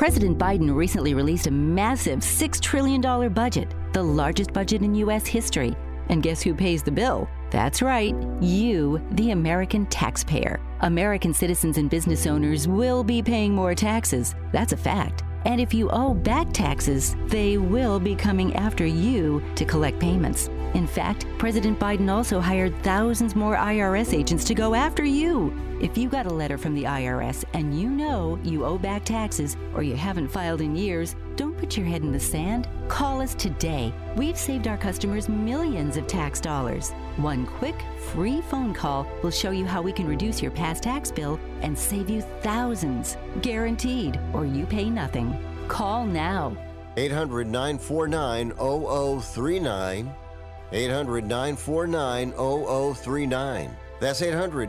President Biden recently released a massive $6 trillion budget, the largest budget in U.S. history. And guess who pays the bill? That's right, you, the American taxpayer. American citizens and business owners will be paying more taxes. That's a fact. And if you owe back taxes, they will be coming after you to collect payments. In fact, President Biden also hired thousands more IRS agents to go after you. If you got a letter from the IRS and you know you owe back taxes or you haven't filed in years, don't put your head in the sand. Call us today. We've saved our customers millions of tax dollars. One quick, free phone call will show you how we can reduce your past tax bill and save you thousands. Guaranteed, or you pay nothing. Call now. 800-949-0039. 800-949-0039. That's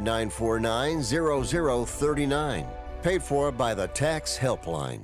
800-949-0039. Paid for by the Tax Helpline.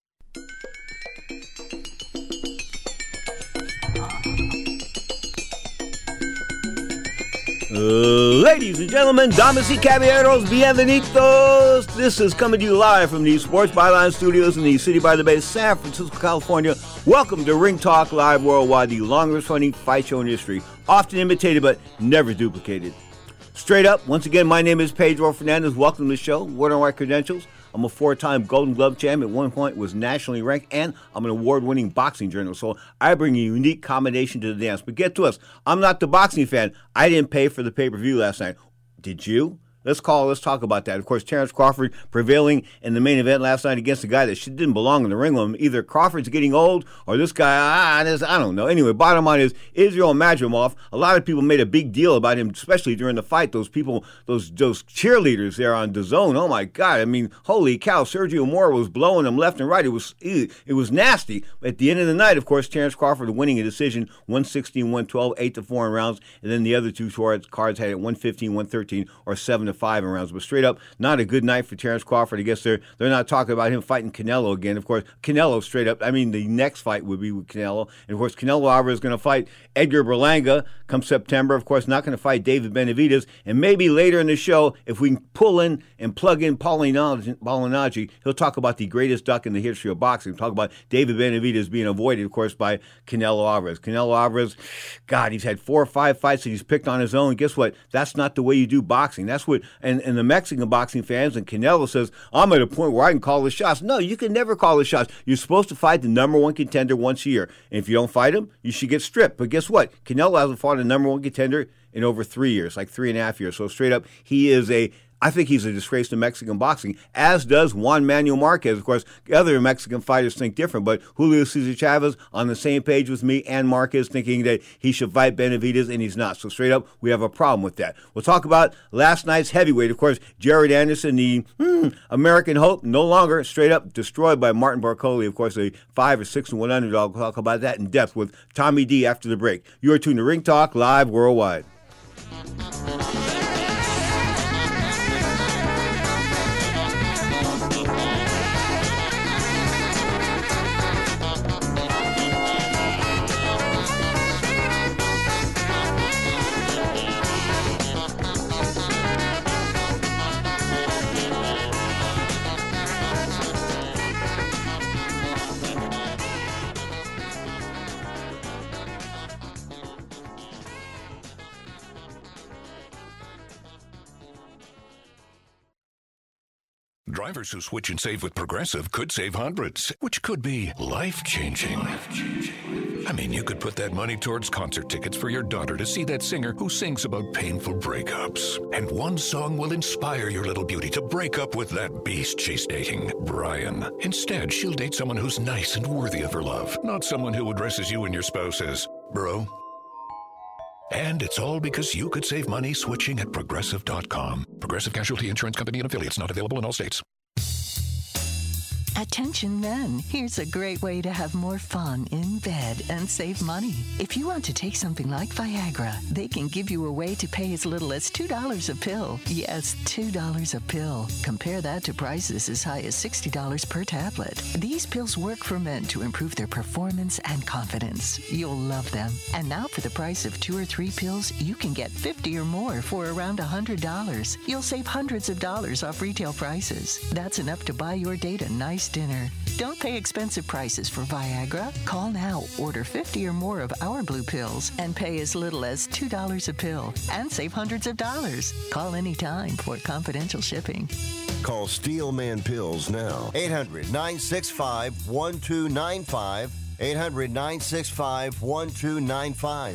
Ladies and gentlemen, damas y caballeros, bienvenidos. This is coming to you live from the Sports Byline Studios in the City by the Bay, San Francisco, California. Welcome to Ring Talk Live Worldwide, the longest running fight show in history. Often imitated, but never duplicated. Straight up, once again, my name is Pedro Fernandez. Welcome to the show. What are my credentials? I'm a 4-time Golden Glove champ. At one point was nationally ranked, and I'm an award-winning boxing journalist. So I bring a unique combination to the dance. But get to us. I'm not the boxing fan. I didn't pay for the pay-per-view last night. Did you? Let's talk about that. Of course, Terrence Crawford prevailing in the main event last night against a guy that didn't belong in the ring with him. Either Crawford's getting old or this guy, I don't know. Anyway, bottom line is Israel Madrimov. A lot of people made a big deal about him, especially during the fight. Those people, those cheerleaders there on DAZN. Oh my God! I mean, holy cow! Sergio Mora was blowing them left and right. It was nasty. At the end of the night, of course, Terrence Crawford winning a decision, 116-112, 8-4 in rounds, and then the other two cards had it 115-113 or 7-5 in rounds. But straight up, not a good night for Terrence Crawford. I guess they're not talking about him fighting Canelo again. Of course, Canelo straight up. I mean, the next fight would be with Canelo, and of course, Canelo Alvarez is going to fight Edgar Berlanga come September. Of course, not going to fight David Benavidez, and maybe later in the show, if we can pull in and plug in Paulinagi, he'll talk about the greatest duck in the history of boxing. Talk about David Benavidez being avoided, of course, by Canelo Alvarez. Canelo Alvarez, God, he's had 4 or 5 fights that he's picked on his own. Guess what? That's not the way you do boxing. That's what, and the Mexican boxing fans, and Canelo says, I'm at a point where I can call the shots. No, you can never call the shots. You're supposed to fight the number one contender once a year. And if you don't fight him, you should get stripped. But guess what? Canelo hasn't fought a number one contender in over 3 years, like 3.5 years. So straight up, I think he's a disgrace to Mexican boxing, as does Juan Manuel Marquez. Of course, other Mexican fighters think different, but Julio Cesar Chavez on the same page with me and Marquez, thinking that he should fight Benavidez, and he's not. So straight up, we have a problem with that. We'll talk about last night's heavyweight. Of course, Jared Anderson, the American hope, no longer straight up destroyed by Martin Barcoli. Of course, a 5 or 6-1 underdog. We'll talk about that in depth with Tommy D after the break. You are tuned to Ring Talk Live Worldwide. Drivers who switch and save with Progressive could save hundreds, which could be life-changing. I mean, you could put that money towards concert tickets for your daughter to see that singer who sings about painful breakups. And one song will inspire your little beauty to break up with that beast she's dating, Brian. Instead, she'll date someone who's nice and worthy of her love, not someone who addresses you and your spouse as bro. And it's all because you could save money switching at Progressive.com. Progressive Casualty Insurance Company and Affiliates, not available in all states. Attention men, here's a great way to have more fun in bed and save money. If you want to take something like Viagra, they can give you a way to pay as little as $2 a pill. Yes, $2 a pill. Compare that to prices as high as $60 per tablet. These pills work for men to improve their performance and confidence. You'll love them. And now for the price of 2 or 3 pills, you can get 50 or more for around $100. You'll save hundreds of dollars off retail prices. That's enough to buy your date a nice dinner. Don't pay expensive prices for Viagra. Call now, order 50 or more of our blue pills, and pay as little as $2 a pill and save hundreds of dollars. Call anytime for confidential shipping. Call Steelman Pills now. 800-965-1295. 800-965-1295.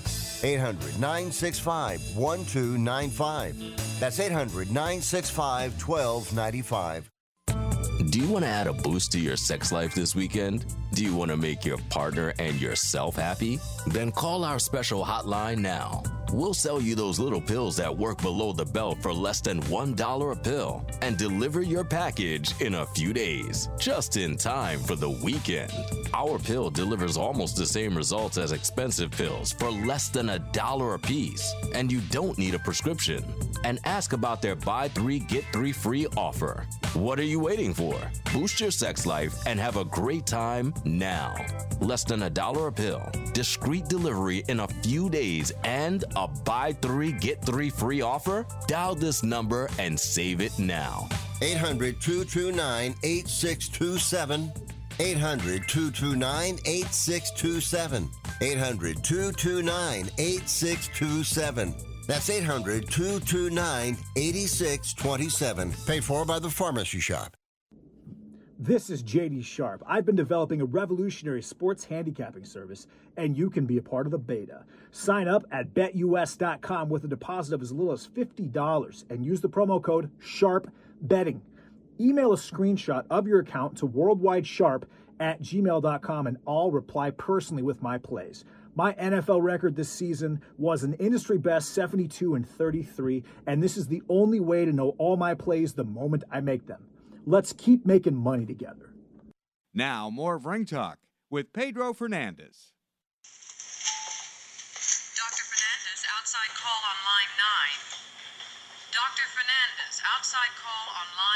800-965-1295. That's 800-965-1295. Do you want to add a boost to your sex life this weekend? Do you want to make your partner and yourself happy? Then call our special hotline now. We'll sell you those little pills that work below the belt for less than $1 a pill and deliver your package in a few days, just in time for the weekend. Our pill delivers almost the same results as expensive pills for less than $1 a piece, and you don't need a prescription. And ask about their buy 3 get 3 free offer. What are you waiting for? Boost your sex life and have a great time now. Less than $1 a pill, discreet delivery in a few days, and a buy 3 get 3 free offer? Dial this number and save it now. 800-229-8627. 800-229-8627. 800-229-8627. That's 800-229-8627. Paid for by the Pharmacy Shop. This is JD Sharp. I've been developing a revolutionary sports handicapping service, and you can be a part of the beta. Sign up at BetUS.com with a deposit of as little as $50 and use the promo code SHARPBetting. Email a screenshot of your account to worldwidesharp@gmail.com, and I'll reply personally with my plays. My NFL record this season was an industry best 72-33, and this is the only way to know all my plays the moment I make them. Let's keep making money together. Now, more of Ring Talk with Pedro Fernandez. Dr. Fernandez, outside call on line 9. Dr. Fernandez, outside call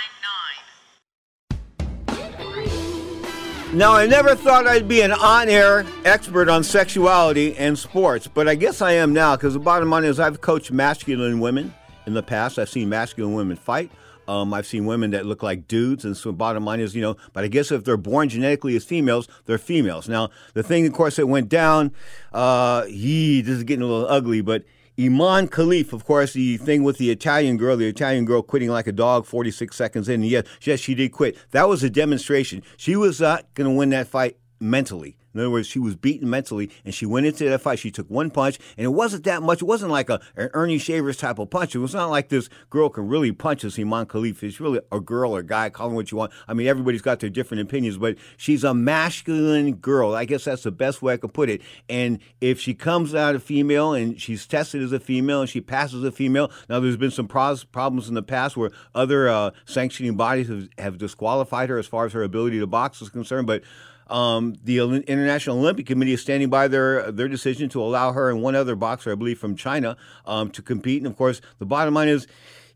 on line 9. Now, I never thought I'd be an on-air expert on sexuality and sports, but I guess I am now, because the bottom line is I've coached masculine women in the past. I've seen masculine women fight. I've seen women that look like dudes, and so bottom line is, but I guess if they're born genetically as females, they're females. Now, the thing, of course, that went down, this is getting a little ugly, but Iman Khalif, of course, the thing with the Italian girl quitting like a dog 46 seconds in, and yes, she did quit. That was a demonstration. She was not going to win that fight mentally. In other words, she was beaten mentally, and she went into that fight. She took one punch, and it wasn't that much. It wasn't like an Ernie Shavers type of punch. It was not like this girl can really punch as Iman Khalif. It's really a girl or guy, call them what you want. I mean, everybody's got their different opinions, but she's a masculine girl. I guess that's the best way I could put it. And if she comes out a female and she's tested as a female and she passes a female, now there's been some problems in the past where other sanctioning bodies have disqualified her as far as her ability to box is concerned, but the International Olympic Committee is standing by their decision to allow her and one other boxer, I believe from China, to compete. And, of course, the bottom line is,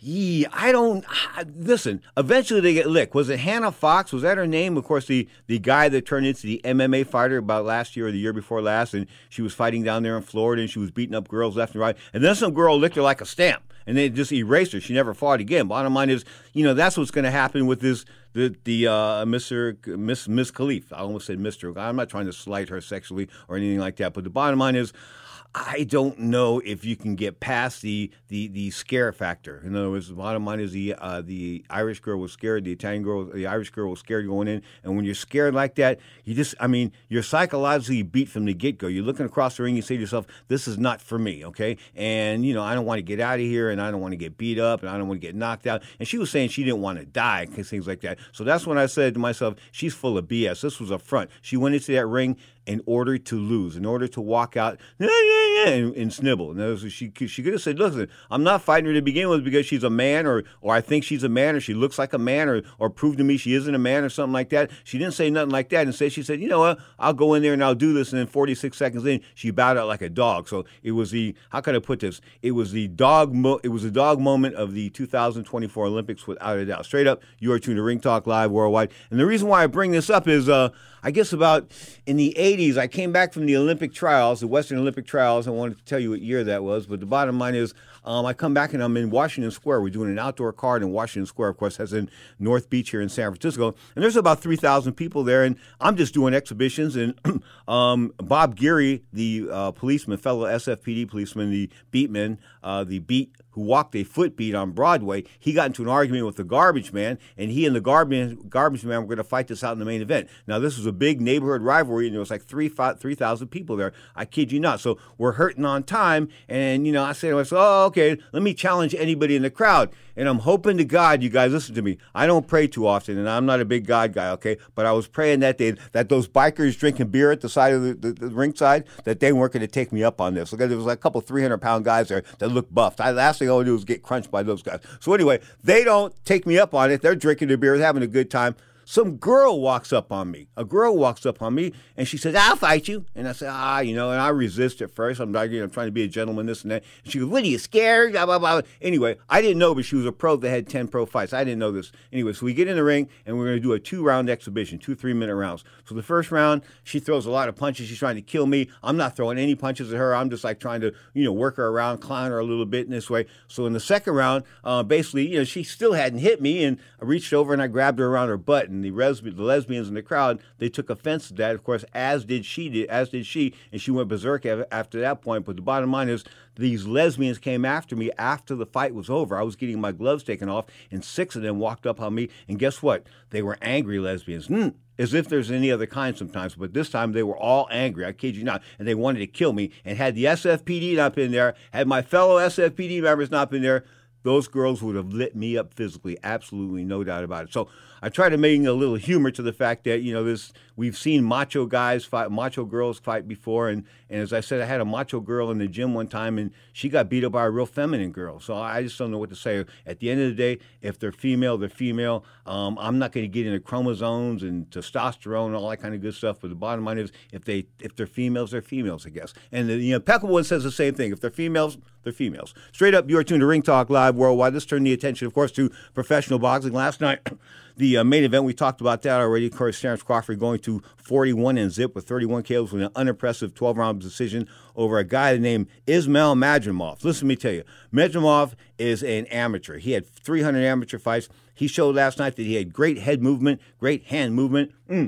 listen, eventually they get licked. Was it Hannah Fox? Was that her name? Of course, the guy that turned into the MMA fighter about last year or the year before last, and she was fighting down there in Florida, and she was beating up girls left and right. And then some girl licked her like a stamp, and they just erased her. She never fought again. Bottom line is, that's what's going to happen with this. Miss Khalif. I almost said Mr. I'm not trying to slight her sexually or anything like that. But the bottom line is, I don't know if you can get past the scare factor. In other words, the bottom line is the Irish girl was scared, the Irish girl was scared going in. And when you're scared like that, you're psychologically beat from the get-go. You're looking across the ring, you say to yourself, this is not for me, okay? And, I don't want to get out of here, and I don't want to get beat up, and I don't want to get knocked out. And she was saying she didn't want to die, things like that. So that's when I said to myself, she's full of BS. This was a front. She went into that ring in order to lose, in order to walk out and snibble. In other words, she could have said, listen, I'm not fighting her to begin with because she's a man or I think she's a man or she looks like a man or prove to me she isn't a man or something like that. She didn't say nothing like that. Instead, she said, you know what, I'll go in there and I'll do this. And then 46 seconds in, she bowed out like a dog. So it was how can I put this? It was the dog moment of the 2024 Olympics without a doubt. Straight up, you are tuned to Ring Talk Live Worldwide. And the reason why I bring this up is I guess about in the 80s, I came back from the Olympic trials, the Western Olympic trials. I wanted to tell you what year that was, but the bottom line is I come back and I'm in Washington Square. We're doing an outdoor card in Washington Square, of course, that's in North Beach here in San Francisco. And there's about 3,000 people there, and I'm just doing exhibitions. And Bob Geary, the policeman, fellow SFPD policeman, the beatman, the beat who walked a foot beat on Broadway, he got into an argument with the garbage man, and he and the garbage man were going to fight this out in the main event. Now, this was a big neighborhood rivalry, and there was like 3,000 people there. I kid you not. So we're hurting on time, and, I said to myself, oh, okay, let me challenge anybody in the crowd. And I'm hoping to God, you guys, listen to me. I don't pray too often, and I'm not a big God guy, okay? But I was praying that day that those bikers drinking beer at the side of the ringside, that they weren't going to take me up on this. Because there was like a couple 300-pound guys there that looked buffed. The last thing I want to do is get crunched by those guys. So anyway, they don't take me up on it. They're drinking their beer, having a good time. Some girl walks up on me. A girl walks up on me, and she says, I'll fight you. And I said, and I resist at first. I'm trying to be a gentleman, this and that. And she goes, what, are you scared? Blah, blah, blah. Anyway, I didn't know, but she was a pro that had 10 pro fights. I didn't know this. Anyway, so we get in the ring, and we're going to do a 2-round exhibition, 2 3-minute rounds. So the first round, she throws a lot of punches. She's trying to kill me. I'm not throwing any punches at her. I'm just like trying to, work her around, clown her a little bit in this way. So in the second round, basically, she still hadn't hit me, and I reached over and I grabbed her around her butt, and the lesbians in the crowd, they took offense to that, of course, as did she, and she went berserk after that point. But the bottom line is, these lesbians came after me after the fight was over. I was getting my gloves taken off, and 6 of them walked up on me, and guess what? They were angry lesbians. As if there's any other kind sometimes, but this time they were all angry, I kid you not, and they wanted to kill me. And had the SFPD not been there, had my fellow SFPD members not been there, those girls would have lit me up physically, absolutely no doubt about it. So I try to make a little humor to the fact that, we've seen macho girls fight before. And as I said, I had a macho girl in the gym one time, and she got beat up by a real feminine girl. So I just don't know what to say. At the end of the day, if they're female, they're female. I'm not going to get into chromosomes and testosterone and all that kind of good stuff. But the bottom line is, if they're females, they're females, I guess. And the impeccable one says the same thing. If they're females, they're females. Straight up, you're tuned to Ring Talk Live Worldwide. Let's turn the attention, of course, to professional boxing. Last night, the main event, we talked about that already. Of course, Terence Crawford going to 41-0 with 31 KOs with an unimpressive 12-round decision over a guy named Ismail Madrimov. Listen, let me tell you, Madrimov is an amateur. He had 300 amateur fights. He showed last night that he had great head movement, great hand movement,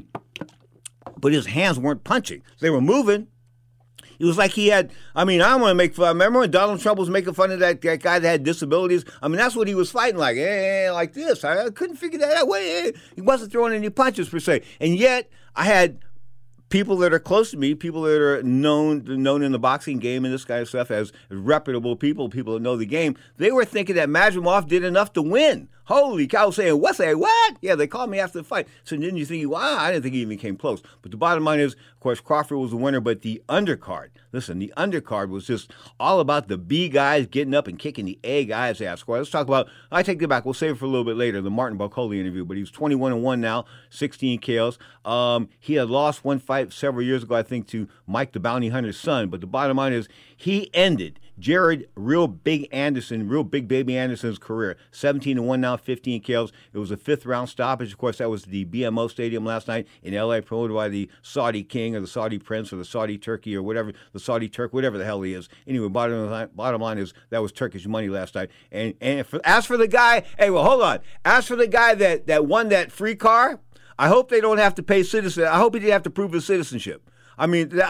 but his hands weren't punching. They were moving. It was like he had, I don't want to make fun. Remember when Donald Trump was making fun of that guy that had disabilities? that's what he was fighting like, like this. I couldn't figure that out. He wasn't throwing any punches per se. And yet, I had people that are close to me, people that are known in the boxing game and this kind of stuff as reputable people that know the game. They were thinking that Madrimov did enough to win. Holy cow, saying, what? Yeah, they called me after the fight. So didn't you think, wow, I didn't think he even came close. But the bottom line is, of course, Crawford was the winner, but the undercard was just all about the B guys getting up and kicking the A guys' ass. Let's talk about, I take it back, we'll save it for a little bit later, the Martin Barcoli interview, but he's 21-1 now, 16 KOs. He had lost one fight several years ago, I think, to Mike the Bounty Hunter's son, but the bottom line is, he ended Jared Real Big Baby Anderson's career. 17-1 now, 15 KOs. It was a 5th-round stoppage. Of course, that was the BMO Stadium last night in L.A., promoted by the Saudi King or the Saudi Prince or the Saudi Turkey or whatever, the Saudi Turk, whatever the hell he is. Anyway, bottom line is that was Turkish money last night. And as for the guy, hold on. As for the guy that won that free car, I hope they don't have to pay citizenship. I hope he didn't have to prove his citizenship. I'm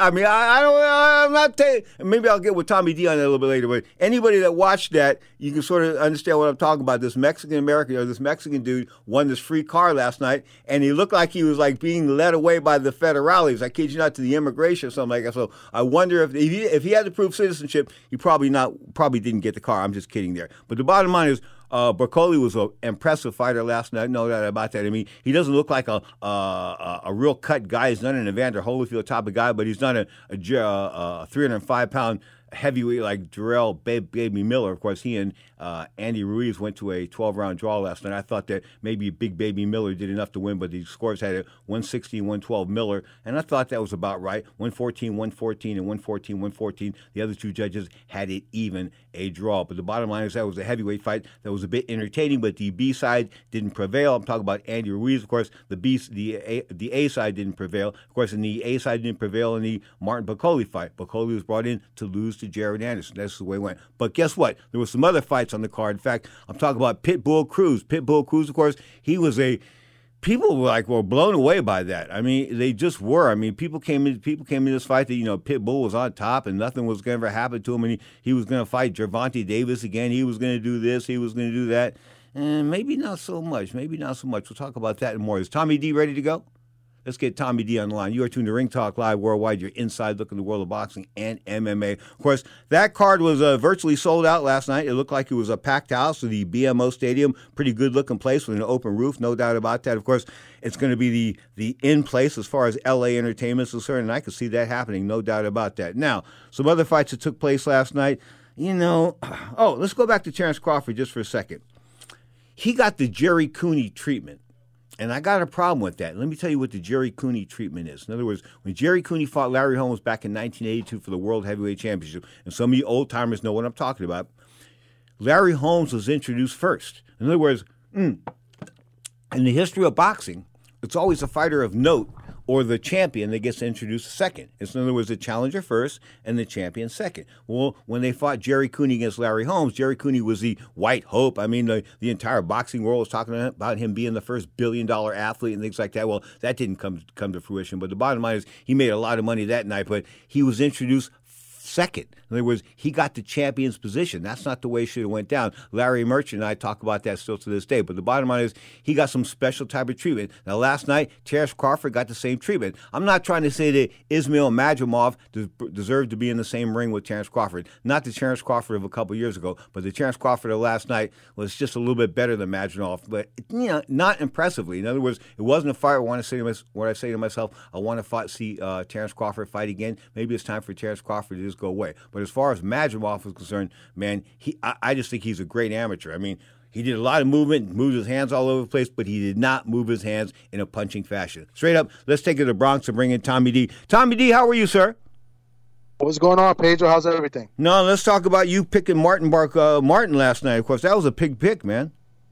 not telling. Maybe I'll get with Tommy D on that a little bit later. But anybody that watched that, you can sort of understand what I'm talking about. This Mexican American or this Mexican dude won this free car last night, and he looked like he was like being led away by the federales. I kid you not, to the immigration or something like that. So I wonder if he had to prove citizenship, he probably didn't get the car. I'm just kidding there. But the bottom line is, Barcoli was an impressive fighter last night. No doubt about that. He doesn't look like a real cut guy. He's not an Evander Holyfield type of guy, but he's not a 305-pound heavyweight like Jarrell Baby Miller. Of course, he and Andy Ruiz went to a 12-round draw last night. I thought that maybe Big Baby Miller did enough to win, but the scores had a 116-112 Miller, and I thought that was about right. 114-114 and 114-114. The other two judges had it even, a draw. But the bottom line is that was a heavyweight fight that was a bit entertaining, but the B side didn't prevail. I'm talking about Andy Ruiz, of course. The A side didn't prevail. Of course, and the A side didn't prevail in the Martin Bacoli fight. Bacoli was brought in to lose to Jared Anderson. That's the way it went. But guess what? There were some other fights on the card. In fact, I'm talking about Pitbull Cruz. Pitbull Cruz, of course, he was people were blown away by that. I mean, they just were. I mean, people came in this fight that, Pitbull was on top and nothing was going to ever happen to him, and he was going to fight Gervonta Davis again. He was going to do this. He was going to do that. And maybe not so much. We'll talk about that and more. Is Tommy D ready to go? Let's get Tommy D on the line. You are tuned to Ring Talk Live Worldwide, your inside look in the world of boxing and MMA. Of course, that card was virtually sold out last night. It looked like it was a packed house at the BMO Stadium. Pretty good-looking place with an open roof, no doubt about that. Of course, it's going to be the in place as far as L.A. entertainment is concerned, and I could see that happening, no doubt about that. Now, some other fights that took place last night, let's go back to Terrence Crawford just for a second. He got the Jerry Cooney treatment. And I got a problem with that. Let me tell you what the Jerry Cooney treatment is. In other words, when Jerry Cooney fought Larry Holmes back in 1982 for the World Heavyweight Championship, and some of you old-timers know what I'm talking about, Larry Holmes was introduced first. In other words, in the history of boxing, it's always a fighter of note or the champion that gets introduced second. In other words, the challenger first and the champion second. Well, when they fought Jerry Cooney against Larry Holmes, Jerry Cooney was the white hope. I mean, the entire boxing world was talking about him being the first billion-dollar athlete and things like that. Well, that didn't come to fruition. But the bottom line is he made a lot of money that night, but he was introduced second. In other words, he got the champion's position. That's not the way it should have went down. Larry Merchant and I talk about that still to this day. But the bottom line is he got some special type of treatment. Now, last night, Terrence Crawford got the same treatment. I'm not trying to say that Ismail Madrimov deserved to be in the same ring with Terrence Crawford. Not the Terrence Crawford of a couple years ago, but the Terrence Crawford of last night was just a little bit better than Madrimov, but not impressively. In other words, it wasn't a fight I want to say to myself, I want to see Terrence Crawford fight again. Maybe it's time for Terrence Crawford to just go away. But as far as Madrimov is concerned, man, I just think he's a great amateur. I mean, he did a lot of movement, moved his hands all over the place, but he did not move his hands in a punching fashion. Straight up, let's take it to the Bronx and bring in Tommy D. Tommy D, how are you, sir? What's going on, Pedro? How's everything? No, let's talk about you picking Martin last night. Of course, that was a big pick, man.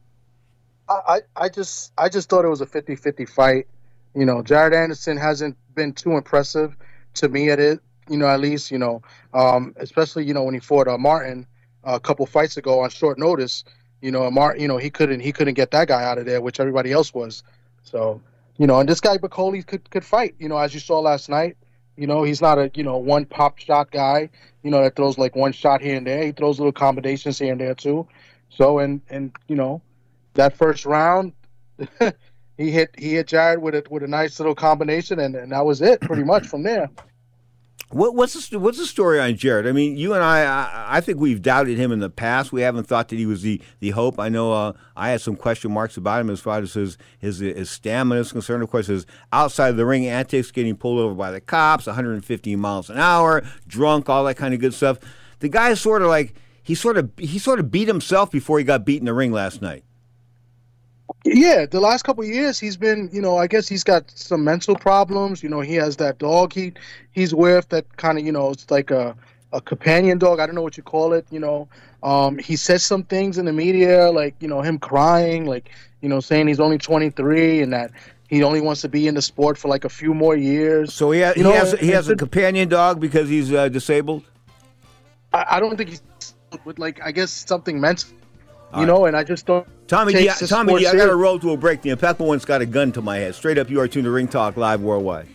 I just thought it was a 50-50 fight. Jared Anderson hasn't been too impressive to me at least, especially, when he fought Martin a couple fights ago on short notice, Martin, he couldn't get that guy out of there, which everybody else was. So, and this guy Bacoli could fight, as you saw last night. He's not a, one pop shot guy, that throws like one shot here and there. He throws little combinations here and there too. So, and that first round, he hit Jared with a nice little combination, and that was it pretty much from there. What's the story on Jared? I mean, you and I think we've doubted him in the past. We haven't thought that he was the hope. I know I had some question marks about him as far as his stamina is concerned. Of course, his outside of the ring antics, getting pulled over by the cops, 115 miles an hour, drunk, all that kind of good stuff. The guy is sort of like he sort of beat himself before he got beat in the ring last night. Yeah, the last couple of years he's been, I guess he's got some mental problems. He has that dog he's with that kind of, it's like a companion dog. I don't know what you call it. He says some things in the media, like, him crying, like, saying he's only 23 and that he only wants to be in the sport for like a few more years. So he has a companion dog because he's disabled? I don't think he's with, like, I guess something mental. And I just don't. Tommy D, I got to roll to a break. The impeccable one's got a gun to my head. Straight up, you are tuned to Ring Talk Live Worldwide.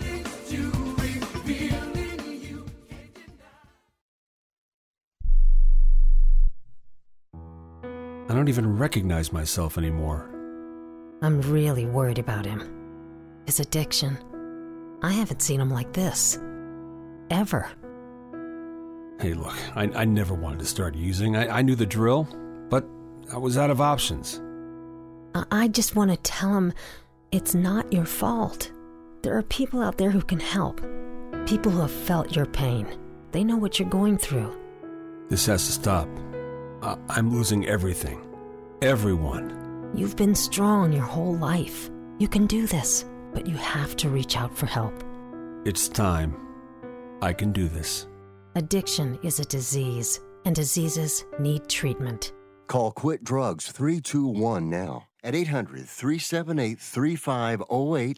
I don't even recognize myself anymore. I'm really worried about him. His addiction. I haven't seen him like this. Ever. Hey, look, I never wanted to start using. I knew the drill, but I was out of options. I just want to tell him it's not your fault. There are people out there who can help. People who have felt your pain. They know what you're going through. This has to stop. I'm losing everything. Everyone. You've been strong your whole life. You can do this, but you have to reach out for help. It's time. I can do this. Addiction is a disease, and diseases need treatment. Call Quit Drugs 321 now at 800-378-3508,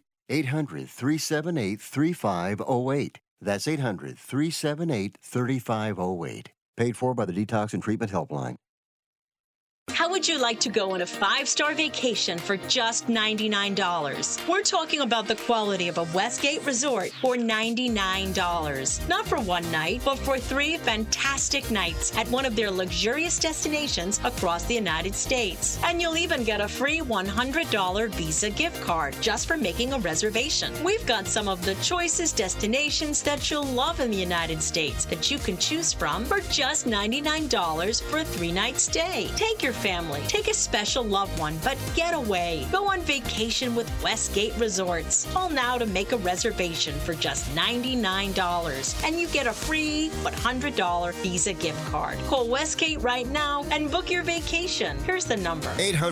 800-378-3508. That's 800-378-3508. Paid for by the Detox and Treatment Helpline. How would you like to go on a 5-star vacation for just $99? We're talking about the quality of a Westgate resort for $99. Not for one night, but for 3 fantastic nights at one of their luxurious destinations across the United States. And you'll even get a free $100 Visa gift card just for making a reservation. We've got some of the choicest destinations that you'll love in the United States that you can choose from for just $99 for a 3-night stay. Take your family, take a special loved one, but get away. Go on vacation with Westgate Resorts. Call now to make a reservation for just $99, and you get a free $100 Visa gift card. Call Westgate right now and book your vacation. Here's the number: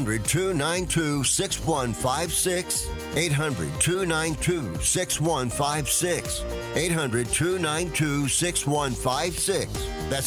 800-292-6156. 800-292-6156. 800-292-6156. That's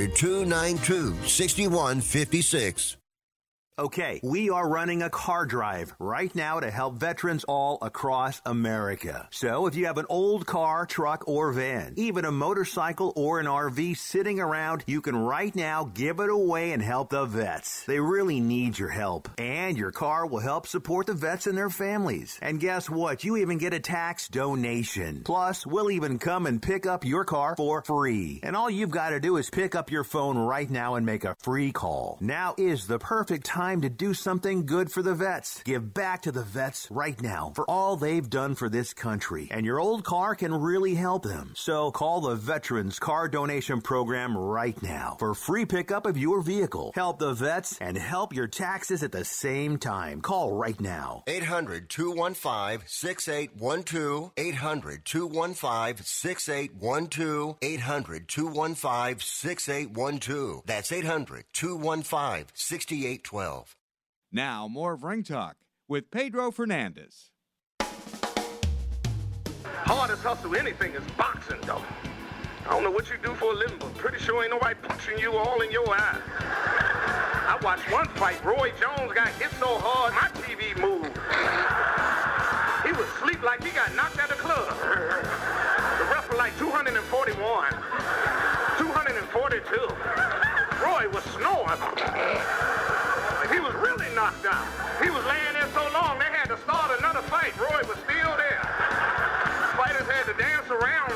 800-292-6156. Okay, we are running a car drive right now to help veterans all across America. So if you have an old car, truck, or van, even a motorcycle or an RV sitting around, you can right now give it away and help the vets. They really need your help. And your car will help support the vets and their families. And guess what? You even get a tax donation. Plus, we'll even come and pick up your car for free. And all you've got to do is pick up your phone right now and make a free call. Now is the perfect time to do something good for the vets. Give back to the vets right now for all they've done for this country. And your old car can really help them. So call the Veterans Car Donation Program right now for free pickup of your vehicle. Help the vets and help your taxes at the same time. Call right now. 800-215-6812. 800-215-6812. 800-215-6812. That's 800-215-6812. Now, more of Ring Talk with Pedro Fernandez. Hardest hustle anything is boxing, though. I don't know what you do for a living, but pretty sure ain't nobody punching you all in your eye. I watched one fight. Roy Jones got hit so hard, my TV moved. He was asleep like he got knocked out of the club. The ref was like 241, 242. Roy was snoring. He was really knocked out. He was laying there so long, they had to start another fight. Roy was still there. Fighters had to dance around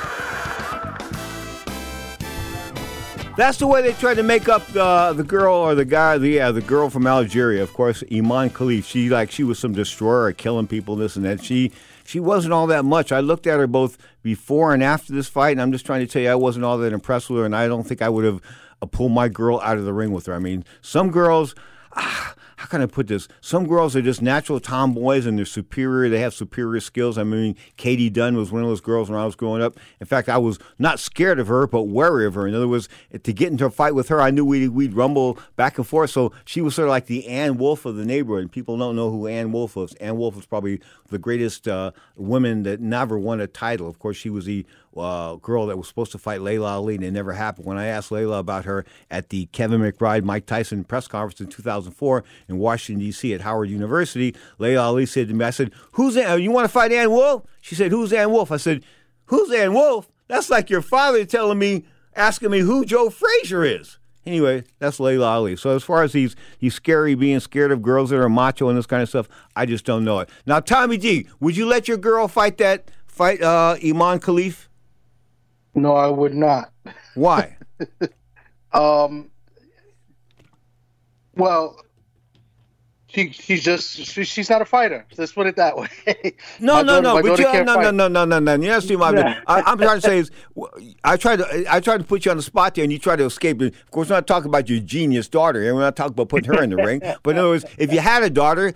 Roy. That's the way they tried to make up the girl or the guy, the girl from Algeria, of course, Iman Khalif. She was some destroyer, killing people, this and that. She wasn't all that much. I looked at her both before and after this fight, and I'm just trying to tell you I wasn't all that impressed with her, and I don't think I would have pulled my girl out of the ring with her. I mean, some girls, how can I put this? Some girls are just natural tomboys and they're superior. They have superior skills. I mean, Katie Dunn was one of those girls when I was growing up. In fact, I was not scared of her, but wary of her. In other words, to get into a fight with her, I knew we'd rumble back and forth. So she was sort of like the Ann Wolfe of the neighborhood. And people don't know who Ann Wolfe was. Ann Wolfe was probably the greatest woman that never won a title. Of course, she was the girl that was supposed to fight Layla Ali, and it never happened. When I asked Layla about her at the Kevin McBride, Mike Tyson press conference in 2004 in Washington, D.C. at Howard University, Layla Ali said to me, I said, you want to fight Ann Wolfe? She said, who's Ann Wolfe? I said, who's Ann Wolfe? That's like your father asking me who Joe Frazier is. Anyway, that's Layla Ali. So as far as he's scary, being scared of girls that are macho and this kind of stuff, I just don't know it. Now, Tommy G, would you let your girl fight Iman Khalif? No, I would not. Why? Well, she's not a fighter. Let's put it that way. No. You're asking my. I'm trying to say is, I tried to put you on the spot there, and you try to escape. Of course, we're not talking about your genius daughter, and we're not talking about putting her in the ring. But in other words, if you had a daughter,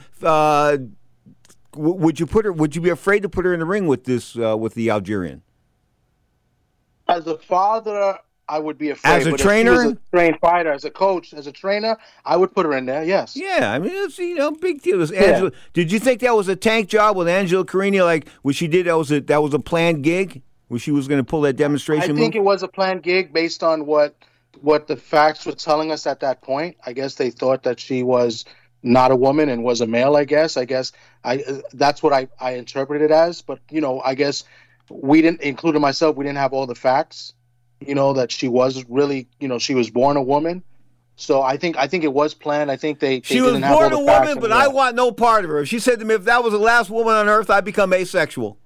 would you be afraid to put her in the ring with the Algerian? As a father, I would be afraid. As a trainer? If she was a trained fighter, as a coach, as a trainer, I would put her in there, yes. Yeah, I mean, it's, big deal. Angela, did you think that was a tank job with Angela Carini, like what she did, that was a planned gig, where she was going to pull that demonstration move? I think it was a planned gig based on what the facts were telling us at that point. I guess they thought that she was not a woman and was a male, I guess. That's what I interpreted it as. But, I guess we didn't, including myself, we didn't have all the facts. That she was really, she was born a woman. So I think it was planned. I think she was born a woman, but I want no part of her. She said to me, if that was the last woman on earth, I'd become asexual.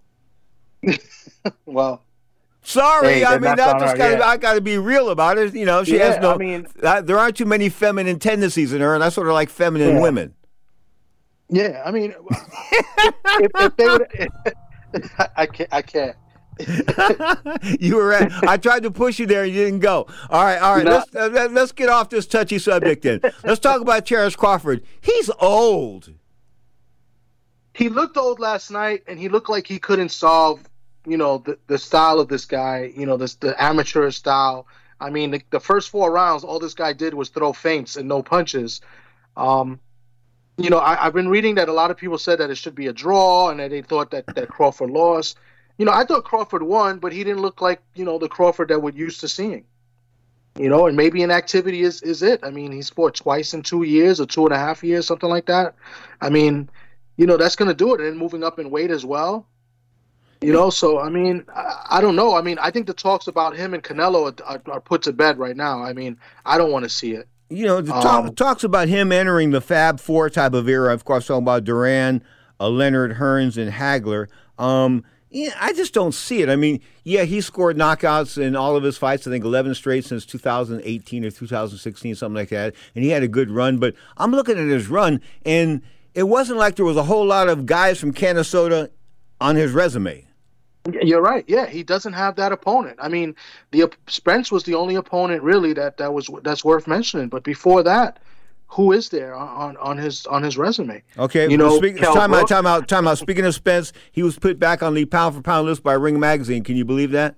Well, sorry. I mean, I got to be real about it. She has no. I mean, there aren't too many feminine tendencies in her, and I sort of like feminine women. Yeah, I mean, if they would, I can't. You were right. I tried to push you there and you didn't go. All right. No. Let's get off this touchy subject then. Let's talk about Terrence Crawford. He's old. He looked old last night, and he looked like he couldn't solve, the style of this guy, the amateur style. I mean, the first 4 rounds, all this guy did was throw feints and no punches. I've been reading that a lot of people said that it should be a draw and that they thought that Crawford lost. I thought Crawford won, but he didn't look like, the Crawford that we're used to seeing. And maybe inactivity is it. I mean, he's fought twice in 2 years or 2.5 years, something like that. I mean, that's going to do it. And moving up in weight as well. So, I mean, I don't know. I mean, I think the talks about him and Canelo are put to bed right now. I mean, I don't want to see it. The talks about him entering the Fab Four type of era, of course, talking about Duran, Leonard, Hearns, and Hagler. Yeah, I just don't see it. I mean, yeah, he scored knockouts in all of his fights, I think 11 straight since 2018 or 2016, something like that, and he had a good run. But I'm looking at his run, and it wasn't like there was a whole lot of guys from Canastota on his resume. You're right. Yeah, he doesn't have that opponent. I mean, Spence was the only opponent really that's worth mentioning. But before that, who is there on his resume? Okay, time out. Speaking of Spence, he was put back on the pound for pound list by Ring Magazine. Can you believe that?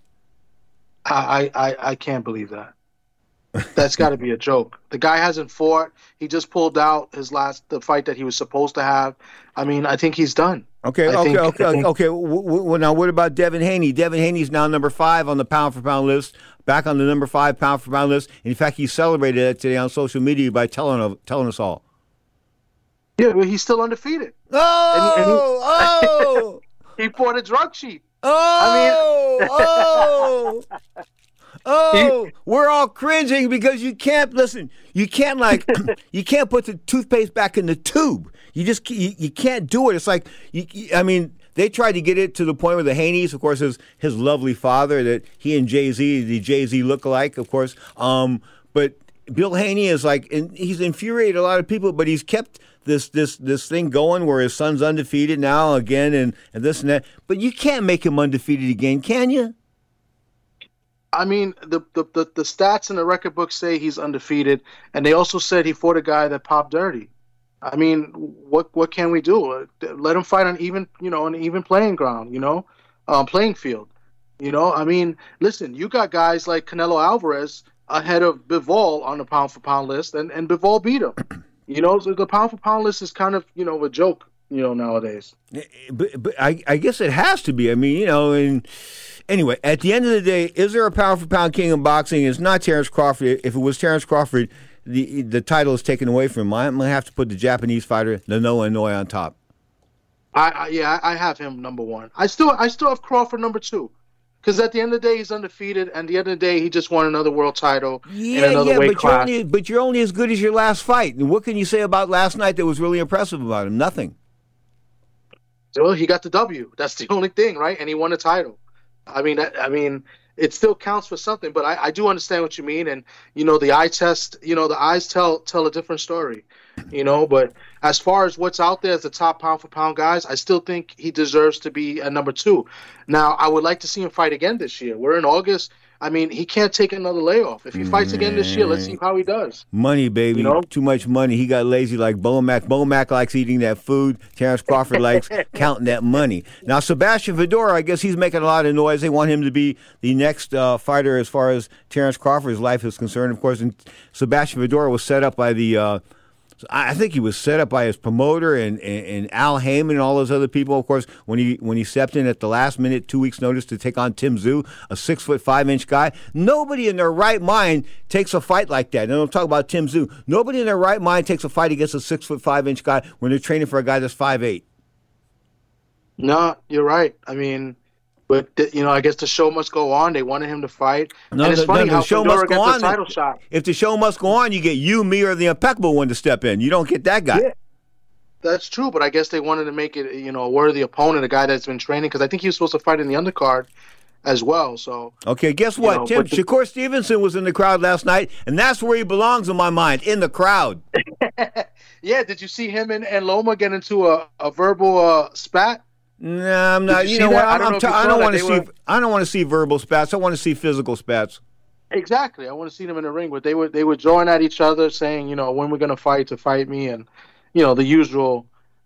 I can't believe that. That's got to be a joke. The guy hasn't fought. He just pulled out the fight that he was supposed to have. I mean, I think he's done. Okay. Well, now what about Devin Haney? Devin Haney's now number 5 on the pound for pound list, back on the number 5 pound for pound list. In fact, he celebrated it today on social media by telling us all. Yeah, well, he's still undefeated. Oh! He fought a drug cheat. We're all cringing because you can't listen. You can't you can't put the toothpaste back in the tube. You can't do it. It's like they tried to get it to the point where the Haneys, of course, his lovely father, that he and Jay-Z, the Jay-Z look-alike, of course. But Bill Haney is and he's infuriated a lot of people, but he's kept this thing going where his son's undefeated now again and this and that. But you can't make him undefeated again, can you? I mean, the stats in the record book say he's undefeated, and they also said he fought a guy that popped dirty. I mean, what can we do? Let him fight on an even playing ground, playing field. I mean, listen, you got guys like Canelo Alvarez ahead of Bivol on the pound for pound list, and Bivol beat him. So the pound for pound list is kind of a joke, nowadays. But I guess it has to be. I mean, and anyway, at the end of the day, is there a pound for pound king in boxing? It's not Terrence Crawford. If it was Terrence Crawford, the title is taken away from him. I'm going to have to put the Japanese fighter, Noah Inoue, on top. I have him number 1. I still have Crawford number 2. Because at the end of the day, he's undefeated, and at the end of the day, he just won another world title in another weight class. But you're only as good as your last fight. And what can you say about last night that was really impressive about him? Nothing. Well, he got the W. That's the only thing, right? And he won a title. I mean, it still counts for something. But I do understand what you mean, and the eye test. The eyes tell a different story. But as far as what's out there as the top pound for pound guys, I still think he deserves to be a number 2. Now, I would like to see him fight again this year. We're in August. I mean, he can't take another layoff. If he fights again this year, let's see how he does. Money, baby. You know? Too much money. He got lazy like Bomac. Bomac likes eating that food. Terrence Crawford likes counting that money. Now, Sebastian Fedora, I guess he's making a lot of noise. They want him to be the next fighter as far as Terrence Crawford's life is concerned. Of course, and Sebastian Fedora was set up by I think he was set up by his promoter and Al Heyman and all those other people. Of course, when he stepped in at the last minute, 2 weeks' notice to take on Tim Tszyu, a 6'5" guy. Nobody in their right mind takes a fight like that. And I'm talking about Tim Tszyu. Nobody in their right mind takes a fight against a 6'5" guy when they're training for a guy that's 5'8". No, you're right. I mean, but I guess the show must go on. They wanted him to fight. No, and it's funny how Fedora gets a title shot. If the show must go on, you get you, me, or the impeccable one to step in. You don't get that guy. Yeah, that's true. But I guess they wanted to make it, a worthy opponent, a guy that's been training, because I think he was supposed to fight in the undercard as well. So okay, guess what, Tim? Shakur Stevenson was in the crowd last night, and that's where he belongs in my mind, in the crowd. Yeah, did you see him and Loma get into a verbal spat? No, I'm not. You know what? I don't want to see verbal spats. I want to see physical spats. Exactly. I want to see them in the ring, but they were drawing at each other, saying, when we're gonna fight, to fight me, and the usual,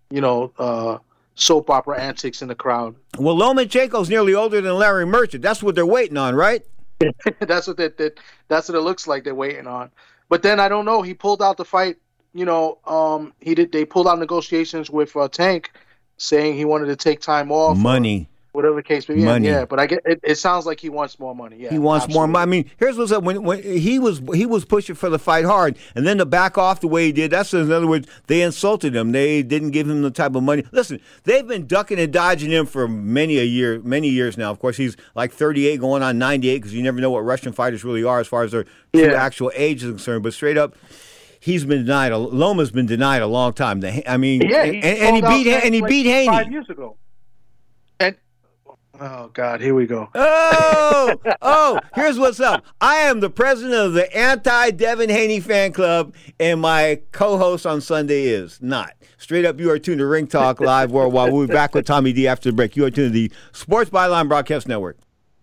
soap opera antics in the crowd. Well, Lomachenko's nearly older than Larry Merchant. That's what they're waiting on, right? That's what it looks like they're waiting on. But then I don't know. He pulled out the fight. They pulled out negotiations with Tank, saying he wanted to take time off. Money. Whatever the case may be. Money. Yeah, but I get it sounds like he wants more money. Yeah, he wants more money. I mean, here's what's up. When he was pushing for the fight hard, and then to back off the way he did, that's in other words, they insulted him. They didn't give him the type of money. Listen, they've been ducking and dodging him for many years now. Of course, he's like 38 going on 98, because you never know what Russian fighters really are as far as their true actual age is concerned. But straight up, he's been denied. Loma's been denied a long time. I mean, and he beat Haney 5 years ago. And oh God, here we go. Here's what's up. I am the president of the anti-Devin Haney fan club, and my co-host on Sunday is not. Straight up, you are tuned to Ring Talk Live Worldwide. We'll be back with Tommy D after the break. You are tuned to the Sports Byline Broadcast Network.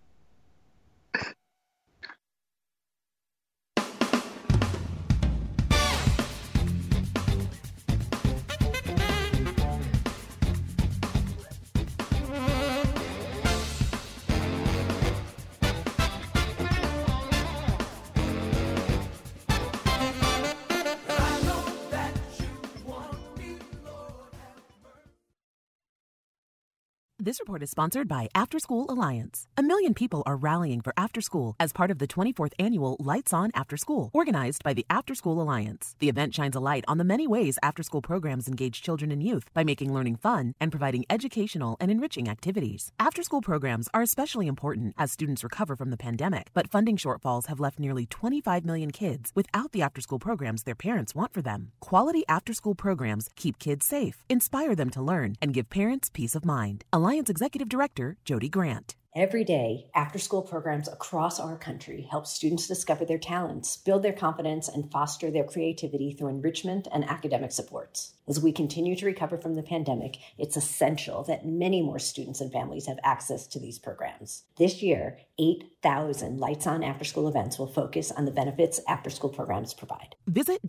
This report is sponsored by After School Alliance. 1 million people are rallying for after school as part of the 24th annual Lights On After School, organized by the After School Alliance. The event shines a light on the many ways after-school programs engage children and youth by making learning fun and providing educational and enriching activities. After-school programs are especially important as students recover from the pandemic, but funding shortfalls have left nearly 25 million kids without the after-school programs their parents want for them. Quality after-school programs keep kids safe, inspire them to learn, and give parents peace of mind. Alliance Executive Director Jody Grant. Every day, after-school programs across our country help students discover their talents, build their confidence, and foster their creativity through enrichment and academic supports. As we continue to recover from the pandemic, it's essential that many more students and families have access to these programs. This year, 8,000 Lights On after-school events will focus on the benefits after-school programs provide. Visit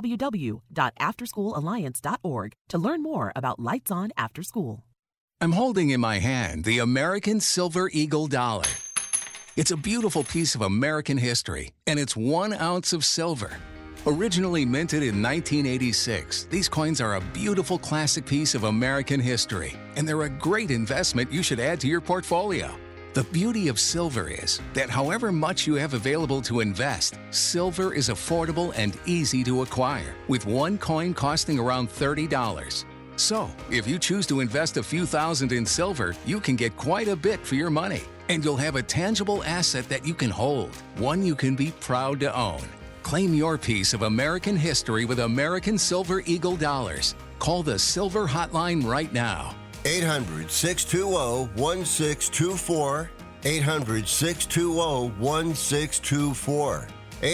www.afterschoolalliance.org to learn more about Lights On After School. I'm holding in my hand the American Silver Eagle dollar. It's a beautiful piece of American history, and it's 1 ounce of silver. Originally minted in 1986, these coins are a beautiful classic piece of American history, and they're a great investment you should add to your portfolio. The beauty of silver is that however much you have available to invest, silver is affordable and easy to acquire, with one coin costing around $30. So, if you choose to invest a few thousand in silver, you can get quite a bit for your money. And you'll have a tangible asset that you can hold, one you can be proud to own. Claim your piece of American history with American Silver Eagle dollars. Call the Silver Hotline right now. 800-620-1624. 800-620-1624.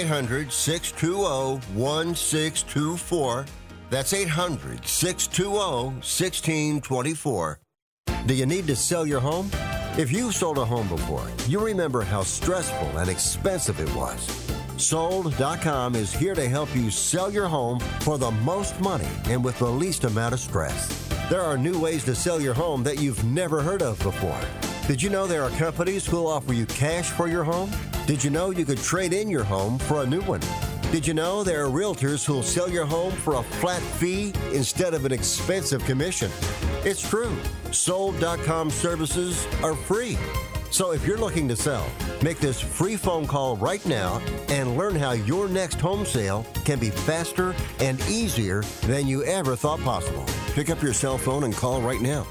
800-620-1624. That's 800-620-1624. Do you need to sell your home? If you've sold a home before, you remember how stressful and expensive it was. Sold.com is here to help you sell your home for the most money and with the least amount of stress. There are new ways to sell your home that you've never heard of before. Did you know there are companies who'll offer you cash for your home? Did you know you could trade in your home for a new one? Did you know there are realtors who'll sell your home for a flat fee instead of an expensive commission? It's true. Sold.com services are free. So if you're looking to sell, make this free phone call right now and learn how your next home sale can be faster and easier than you ever thought possible. Pick up your cell phone and call right now.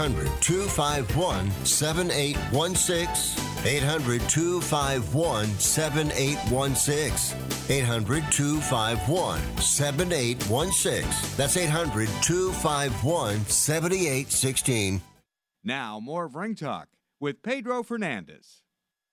800-251-7816. 800-251-7816. 800-251-7816. That's 800-251-7816. Now, more of Ring Talk with Pedro Fernandez.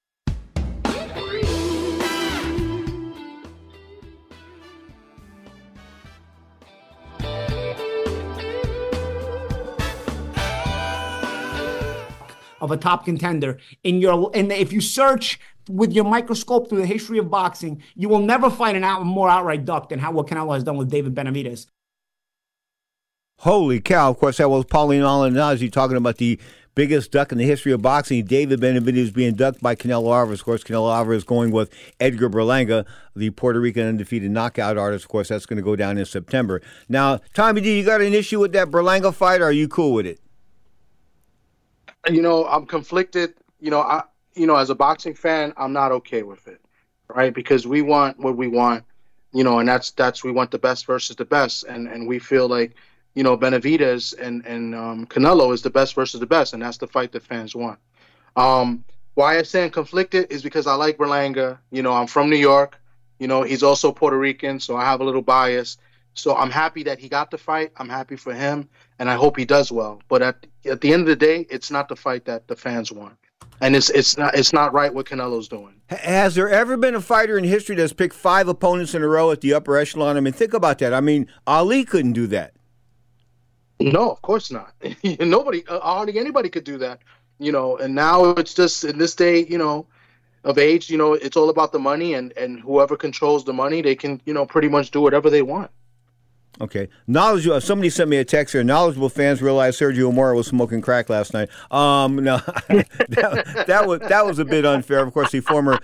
Of a top contender if you search with your microscope through the history of boxing, you will never find a more outright duck than what Canelo has done with David Benavidez. Holy cow. Of course, that was Pauline Malignaggi talking about the biggest duck in the history of boxing. David Benavidez being ducked by Canelo Alvarez. Of course, Canelo Alvarez going with Edgar Berlanga, the Puerto Rican undefeated knockout artist. Of course, that's going to go down in September. Now, Tommy D, you got an issue with that Berlanga fight, or are you cool with it? I'm conflicted. As a boxing fan, I'm not okay with it, right? Because we want what we want, and that's we want the best versus the best, and we feel like, Benavidez and Canelo is the best versus the best, and that's the fight that fans want. Why I say I'm conflicted is because I like Berlanga. I'm from New York. He's also Puerto Rican, so I have a little bias. So I'm happy that he got the fight. I'm happy for him, and I hope he does well. But at the end of the day, it's not the fight that the fans want, and it's not right what Canelo's doing. Has there ever been a fighter in history that's picked 5 opponents in a row at the upper echelon? I mean, think about that. I mean, Ali couldn't do that. No, of course not. Nobody, hardly anybody could do that. And now it's just in this day, of age, it's all about the money, and whoever controls the money, they can, pretty much do whatever they want. Okay. Somebody sent me a text here. Knowledgeable fans realize Sergio Mora was smoking crack last night. No, that was a bit unfair. Of course, the former,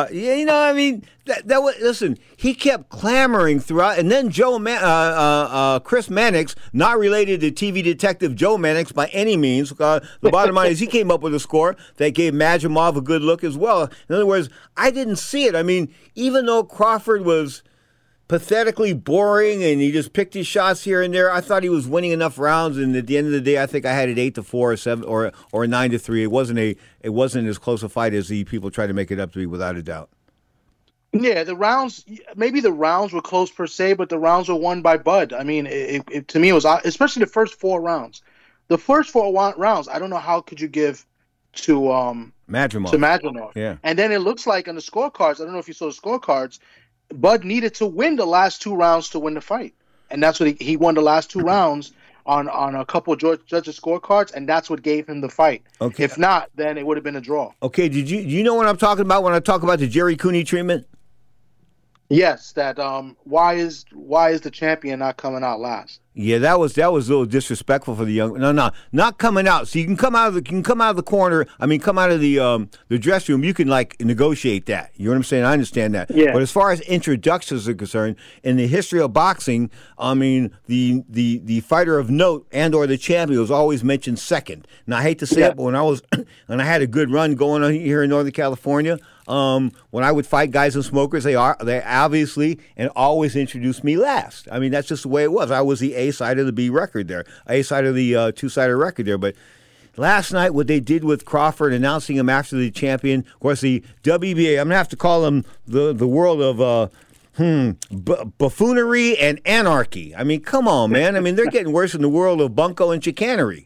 listen, he kept clamoring throughout, and then Chris Mannix, not related to TV detective Joe Mannix by any means. The bottom line is he came up with a score that gave Majimov a good look as well. In other words, I didn't see it. I mean, even though Crawford was pathetically boring and he just picked his shots here and there, I thought he was winning enough rounds, and at the end of the day, I think I had it 8-4 or 7 or 9-3. It wasn't as close a fight as the people try to make it up to be, without a doubt. Yeah, maybe the rounds were close per se, but the rounds were won by Bud. I mean, to me, it was, especially the first 4 rounds. The first 4 rounds, I don't know how could you give to Majimov. Yeah. And then it looks like on the scorecards, I don't know if you saw the scorecards, Bud needed to win the last 2 rounds to win the fight, and that's what he won the last 2 rounds on a couple of judges' scorecards, and that's what gave him the fight. Okay. If not, then it would have been a draw. Okay, do you know what I'm talking about when I talk about the Jerry Cooney treatment? Yes, that why is the champion not coming out last? Yeah, that was a little disrespectful for the young. No, not coming out. So you can come out of the corner. I mean, come out of the dressing room. You can negotiate that. You know what I'm saying? I understand that. Yeah. But as far as introductions are concerned, in the history of boxing, I mean, the fighter of note and or the champion was always mentioned second. Now I hate to say it, but when I had a good run going on here in Northern California, when I would fight guys and smokers, they obviously and always introduced me last. I mean, that's just the way it was. I was the A side of the B record there, A side of the two-sided record there. But last night, what they did with Crawford, announcing him after the champion, of course, the WBA, I'm going to have to call them the world of buffoonery and anarchy. I mean, come on, man. I mean, they're getting worse in the world of bunco and chicanery.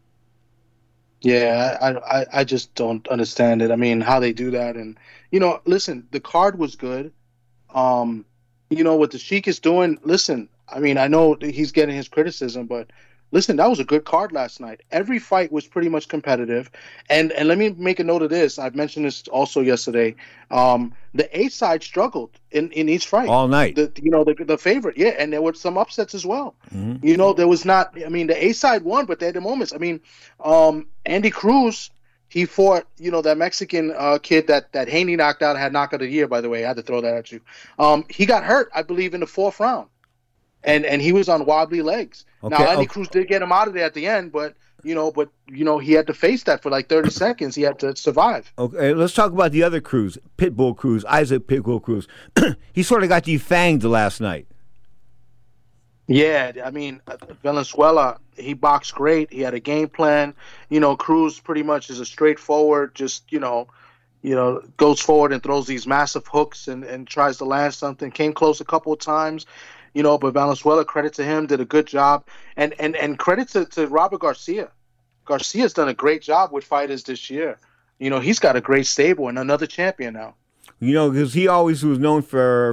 Yeah, I just don't understand it. I mean, how they do that. And, listen, the card was good. What the Sheik is doing, listen, I mean, I know he's getting his criticism, but listen, that was a good card last night. Every fight was pretty much competitive. And let me make a note of this. I've mentioned this also yesterday. The A side struggled in each fight all night. The favorite, yeah, and there were some upsets as well. Mm-hmm. There was not. I mean, the A side won, but they had the moments. I mean, Andy Cruz, he fought that Mexican kid that Haney knocked out, had knockout of the year. By the way, I had to throw that at you. He got hurt, I believe, in the 4th round, and he was on wobbly legs. Okay, now Andy Cruz did get him out of there at the end, but he had to face that for like 30 seconds. He had to survive. Okay, let's talk about the other Cruz, Pitbull Cruz, Isaac Pitbull Cruz. He sort of got defanged last night. Yeah, I mean, Valenzuela, he boxed great. He had a game plan. Cruz pretty much is a straightforward, just, goes forward and throws these massive hooks and tries to land something. Came close a couple of times, but Valenzuela, credit to him, did a good job. And credit to Robert Garcia. Garcia's done a great job with fighters this year. He's got a great stable and another champion now. Because he always was known for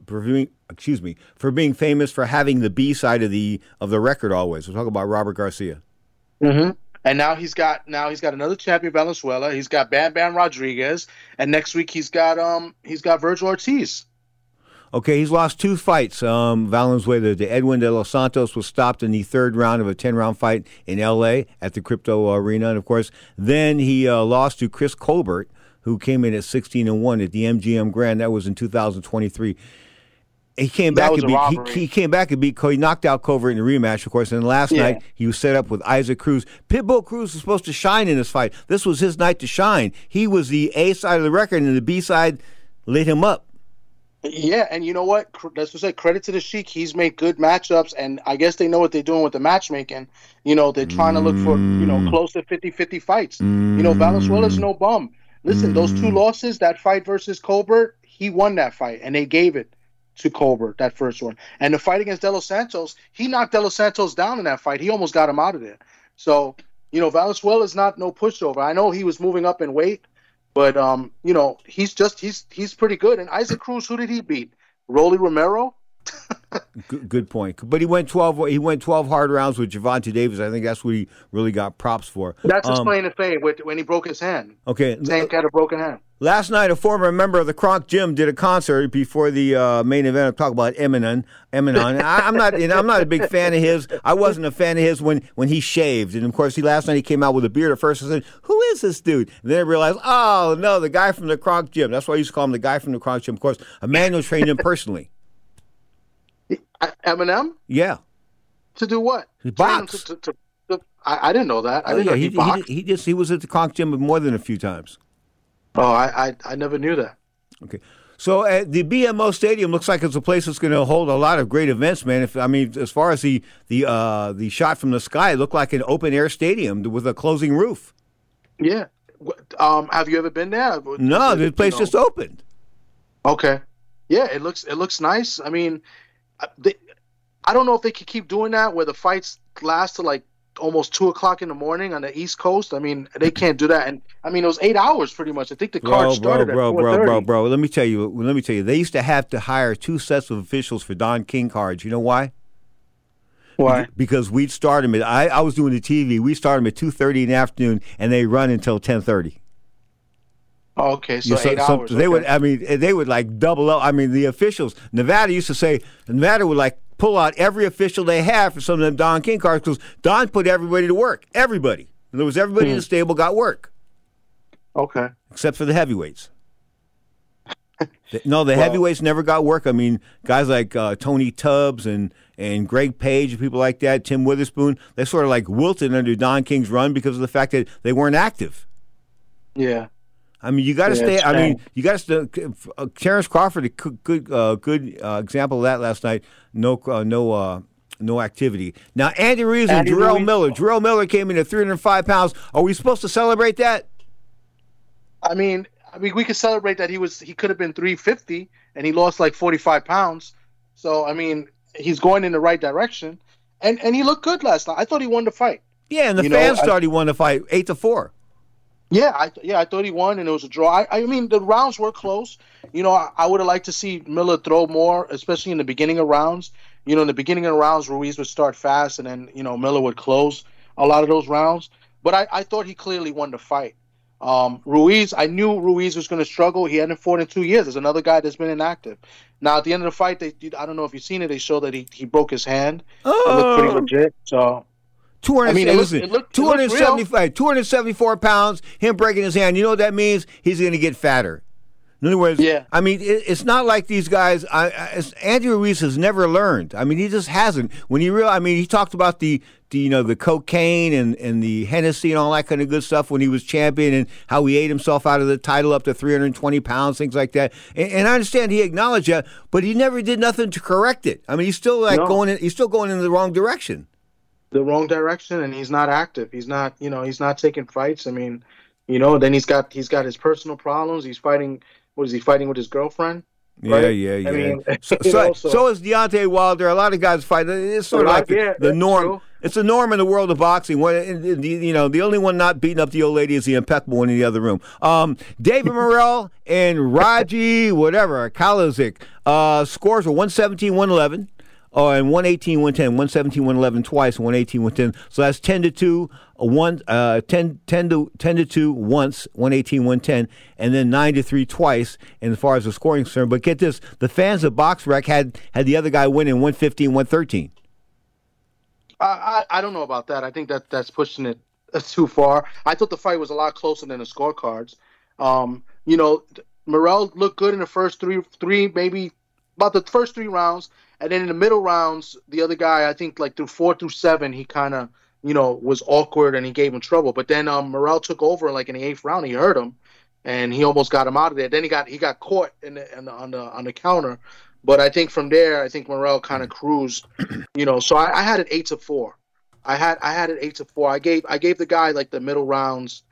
being famous for having the B side of the record always. We'll talk about Robert Garcia. Mm-hmm. And now he's got another champion, Valenzuela. He's got Bam Bam Rodriguez, and next week he's got Virgil Ortiz. Okay, he's lost 2 fights. Valenzuela, the Edwin de los Santos, was stopped in the 3rd round of a 10-round fight in L.A. at the Crypto Arena, and of course, then he lost to Chris Colbert, who came in at 16-1 at the MGM Grand. That was in 2023. He came back and beat. He knocked out Colbert in the rematch, of course. And last night he was set up with Isaac Cruz. Pitbull Cruz was supposed to shine in this fight. This was his night to shine. He was the A side of the record, and the B side lit him up. Yeah, and you know what? Let's just say credit to the Sheik. He's made good matchups, and I guess they know what they're doing with the matchmaking. They're trying to look for close to 50-50 fights. Valenzuela's no bum. Listen, those 2 losses, that fight versus Colbert, he won that fight, and they gave it to Colbert, that first one. And the fight against De Los Santos, he knocked De Los Santos down in that fight. He almost got him out of there. So, Valenzuela's not no pushover. I know he was moving up in weight, but, he's pretty good. And Isaac Cruz, who did he beat? Rolly Romero? Good point. But he went 12 hard rounds with Gervonta Davis. I think that's what he really got props for. That's his claim to fame when he broke his hand. Okay. Saying he had a broken hand. Last night, a former member of the Kronk Gym did a concert before the main event. I'm talking about Eminem. I'm not a big fan of his. I wasn't a fan of his when he shaved. And, of course, last night he came out with a beard. At first I said, who is this dude? And then I realized, oh, no, the guy from the Kronk Gym. That's why I used to call him the guy from the Kronk Gym. Of course, Emmanuel trained him personally. Eminem? Yeah. To do what? He boxed. I didn't know that. I didn't know he boxed. He was at the Kronk Gym more than a few times. Oh, I never knew that. Okay. So the BMO Stadium looks like it's a place that's going to hold a lot of great events, man. As far as the shot from the sky, it looked like an open air stadium with a closing roof. Yeah. Have you ever been there? No, the place just opened. Okay. Yeah, it looks nice. I mean, I don't know if they could keep doing that where the fights last to like almost 2:00 in the morning on the East Coast. I mean, they can't do that. And I mean, it was 8 hours pretty much. I think the card started at 4:30. Bro. Let me tell you. They used to have to hire 2 sets of officials for Don King cards. You know why? Why? Because we'd start them I was doing the TV. We start them at 2:30 in the afternoon, and they run until 10:30. Oh, okay, so 8 hours. They would. I mean, they would like double up. I mean, the officials. Nevada used to say Nevada would like pull out every official they have for some of them Don King cards because Don put everybody to work. Everybody. In other words, everybody in the stable got work. Okay. Except for the heavyweights. The heavyweights never got work. I mean, guys like Tony Tubbs and Greg Page and people like that, Tim Witherspoon, they sort of like wilted under Don King's run because of the fact that they weren't active. Yeah. I mean, you got to stay. I mean, you got to. Terrence Crawford, a good example of that last night. No activity. Now, Andy Ruiz and Jarrell Miller. Jarrell Miller came in at 305 pounds. Are we supposed to celebrate that? I mean, we could celebrate that he could have been 350 and he lost like 45 pounds. So I mean, he's going in the right direction, and he looked good last night. I thought he won the fight. Yeah, and the fans thought he won the fight 8-4. Yeah, I thought he won, and it was a draw. I mean, the rounds were close. You know, I would have liked to see Miller throw more, especially in the beginning of rounds. You know, in the beginning of rounds, Ruiz would start fast, and then, you know, Miller would close a lot of those rounds. But I thought he clearly won the fight. Ruiz, I knew Ruiz was going to struggle. He hadn't fought in 2 years. There's another guy that's been inactive. Now, at the end of the fight, I don't know if you've seen it, they showed that he broke his hand. It looked pretty legit, so... 274 pounds, him breaking his hand. You know what that means? He's going to get fatter. In other words, I mean, it's not like these guys. Andy Ruiz has never learned. I mean, he just hasn't. When he talked about the cocaine and the Hennessy and all that kind of good stuff when he was champion, and how he ate himself out of the title up to 320 pounds, things like that. And I understand he acknowledged that, but he never did nothing to correct it. I mean, he's still going in the wrong direction. The wrong direction, and he's not active. He's not taking fights. I mean, you know, then he's got his personal problems. He's fighting. What is he fighting with his girlfriend? Right? Yeah. I mean, so is Deontay Wilder. A lot of guys fight. It's sort of like the norm. True. It's a norm in the world of boxing. The only one not beating up the old lady is the impeccable one in the other room. David Morrell and Raji Kalazik. Scores were 117-111. And 118-110, 117-111 twice, 118-110. So that's 10-2, 10-2 once, 118-110, and then 9-3 twice. And as far as the scoring is concerned, but get this: the fans of BoxRec had the other guy winning 115-113. I don't know about that. I think that's pushing it too far. I thought the fight was a lot closer than the scorecards. You know, Morrell looked good in the first three, maybe about the first 3 rounds. And then in the middle rounds, the other guy, I think like through 4 through 7, he kind of, you know, was awkward and he gave him trouble. But then Morrell took over like in the 8th round. He hurt him, and he almost got him out of there. Then he got caught on the counter. But I think from there, Morrell kind of cruised, you know. So I had it 8-4. I had it 8-4. I gave the guy like the middle rounds,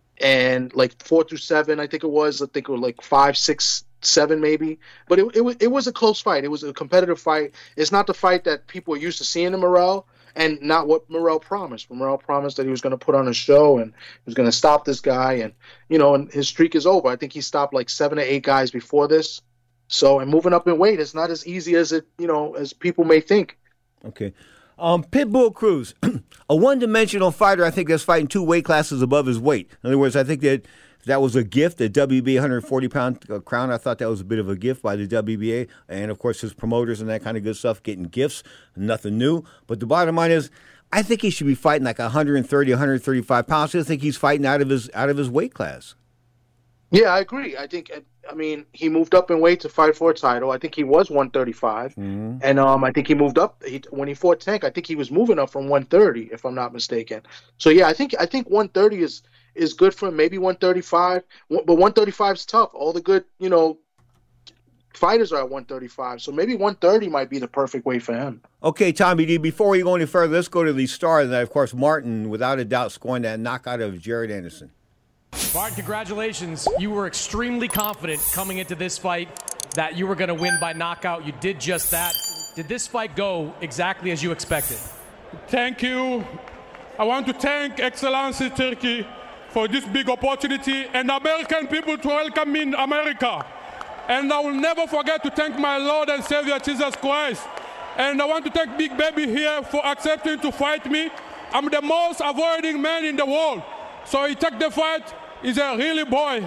and like 4 through 7, I think it was. I think it was like 5, 6, 7 maybe, but it was a close fight. It was a competitive fight. It's not the fight that people are used to seeing in Morrell, and not what Morrell promised. Morrell promised that he was going to put on a show and he was going to stop this guy, and you know, and his streak is over. I think he stopped like 7 or 8 guys before this. So, and moving up in weight, it's not as easy as as people may think. Okay. Pitbull Cruz, a one-dimensional fighter, I think, that's fighting 2 weight classes above his weight. In other words, I think that was a gift, the WBA 140-pound crown. I thought that was a bit of a gift by the WBA. And, of course, his promoters and that kind of good stuff, getting gifts, nothing new. But the bottom line is, I think he should be fighting like 130, 135 pounds. I just think he's fighting out of his weight class. Yeah, I agree. I mean, he moved up in weight to fight for a title. I think he was 135. Mm-hmm. And I think he moved up. When he fought Tank, I think he was moving up from 130, if I'm not mistaken. So, yeah, I think 130 is good for him, maybe 135, but 135 is tough. All the good, you know, fighters are at 135, so maybe 130 might be the perfect weight for him. Okay, Tommy D, before we go any further, let's go to the star. And of course, Martin, without a doubt, scoring that knockout of Jared Anderson. Martin, congratulations. You were extremely confident coming into this fight that you were going to win by knockout. You did just that. Did this fight go exactly as you expected? Thank you. I want to thank Excellency Turkey for this big opportunity and American people to welcome me in America. And I will never forget to thank my Lord and Savior Jesus Christ. And I want to thank Big Baby here for accepting to fight me. I'm the most avoiding man in the world. So he took the fight. He's a really boy.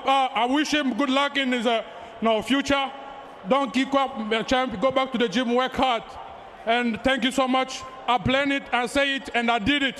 I wish him good luck in his future. Don't keep up, champ. Go back to the gym, work hard. And thank you so much. I planned it, I say it, and I did it.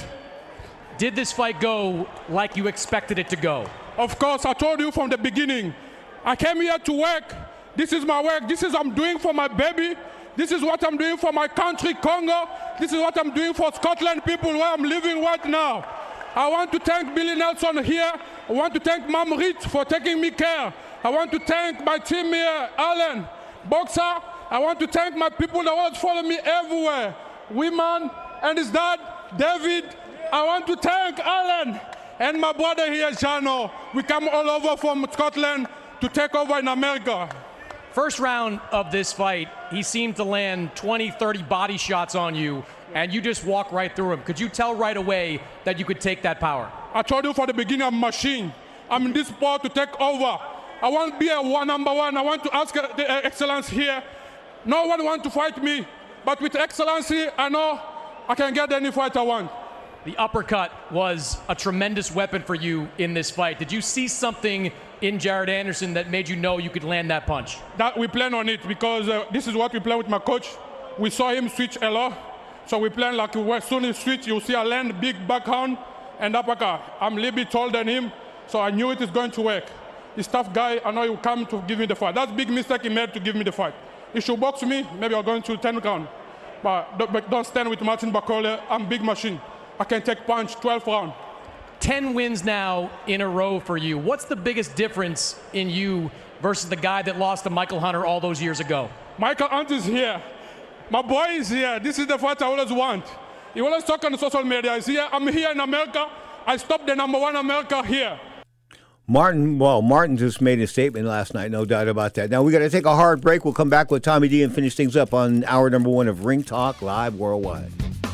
Did this fight go like you expected it to go? Of course, I told you from the beginning. I came here to work. This is my work. This is what I'm doing for my baby. This is what I'm doing for my country, Congo. This is what I'm doing for Scotland people where I'm living right now. I want to thank Billy Nelson here. I want to thank Mom Reed for taking me care. I want to thank my team here, Alan, Boxer. I want to thank my people that always follow me everywhere. Women and his dad, David. I want to thank Alan and my brother here, Jano. We come all over from Scotland to take over in America. First round of this fight, he seemed to land 20, 30 body shots on you, and you just walk right through him. Could you tell right away that you could take that power? I told you from the beginning, I'm a machine. I'm in this sport to take over. I want to be number one. I want to ask the excellence here. No one wants to fight me, but with excellency, I know I can get any fight I want. The uppercut was a tremendous weapon for you in this fight. Did you see something in Jared Anderson that made you know you could land that punch? That we plan on it because this is what we plan with my coach. We saw him switch a lot, so we plan like as soon as he switch, you'll see I land big backhand and uppercut. I'm a little bit taller than him, so I knew it is going to work. He's a tough guy. I know he will come to give me the fight. That's a big mistake he made to give me the fight. He should box me. Maybe I'm going to 10 rounds. But don't stand with Martin Bakole. I'm a big machine. I can take punch 12 rounds. 10 wins now in a row for you. What's the biggest difference in you versus the guy that lost to Michael Hunter all those years ago? Michael Hunter is here. My boy is here. This is the fight I always want. He always talk on social media. He's here. I'm here in America. I stopped the number one America here. Martin just made a statement last night, no doubt about that. Now, we got to take a hard break. We'll come back with Tommy D and finish things up on hour number 1 of Ring Talk Live Worldwide.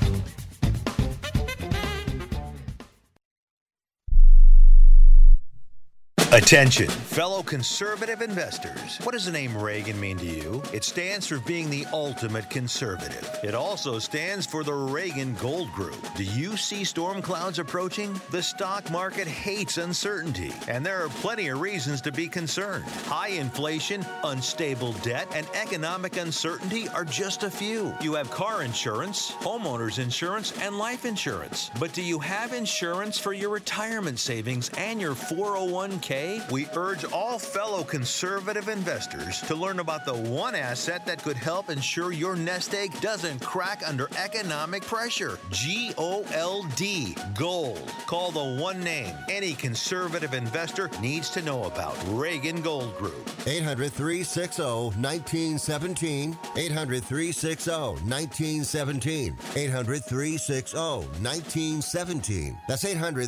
Attention, fellow conservative investors. What does the name Reagan mean to you? It stands for being the ultimate conservative. It also stands for the Reagan Gold Group. Do you see storm clouds approaching? The stock market hates uncertainty, and there are plenty of reasons to be concerned. High inflation, unstable debt, and economic uncertainty are just a few. You have car insurance, homeowners insurance, and life insurance. But do you have insurance for your retirement savings and your 401k? We urge all fellow conservative investors to learn about the one asset that could help ensure your nest egg doesn't crack under economic pressure. GOLD, gold. Call the one name any conservative investor needs to know about. Reagan Gold Group. 800-360-1917. 800-360-1917. 800-360-1917. That's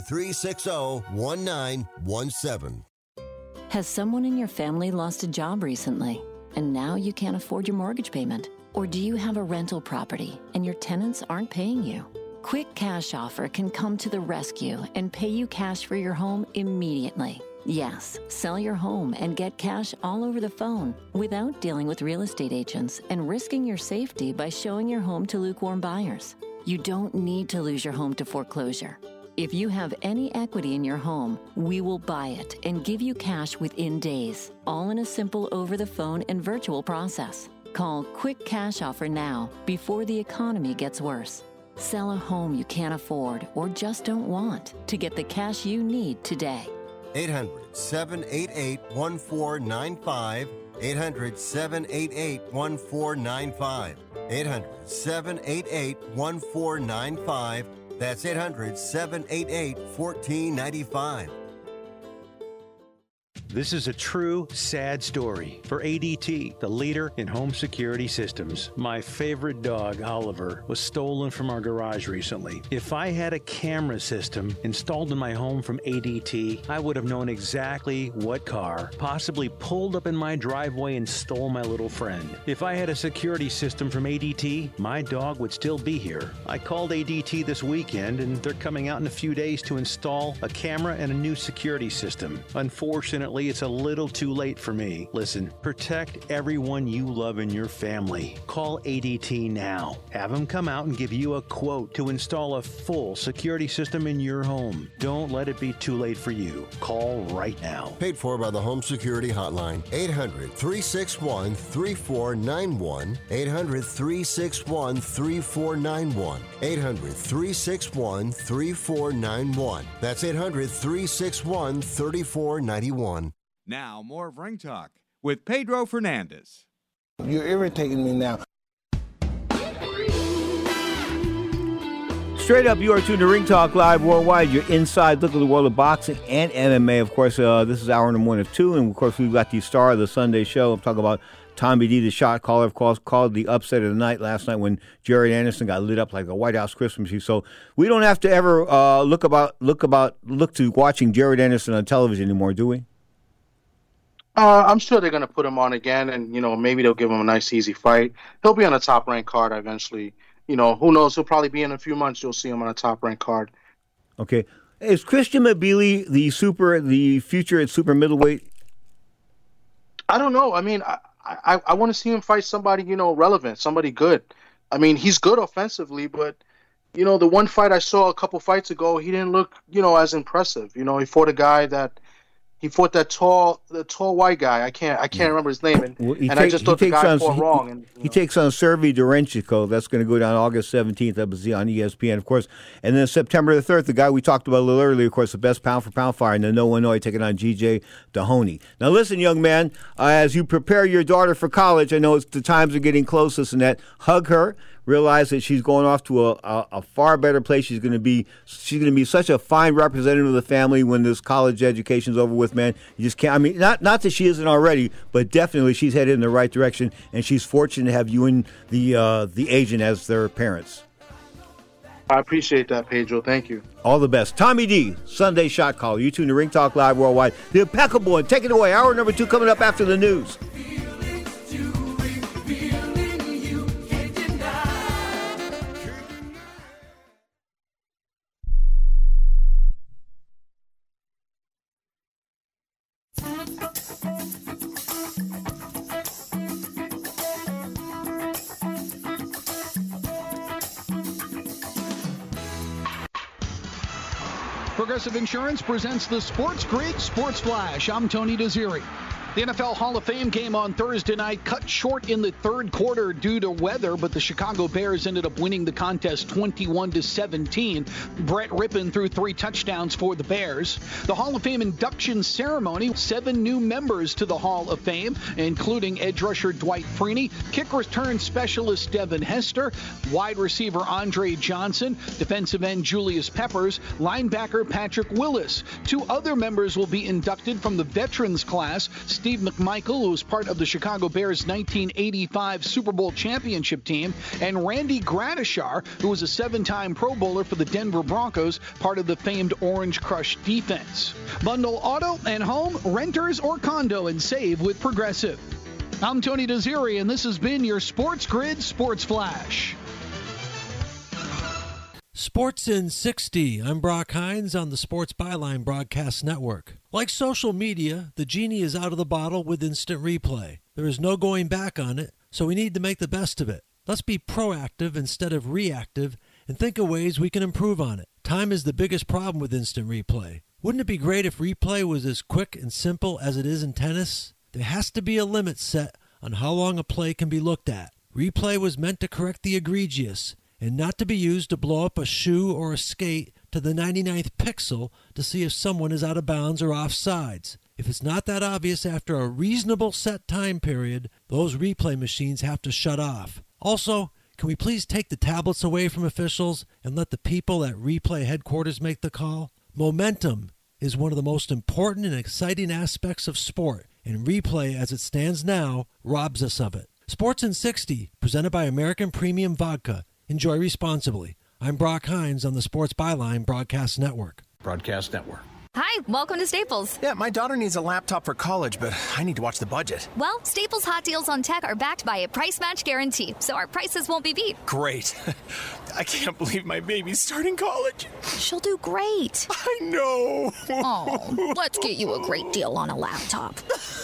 800-360-1917. Has someone in your family lost a job recently, and now you can't afford your mortgage payment? Or do you have a rental property and your tenants aren't paying you? Quick Cash Offer can come to the rescue and pay you cash for your home immediately. Yes, sell your home and get cash all over the phone without dealing with real estate agents and risking your safety by showing your home to lukewarm buyers. You don't need to lose your home to foreclosure. If you have any equity in your home, we will buy it and give you cash within days, all in a simple over-the-phone and virtual process. Call Quick Cash Offer now before the economy gets worse. Sell a home you can't afford or just don't want to get the cash you need today. 800-788-1495. 800-788-1495. 800-788-1495. That's 800-788-1495. This is a true, sad story for ADT, the leader in home security systems. My favorite dog, Oliver, was stolen from our garage recently. If I had a camera system installed in my home from ADT, I would have known exactly what car possibly pulled up in my driveway and stole my little friend. If I had a security system from ADT, my dog would still be here. I called ADT this weekend, and they're coming out in a few days to install a camera and a new security system. Unfortunately, it's a little too late for me. Listen, protect everyone you love in your family. Call ADT now. Have them come out and give you a quote to install a full security system in your home. Don't let it be too late for you. Call right now. Paid for by the Home Security Hotline. 800-361-3491. 800-361-3491. 800-361-3491. That's 800-361-3491. Now, more of Ring Talk with Pedro Fernandez. You're irritating me now. Straight up, you are tuned to Ring Talk Live Worldwide, your inside look at the world of boxing and MMA. Of course, this is hour number 1 of 2, and of course, we've got the star of the Sunday show. I'm talking about Tommy D, the shot caller, of course, called the upset of the night last night when Jared Anderson got lit up like a White House Christmas tree. So we don't have to ever look to watching Jared Anderson on television anymore, do we? I'm sure they're going to put him on again, and, maybe they'll give him a nice, easy fight. He'll be on a top-ranked card eventually. Who knows? He'll probably be in a few months. You'll see him on a top-ranked card. Okay. Is Christian Mabili the future at super middleweight? I don't know. I mean, I want to see him fight somebody, relevant, somebody good. I mean, he's good offensively, but, the one fight I saw a couple fights ago, he didn't look, as impressive. He fought that tall white guy. I can't remember his name, I just thought the guy fought wrong. He takes on Sergey Derenchiko. That's going to go down August 17th. That was on ESPN, of course. And then September the 3rd, the guy we talked about a little earlier, of course, the best pound-for-pound fighter in the Illinois, taking on G.J. Dahoney. Now, listen, young man, as you prepare your daughter for college, I know the times are getting close, this and that. Hug her. Realize that she's going off to a far better place. She's going to be such a fine representative of the family when this college education's over with, man. You just can't. I mean, not that she isn't already, but definitely she's headed in the right direction, and she's fortunate to have you and the agent as their parents. I appreciate that, Pedro. Thank you. All the best. Tommy D, Sunday Shot Caller. You tune to Ring Talk Live Worldwide. The impeccable one. Take it away. Hour number 2 coming up after the news. Progressive Insurance presents the Sports Grid Sports Flash. I'm Tony Desiri. The NFL Hall of Fame game on Thursday night cut short in the third quarter due to weather, but the Chicago Bears ended up winning the contest 21-17. Brett Rippon threw 3 touchdowns for the Bears. The Hall of Fame induction ceremony, 7 new members to the Hall of Fame, including edge rusher Dwight Freeney, kick return specialist Devin Hester, wide receiver Andre Johnson, defensive end Julius Peppers, linebacker Patrick Willis. 2 other members will be inducted from the veterans class, Steve McMichael, who was part of the Chicago Bears' 1985 Super Bowl championship team, and Randy Gradishar, who was a 7-time Pro Bowler for the Denver Broncos, part of the famed Orange Crush defense. Bundle auto and home, renters, or condo and save with Progressive. I'm Tony Desiri, and this has been your Sports Grid Sports Flash. Sports in 60. I'm Brock Hines on the Sports Byline Broadcast Network. Like social media, the genie is out of the bottle with instant replay. There is no going back on it, so we need to make the best of it. Let's be proactive instead of reactive and think of ways we can improve on it. Time is the biggest problem with instant replay. Wouldn't it be great if replay was as quick and simple as it is in tennis? There has to be a limit set on how long a play can be looked at. Replay was meant to correct the egregious and not to be used to blow up a shoe or a skate to the 99th pixel to see if someone is out of bounds or offsides. If it's not that obvious after a reasonable set time period, those replay machines have to shut off. Also, can we please take the tablets away from officials and let the people at replay headquarters make the call? Momentum is one of the most important and exciting aspects of sport, and replay as it stands now robs us of it. Sports in 60, presented by American Premium Vodka. Enjoy responsibly. I'm Brock Hines on the Sports Byline Broadcast Network. Hi, welcome to Staples. Yeah, my daughter needs a laptop for college, but I need to watch the budget. Well, Staples hot deals on tech are backed by a price match guarantee, so our prices won't be beat. Great. I can't believe my baby's starting college. She'll do great. I know. Oh, let's get you a great deal on a laptop.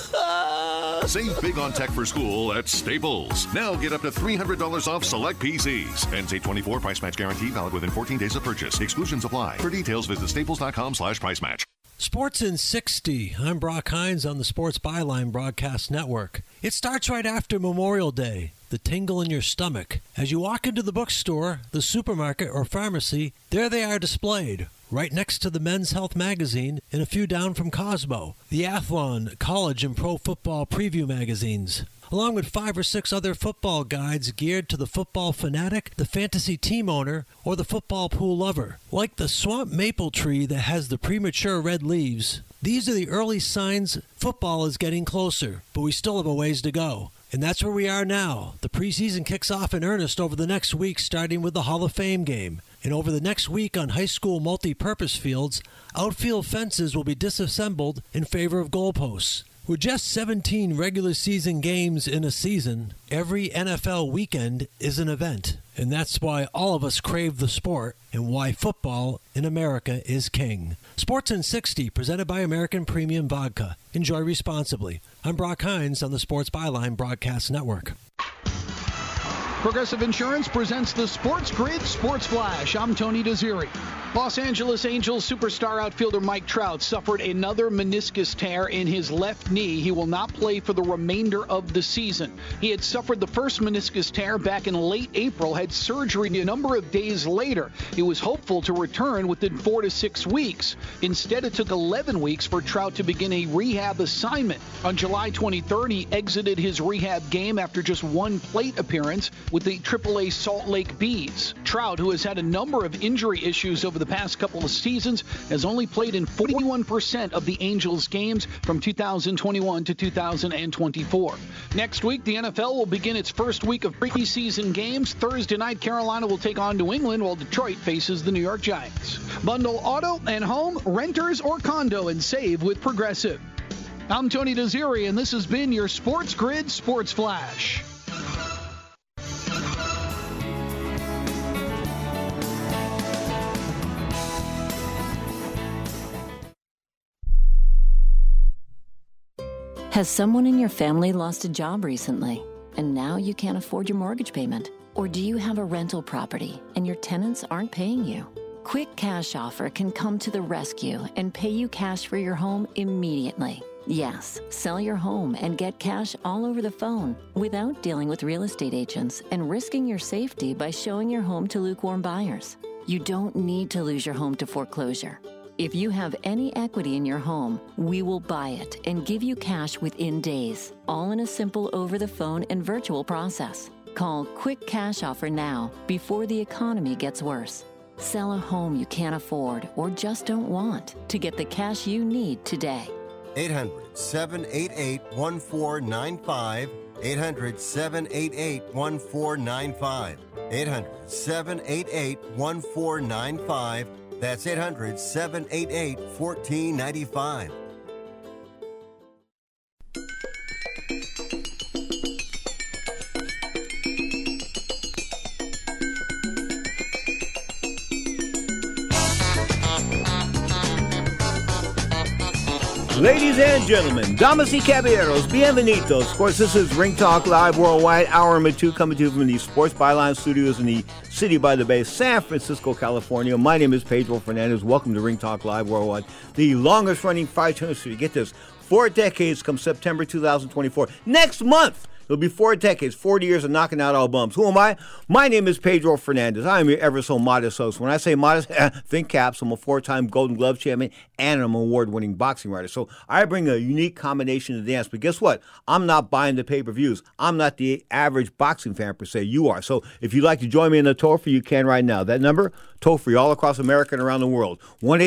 Save big on tech for school at Staples. Now get up to $300 off select PCs. NC24 price match guarantee valid within 14 days of purchase. Exclusions apply. For details, visit staples.com/price match. Sports in 60. I'm Brock Hines on the Sports Byline Broadcast Network. It starts right after Memorial Day. The tingle in your stomach. As you walk into the bookstore, the supermarket, or pharmacy, there they are displayed, right next to the Men's Health magazine and a few down from Cosmo, the Athlon, College, and Pro Football preview magazines, along with 5 or 6 other football guides geared to the football fanatic, the fantasy team owner, or the football pool lover. Like the swamp maple tree that has the premature red leaves, these are the early signs football is getting closer, but we still have a ways to go. And that's where we are now. The preseason kicks off in earnest over the next week, starting with the Hall of Fame game. And over the next week on high school multi-purpose fields, outfield fences will be disassembled in favor of goalposts. With just 17 regular season games in a season, every NFL weekend is an event. And that's why all of us crave the sport and why football in America is king. Sports in 60, presented by American Premium Vodka. Enjoy responsibly. I'm Brock Hines on the Sports Byline Broadcast Network. Progressive Insurance presents the Sports Grid Sports Flash. I'm Tony Desiri. Los Angeles Angels superstar outfielder Mike Trout suffered another meniscus tear in his left knee. He will not play for the remainder of the season. He had suffered the first meniscus tear back in late April, had surgery a number of days later. He was hopeful to return within 4 to 6 weeks. Instead, it took 11 weeks for Trout to begin a rehab assignment. On July 23rd, he exited his rehab game after just one plate appearance with the AAA Salt Lake Bees. Trout, who has had a number of injury issues over the past couple of seasons, has only played in 41% of the Angels' games from 2021 to 2024. Next week, the NFL will begin its first week of preseason games. Thursday night, Carolina will take on New England, while Detroit faces the New York Giants. Bundle auto and home, renters, or condo and save with Progressive. I'm Tony Desiri, and this has been your Sports Grid Sports Flash. Has someone in your family lost a job recently, and now you can't afford your mortgage payment? Or do you have a rental property and your tenants aren't paying you? Quick Cash Offer can come to the rescue and pay you cash for your home immediately. Yes, sell your home and get cash all over the phone without dealing with real estate agents and risking your safety by showing your home to lukewarm buyers. You don't need to lose your home to foreclosure. If you have any equity in your home, we will buy it and give you cash within days, all in a simple over-the-phone and virtual process. Call Quick Cash Offer now before the economy gets worse. Sell a home you can't afford or just don't want to get the cash you need today. 800-788-1495. 800-788-1495. 800-788-1495. That's 800-788-1495. Ladies and gentlemen, damas y caballeros, bienvenidos. Of course, this is Ring Talk Live Worldwide, hour number 2, coming to you from the Sports Byline Studios in the City by the Bay, San Francisco, California. My name is Pedro Fernandez. Welcome to Ring Talk Live Worldwide, the longest-running fight show in history. Get this, 4 decades come September 2024. Next month! It'll be 4 decades, 40 years of knocking out all bums. Who am I? My name is Pedro Fernandez. I am your ever so modest host. When I say modest, think caps. I'm a 4-time Golden Glove champion, and I'm an award-winning boxing writer. So I bring a unique combination to the dance. But guess what? I'm not buying the pay-per-views. I'm not the average boxing fan per se. You are. So if you'd like to join me in the toll-free, you can right now. That number, toll-free all across America and around the world.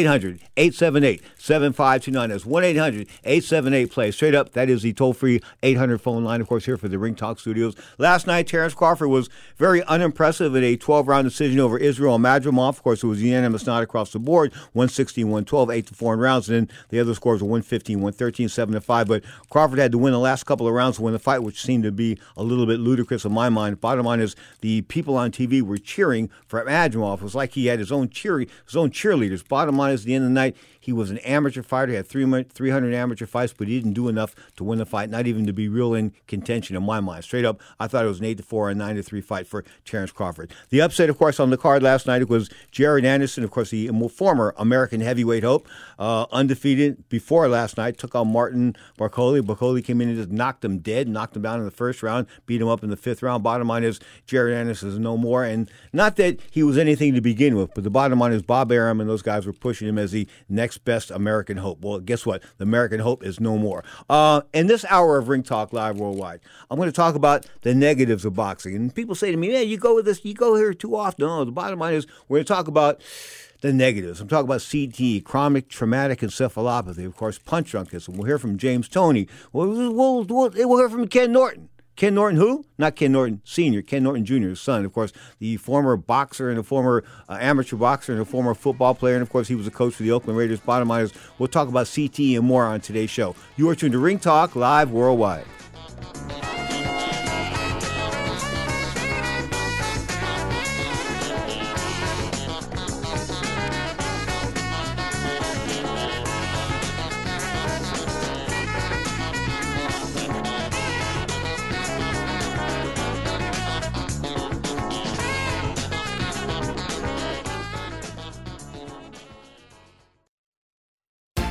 1-800-878-7529. That's 1-800-878-PLAY. Straight up, that is the toll-free 800 phone line, of course, here for the Ring Talk Studios. Last night, Terrence Crawford was very unimpressive in a 12-round decision over Israel Madrimov. Of course, it was unanimous nod across the board, 116-112, 8-4 in rounds, and then the other scores were 115, 113, 7-5. But Crawford had to win the last couple of rounds to win the fight, which seemed to be a little bit ludicrous in my mind. Bottom line is the people on TV were cheering for Madrimov. It was like he had his own cheerleaders. Bottom line is, at the end of the night, he was an amateur fighter. He had 300 amateur fights, but he didn't do enough to win the fight, not even to be real in contention in my mind. Straight up, I thought it was an 8-4 or a 9-3 fight for Terrence Crawford. The upset, of course, on the card last night, it was Jared Anderson, of course, the former American heavyweight hope, undefeated before last night, took on Martin Barcoli. Barcoli came in and just knocked him dead, knocked him down in the first round, beat him up in the 5th round. Bottom line is Jared Anderson is no more, and not that he was anything to begin with, but the bottom line is Bob Arum and those guys were pushing him as the next best American hope. Well, guess what? The American hope is no more. In this hour of Ring Talk Live Worldwide, I'm going to talk about the negatives of boxing. And people say to me, man, you go here too often. No, the bottom line is we're going to talk about the negatives. I'm talking about CTE, chronic traumatic encephalopathy, of course, punch drunkenness. And we'll hear from James Toney. We'll hear from Ken Norton. Ken Norton who? Not Ken Norton Sr., Ken Norton Jr., his son, of course, the former boxer and a former amateur boxer and a former football player. And, of course, he was a coach for the Oakland Raiders. Bottom line is we'll talk about CTE and more on today's show. You are tuned to Ring Talk Live Worldwide.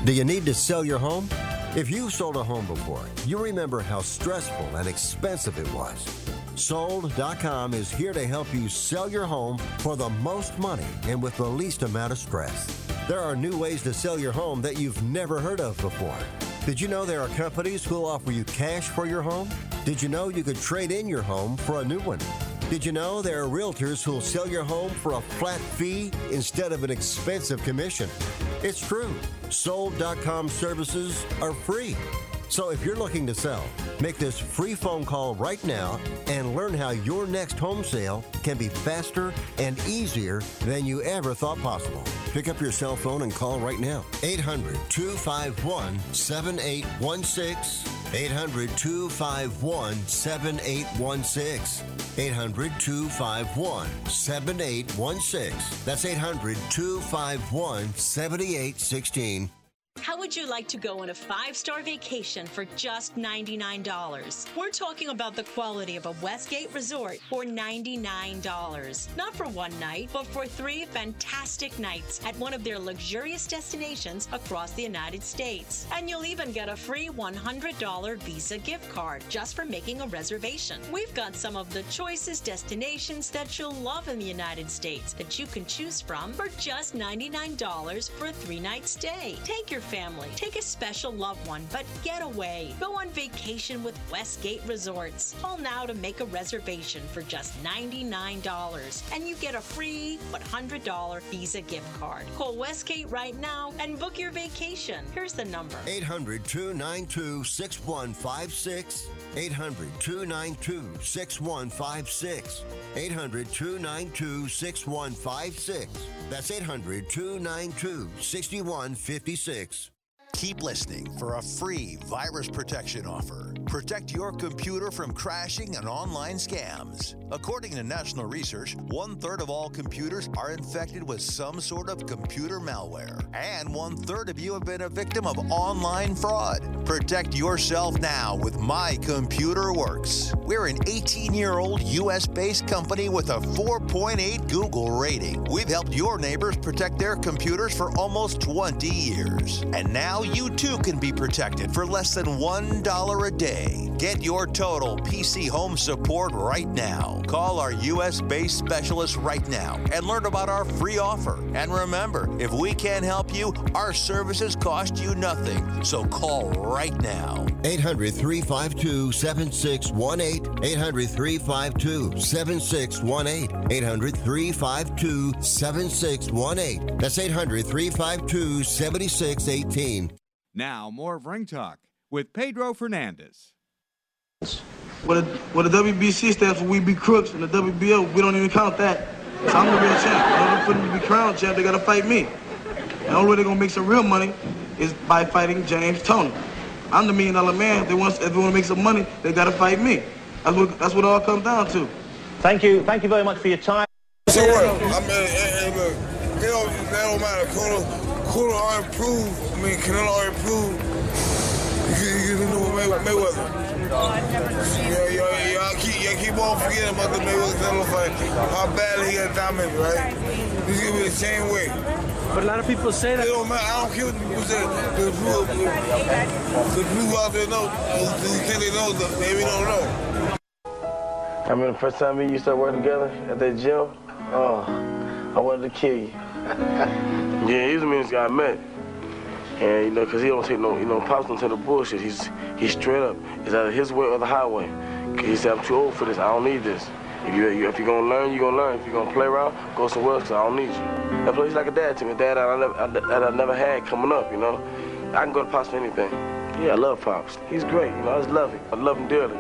Do you need to sell your home? If you've sold a home before, you remember how stressful and expensive it was. Sold.com is here to help you sell your home for the most money and with the least amount of stress. There are new ways to sell your home that you've never heard of before. Did you know there are companies who'll offer you cash for your home? Did you know you could trade in your home for a new one? Did you know there are realtors who'll sell your home for a flat fee instead of an expensive commission? It's true. Sold.com services are free. So if you're looking to sell, make this free phone call right now and learn how your next home sale can be faster and easier than you ever thought possible. Pick up your cell phone and call right now. 800-251-7816. 800-251-7816. 800-251-7816. That's 800-251-7816. How would you like to go on a 5-star vacation for just $99? We're talking about the quality of a Westgate resort for $99. Not for one night, but for 3 fantastic nights at one of their luxurious destinations across the United States. And you'll even get a free $100 Visa gift card just for making a reservation. We've got some of the choicest destinations that you'll love in the United States that you can choose from for just $99 for a 3-night stay. Take your family, take a special loved one, but get away. Go on vacation with Westgate Resorts. Call now to make a reservation for just $99, and you get a free $100 Visa gift card. Call Westgate right now and book your vacation. Here's the number: 800-292-6156. 800-292-6156. 800-292-6156. That's 800-292-6156. Keep listening for a free virus protection offer. Protect your computer from crashing and online scams. According to national research, 1/3 of all computers are infected with some sort of computer malware. And 1/3 of you have been a victim of online fraud. Protect yourself now with My Computer Works. We're an 18-year-old U.S.-based company with a 4.8 Google rating. We've helped your neighbors protect their computers for almost 20 years. And now you too can be protected for less than $1 a day. Get your total PC home support right now. Call our U.S.-based specialist right now and learn about our free offer. And remember, if we can't help you, our services cost you nothing. So call right now. 800-352-7618. 800-352-7618. 800-352-7618. That's 800-352-7618. Now, more of Ring Talk with Pedro Fernandez. What the WBC stands for, we be crooks, and the WBO, we don't even count that. So I'm gonna be a champ. In order for them to be crowned champ, they gotta fight me. And the only way they're gonna make some real money is by fighting James Toney. I'm the $1 million man. If they want to make some money, they gotta fight me. That's what it all comes down to. Thank you very much for your time. So what? I mean, look, that don't matter. Cooler already proved. I mean, Canelo already proved. You know Mayweather. Y'all keep on forgetting about the Mayweather-Canelo fight. How badly he got dominated, right? He's gonna be the same way. But a lot of people say that. It don't matter. I don't care what the people say. The blue out there know. Who think they know, maybe don't know. I remember the first time we used to work together at that gym. Oh, I wanted to kill you. Yeah, he's the meanest guy I met. And, because he don't take Pops don't take no bullshit. He's straight up. It's either his way or the highway. Cause he said, I'm too old for this. I don't need this. If you're gonna learn, you're gonna learn. If you're gonna play around, go somewhere else, cause I don't need you. And plus, he's like a dad to me. Dad I never had coming up, I can go to Pops for anything. Yeah, I love Pops. He's great, I just love him. I love him dearly.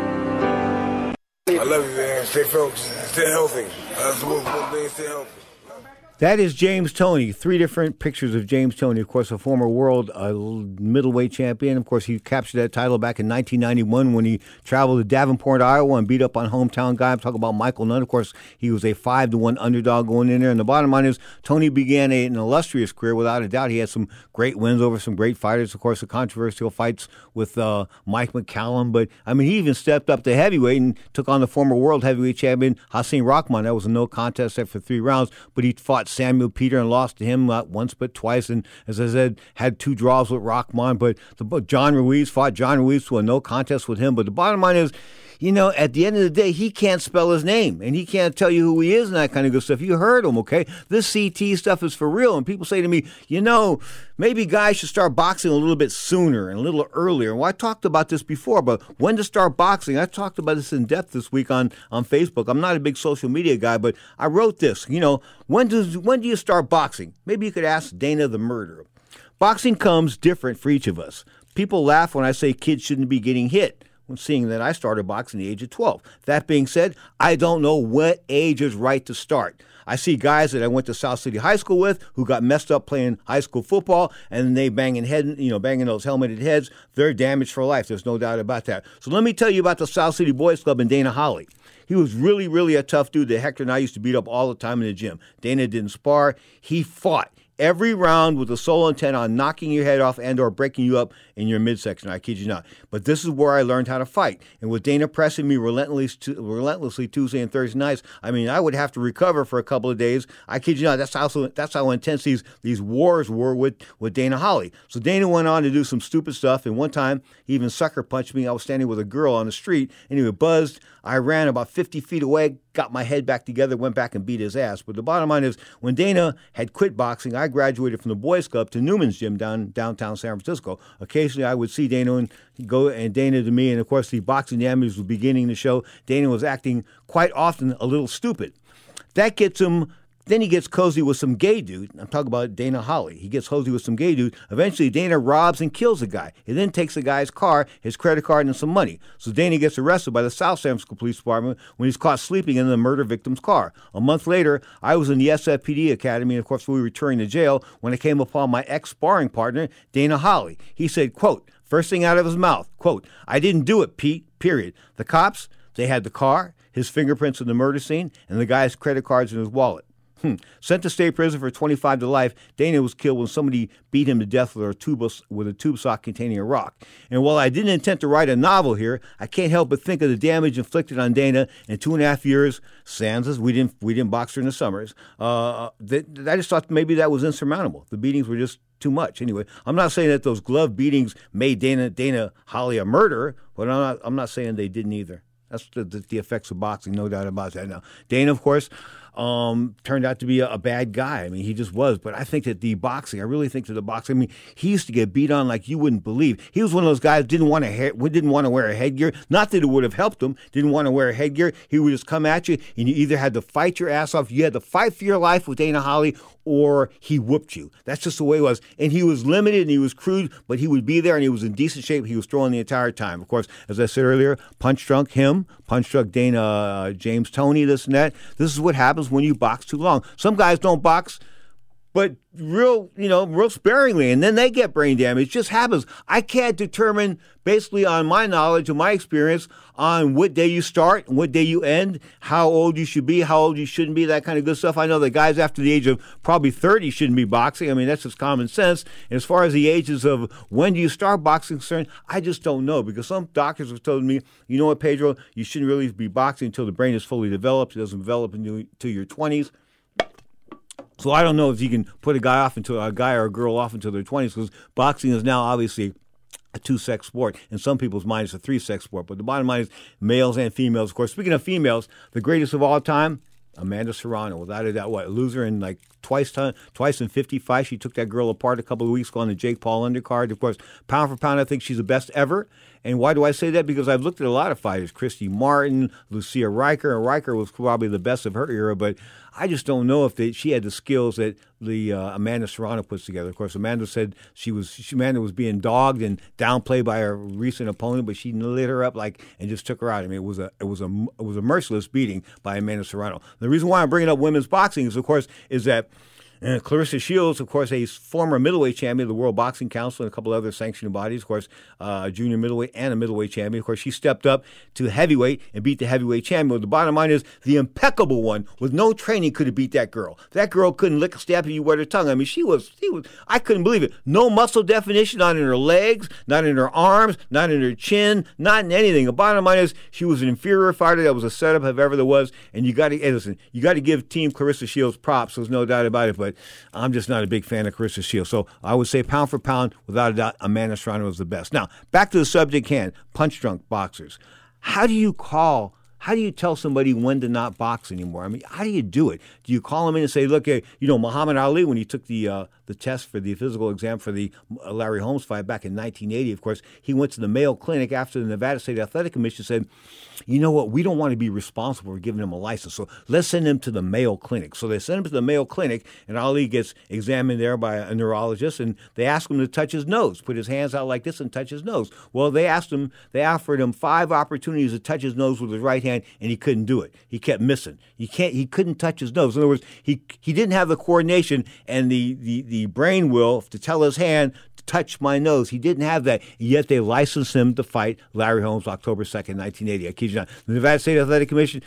I love you, man. Stay focused. Stay healthy. That's the most important thing, stay healthy. That is James Toney. 3 different pictures of James Toney. Of course, a former world middleweight champion. Of course, he captured that title back in 1991 when he traveled to Davenport, Iowa, and beat up on hometown guy. I'm talking about Michael Nunn. Of course, he was a 5-1 underdog going in there. And the bottom line is, Toney began an illustrious career without a doubt. He had some great wins over some great fighters. Of course, the controversial fights with Mike McCallum. But, he even stepped up to heavyweight and took on the former world heavyweight champion, Hasim Rahman. That was a no contest there for 3 rounds. But he fought fought Samuel Peter and lost to him not once but twice. And as I said, had 2 draws with Rahman. But John Ruiz fought John Ruiz to a no contest with him. But the bottom line is, at the end of the day, he can't spell his name, and he can't tell you who he is and that kind of good stuff. You heard him, okay? This CT stuff is for real, and people say to me, maybe guys should start boxing a little bit sooner and a little earlier. Well, I talked about this before, but when to start boxing, I talked about this in depth this week on Facebook. I'm not a big social media guy, but I wrote this. When do you start boxing? Maybe you could ask Dana the Murderer. Boxing comes different for each of us. People laugh when I say kids shouldn't be getting hit, when seeing that I started boxing at the age of 12. That being said, I don't know what age is right to start. I see guys that I went to South City High School with who got messed up playing high school football, and they banging those helmeted heads. They're damaged for life. There's no doubt about that. So let me tell you about the South City Boys Club and Dana Holly. He was really, really a tough dude that Hector and I used to beat up all the time in the gym. Dana didn't spar. He fought every round with the sole intent on knocking your head off and or breaking you up in your midsection. I kid you not. But this is where I learned how to fight. And with Dana pressing me relentlessly Tuesday and Thursday nights, I would have to recover for a couple of days. I kid you not. That's how intense these wars were with Dana Holly. So Dana went on to do some stupid stuff. And one time, he even sucker punched me. I was standing with a girl on the street, and he was buzzed. I ran about 50 feet away, got my head back together, went back and beat his ass. But the bottom line is, when Dana had quit boxing, I graduated from the Boys Club to Newman's Gym downtown San Francisco. Occasionally, I would see Dana and Dana to me, and of course, the boxing damages was beginning to show. Dana was acting quite often a little stupid. That gets him. Then he gets cozy with some gay dude. I'm talking about Dana Holly. He gets cozy with some gay dude. Eventually, Dana robs and kills the guy. He then takes the guy's car, his credit card, and some money. So Dana gets arrested by the South San Francisco Police Department when he's caught sleeping in the murder victim's car. A month later, I was in the SFPD Academy, and of course, we were returning to jail when I came upon my ex-sparring partner, Dana Holly. He said, quote, first thing out of his mouth, quote, I didn't do it, Pete, period. The cops, they had the car, his fingerprints in the murder scene, and the guy's credit cards in his wallet. Sent to state prison for 25 to life, Dana was killed when somebody beat him to death with a tube sock containing a rock. And while I didn't intend to write a novel here, I can't help but think of the damage inflicted on Dana in 2.5 years. Sans, we didn't box during the summers. I just thought maybe that was insurmountable. The beatings were just too much. Anyway, I'm not saying that those glove beatings made Dana Holly a murderer, but I'm not saying they didn't either. That's the effects of boxing, no doubt about that. Now, Dana, of course, turned out to be a bad guy. He just was. But I think that I really think that the boxing, he used to get beat on like you wouldn't believe. He was one of those guys who didn't want to wear a headgear. Not that it would have helped him. Didn't want to wear a headgear. He would just come at you, and you either had to fight your ass off. You had to fight for your life with Dana Holly, or he whooped you. That's just the way it was. And he was limited and he was crude, but he would be there and he was in decent shape. He was throwing the entire time. Of course, as I said earlier, punch drunk him, punch drunk Dana, James Toney, this and that. This is what happens when you box too long. Some guys don't box, but real sparingly, and then they get brain damage. It just happens. I can't determine, basically on my knowledge and my experience, on what day you start and what day you end, how old you should be, how old you shouldn't be, that kind of good stuff. I know that guys after the age of probably 30 shouldn't be boxing. That's just common sense. And as far as the ages of when do you start boxing concerned, I just don't know, because some doctors have told me, you know what, Pedro, you shouldn't really be boxing until the brain is fully developed. It doesn't develop until your 20s. So I don't know if you can put a guy or a girl off until their 20s, because boxing is now obviously a 2-sex sport. In some people's minds, it's a 3-sex sport. But the bottom line is males and females. Of course, speaking of females, the greatest of all time, Amanda Serrano, without a doubt, loser in twice in 50 fights. She took that girl apart a couple of weeks ago on the Jake Paul undercard. Of course, pound for pound, I think she's the best ever. And why do I say that? Because I've looked at a lot of fighters, Christy Martin, Lucia Riker, and Riker was probably the best of her era, but I just don't know if she had the skills that the Amanda Serrano puts together. Of course, Amanda said Amanda was being dogged and downplayed by her recent opponent, but she lit her up and just took her out. It was a merciless beating by Amanda Serrano. The reason why I'm bringing up women's boxing is, of course, is that And Clarissa Shields, of course, a former middleweight champion of the World Boxing Council and a couple other sanctioning bodies, of course, junior middleweight and a middleweight champion. Of course, she stepped up to heavyweight and beat the heavyweight champion. But the bottom line is the impeccable one with no training could have beat that girl. That girl couldn't lick a stab at you with her tongue. I mean, she was, I couldn't believe it. No muscle definition, not in her legs, not in her arms, not in her chin, not in anything. The bottom line is she was an inferior fighter. That was a setup if ever there was. And you got to give Team Clarissa Shields props. There's no doubt about it. But I'm just not a big fan of Clarissa Shields. So I would say pound for pound, without a doubt, Amanda Serrano is the best. Now, back to the subject hand, punch-drunk boxers. How do you tell somebody when to not box anymore? I mean, how do you do it? Do you call them in and say, look, Muhammad Ali, when he took the test for the physical exam for the Larry Holmes fight back in 1980, of course, he went to the Mayo Clinic after the Nevada State Athletic Commission said, you know what, we don't want to be responsible for giving him a license, so let's send him to the Mayo Clinic. So they send him to the Mayo Clinic, and Ali gets examined there by a neurologist, and they ask him to touch his nose, put his hands out like this and touch his nose. Well, they offered him 5 opportunities to touch his nose with his right hand, and he couldn't do it. He kept missing. He couldn't touch his nose. In other words, he didn't have the coordination and the brain will to tell his hand to touch my nose. He didn't have that. Yet they licensed him to fight Larry Holmes October 2nd, 1980. I kid you not. The Nevada State Athletic Commission,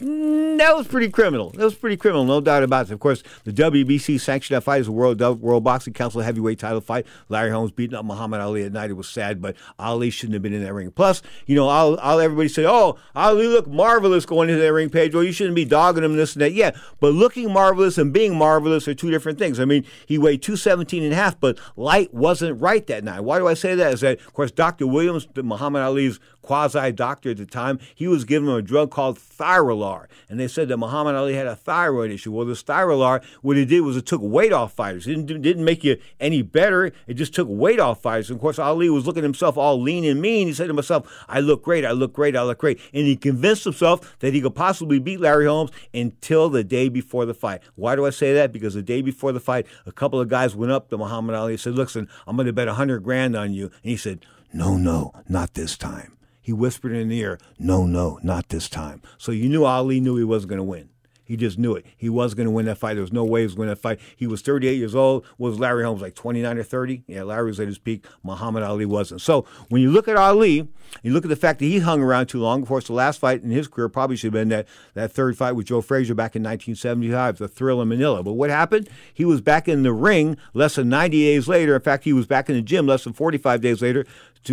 that was pretty criminal. No doubt about it. Of course, the WBC sanctioned that fight as a World Boxing Council heavyweight title fight. Larry Holmes beating up Muhammad Ali at night. It was sad, but Ali shouldn't have been in that ring. Plus, everybody say, oh, Ali looked marvelous going into that ring, Pedro. You shouldn't be dogging him, this and that. Yeah, but looking marvelous and being marvelous are two different things. I mean, he weighed 217.5, but light wasn't right that night. Why do I say that? Is that, of course, Dr. Williams, Muhammad Ali's quasi-doctor at the time, he was giving him a drug called Thyrolar. And they said that Muhammad Ali had a thyroid issue. Well, this Thyrolar, what it did was it took weight off fighters. It didn't make you any better. It just took weight off fighters. And, of course, Ali was looking at himself all lean and mean. He said to himself, I look great. And he convinced himself that he could possibly beat Larry Holmes until the day before the fight. Why do I say that? Because the day before the fight, a couple of guys went up to Muhammad Ali and said, listen, I'm going to bet $100,000 on you. And he said, no, not this time. He whispered in the ear, no, not this time. So you knew Ali knew he wasn't going to win. He just knew it. He was going to win that fight. There was no way he was going to fight. He was 38 years old. Was Larry Holmes like 29 or 30? Yeah, Larry was at his peak. Muhammad Ali wasn't. So when you look at Ali, you look at the fact that he hung around too long. Of course, the last fight in his career probably should have been that third fight with Joe Frazier back in 1975, the Thrill in Manila. But what happened? He was back in the ring less than 90 days later. In fact, he was back in the gym less than 45 days later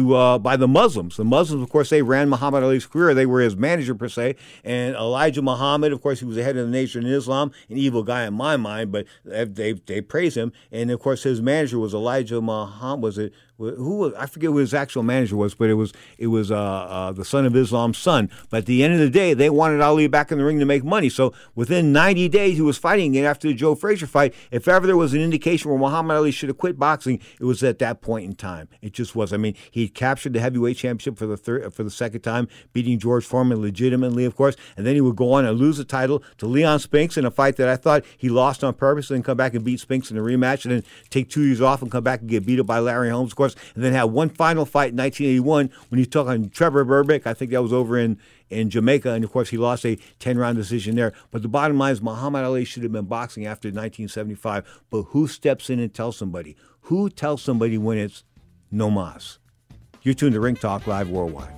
by the Muslims. The Muslims, of course, they ran Muhammad Ali's career. They were his manager, per se. And Elijah Muhammad, of course, he was the head of the nation in Islam, an evil guy in my mind, but they praise him. And, of course, his manager was Elijah Muhammad. I forget who his actual manager was, but it was the son of Islam's son. But at the end of the day, they wanted Ali back in the ring to make money. So within 90 days, he was fighting again after the Joe Frazier fight. If ever there was an indication where Muhammad Ali should have quit boxing, it was at that point in time. It just was. I mean, he captured the heavyweight championship for the second time, beating George Foreman legitimately, of course. And then he would go on and lose the title to Leon Spinks in a fight that I thought he lost on purpose, and then come back and beat Spinks in a rematch, and then take 2 years off and come back and get beat up by Larry Holmes, of course. And then had one final fight in 1981 when he took on Trevor Berbick. I think that was over in Jamaica, and of course he lost a 10-round decision there. But the bottom line is Muhammad Ali should have been boxing after 1975. But who steps in and tells somebody? Who tells somebody when it's no mas? You're tuned to Ring Talk Live Worldwide.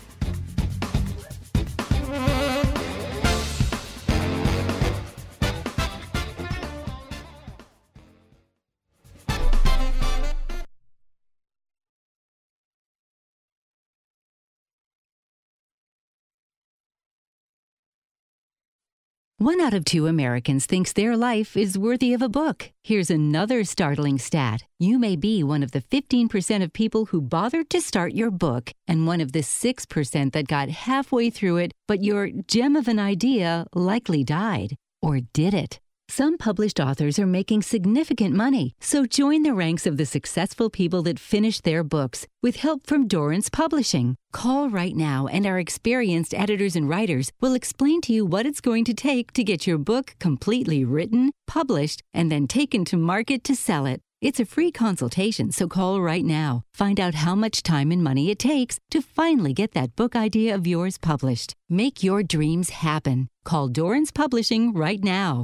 One out of 2 Americans thinks their life is worthy of a book. Here's another startling stat. You may be one of the 15% of people who bothered to start your book, and one of the 6% that got halfway through it, but your gem of an idea likely died. Or did it? Some published authors are making significant money, so join the ranks of the successful people that finished their books with help from Dorrance Publishing. Call right now, and our experienced editors and writers will explain to you what it's going to take to get your book completely written, published, and then taken to market to sell it. It's a free consultation, so call right now. Find out how much time and money it takes to finally get that book idea of yours published. Make your dreams happen. Call Dorrance Publishing right now.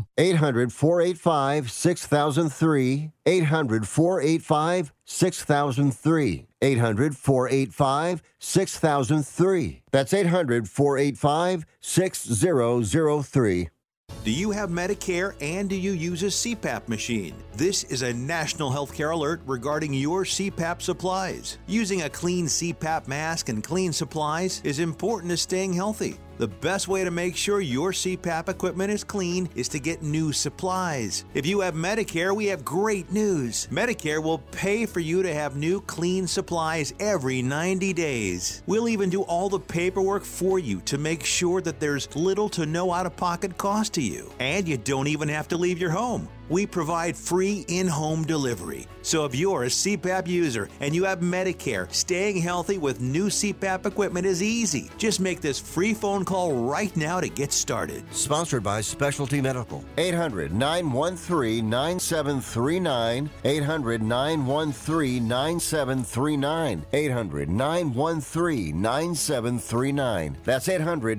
800-485-6003. 800-485-6003. 800-485-6003. That's 800-485-6003. Do you have Medicare and do you use a CPAP machine? This is a national healthcare alert regarding your CPAP supplies. Using a clean CPAP mask and clean supplies is important to staying healthy. The best way to make sure your CPAP equipment is clean is to get new supplies. If you have Medicare, we have great news. Medicare will pay for you to have new clean supplies every 90 days. We'll even do all the paperwork for you to make sure that there's little to no out-of-pocket cost to you. And you don't even have to leave your home. We provide free in-home delivery. So if you're a CPAP user and you have Medicare, staying healthy with new CPAP equipment is easy. Just make this free phone call right now to get started. Sponsored by Specialty Medical. 800-913-9739. 800-913-9739. 800-913-9739. That's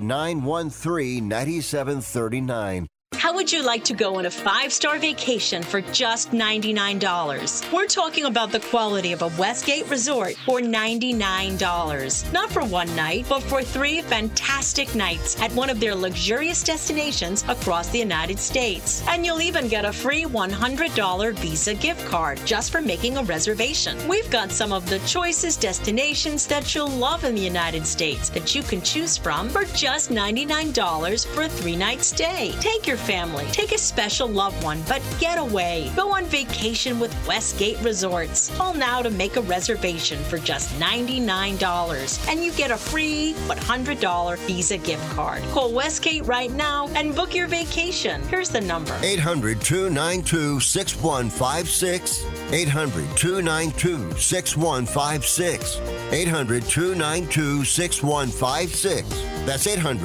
800-913-9739. How would you like to go on a 5-star vacation for just $99? We're talking about the quality of a Westgate resort for $99. Not for one night, but for 3 fantastic nights at one of their luxurious destinations across the United States. And you'll even get a free $100 Visa gift card just for making a reservation. We've got some of the choicest destinations that you'll love in the United States that you can choose from for just $99 for a 3-night stay. Take your family, take a special loved one, but get away. Go on vacation with Westgate Resorts. Call now to make a reservation for just $99, and you get a free $100 Visa gift card. Call Westgate right now and book your vacation. Here's the number: 800-292-6156. 800-292-6156. 800-292-6156. That's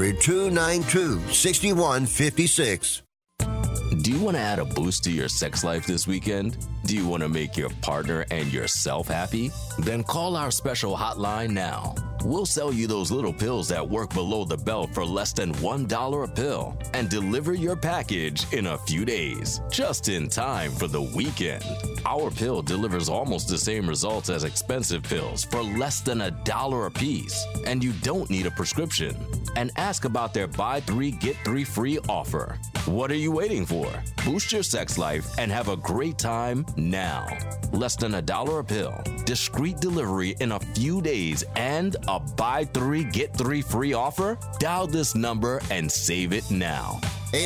800-292-6156. Do you want to add a boost to your sex life this weekend? Do you want to make your partner and yourself happy? Then call our special hotline now. We'll sell you those little pills that work below the belt for less than $1 a pill and deliver your package in a few days, just in time for the weekend. Our pill delivers almost the same results as expensive pills for less than $1 a piece, and you don't need a prescription. And ask about their buy 3 get 3 free offer. What are you waiting for? Boost your sex life and have a great time now. Less than $1 a pill, discreet delivery in a few days, and a buy 3 get 3 free offer? Dial this number and save it now.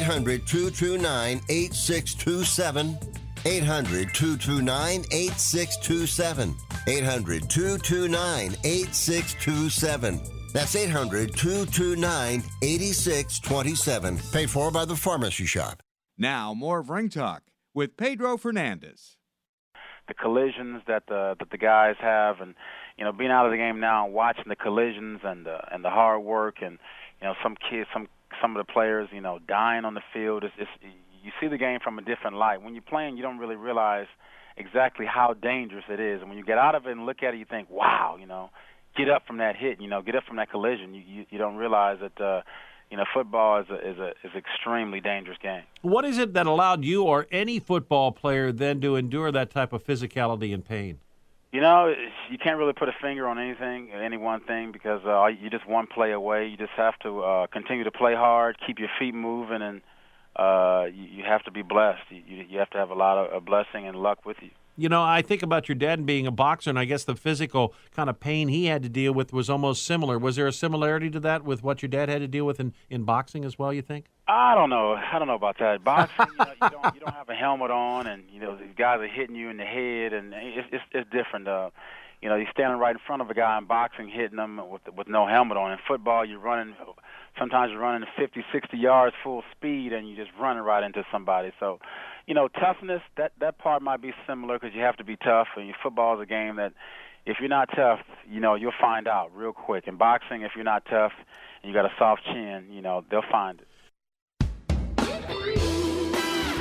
800-229-8627. 800-229-8627. 800-229-8627. That's 800-229-8627. Paid for by the Pharmacy Shop. Now, more of Ring Talk with Pedro Fernandez. The collisions that the guys have, and being out of the game now and watching the collisions and the hard work, and some kids, some of the players, dying on the field. It's you see the game from a different light. When you're playing, you don't really realize exactly how dangerous it is, and when you get out of it and look at it, you think, wow, get up from that hit, get up from that collision. You don't realize that football is an extremely dangerous game. What is it that allowed you or any football player then to endure that type of physicality and pain? You can't really put a finger on any one thing, because you're just one play away. You just have to continue to play hard, keep your feet moving, and you have to be blessed. You have to have a lot of blessing and luck with you. I think about your dad being a boxer, and I guess the physical kind of pain he had to deal with was almost similar. Was there a similarity to that with what your dad had to deal with in boxing as well, you think? I don't know about that. Boxing, you don't have a helmet on, and these guys are hitting you in the head, and it's different. You're standing right in front of a guy in boxing, hitting them with no helmet on. In football, sometimes you're running 50, 60 yards full speed, and you're just running right into somebody. So, toughness, that part might be similar, because you have to be tough. And football is a game that if you're not tough, you'll find out real quick. In boxing, if you're not tough and you got a soft chin, they'll find it.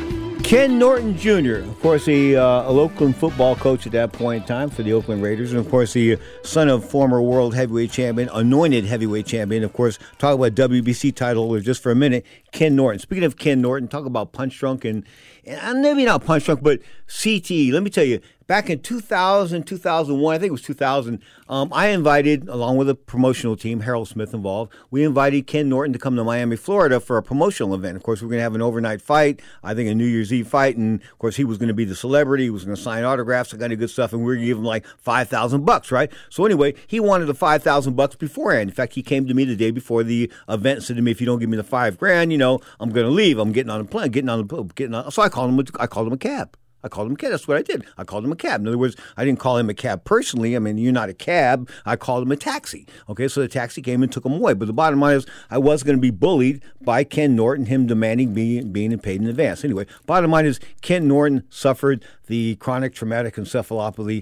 Ken Norton Jr., of course, a Oakland football coach at that point in time for the Oakland Raiders, and of course, the son of former world heavyweight champion, anointed heavyweight champion. Of course, talk about WBC title just for a minute. Ken Norton. Speaking of Ken Norton, talk about punch drunk and maybe not punch drunk, but CTE. Let me tell you, back in 2000, 2001, I think it was 2000, I invited, along with a promotional team, Harold Smith involved, we invited Ken Norton to come to Miami, Florida for a promotional event. Of course, we're going to have an overnight fight, I think a New Year's Eve fight, and of course, he was going to be the celebrity, he was going to sign autographs, that kind of good stuff, and we were going to give him like $5,000, right? So anyway, he wanted the $5,000 beforehand. In fact, he came to me the day before the event and said to me, if you don't give me the $5,000, I'm going to leave. I'm getting on the plane, so I called him a cab. That's what I did. I called him a cab. In other words, I didn't call him a cab personally. I mean, you're not a cab. I called him a taxi. Okay, so the taxi came and took him away. But the bottom line is I was going to be bullied by Ken Norton, him demanding being paid in advance. Anyway, bottom line is Ken Norton suffered the chronic traumatic encephalopathy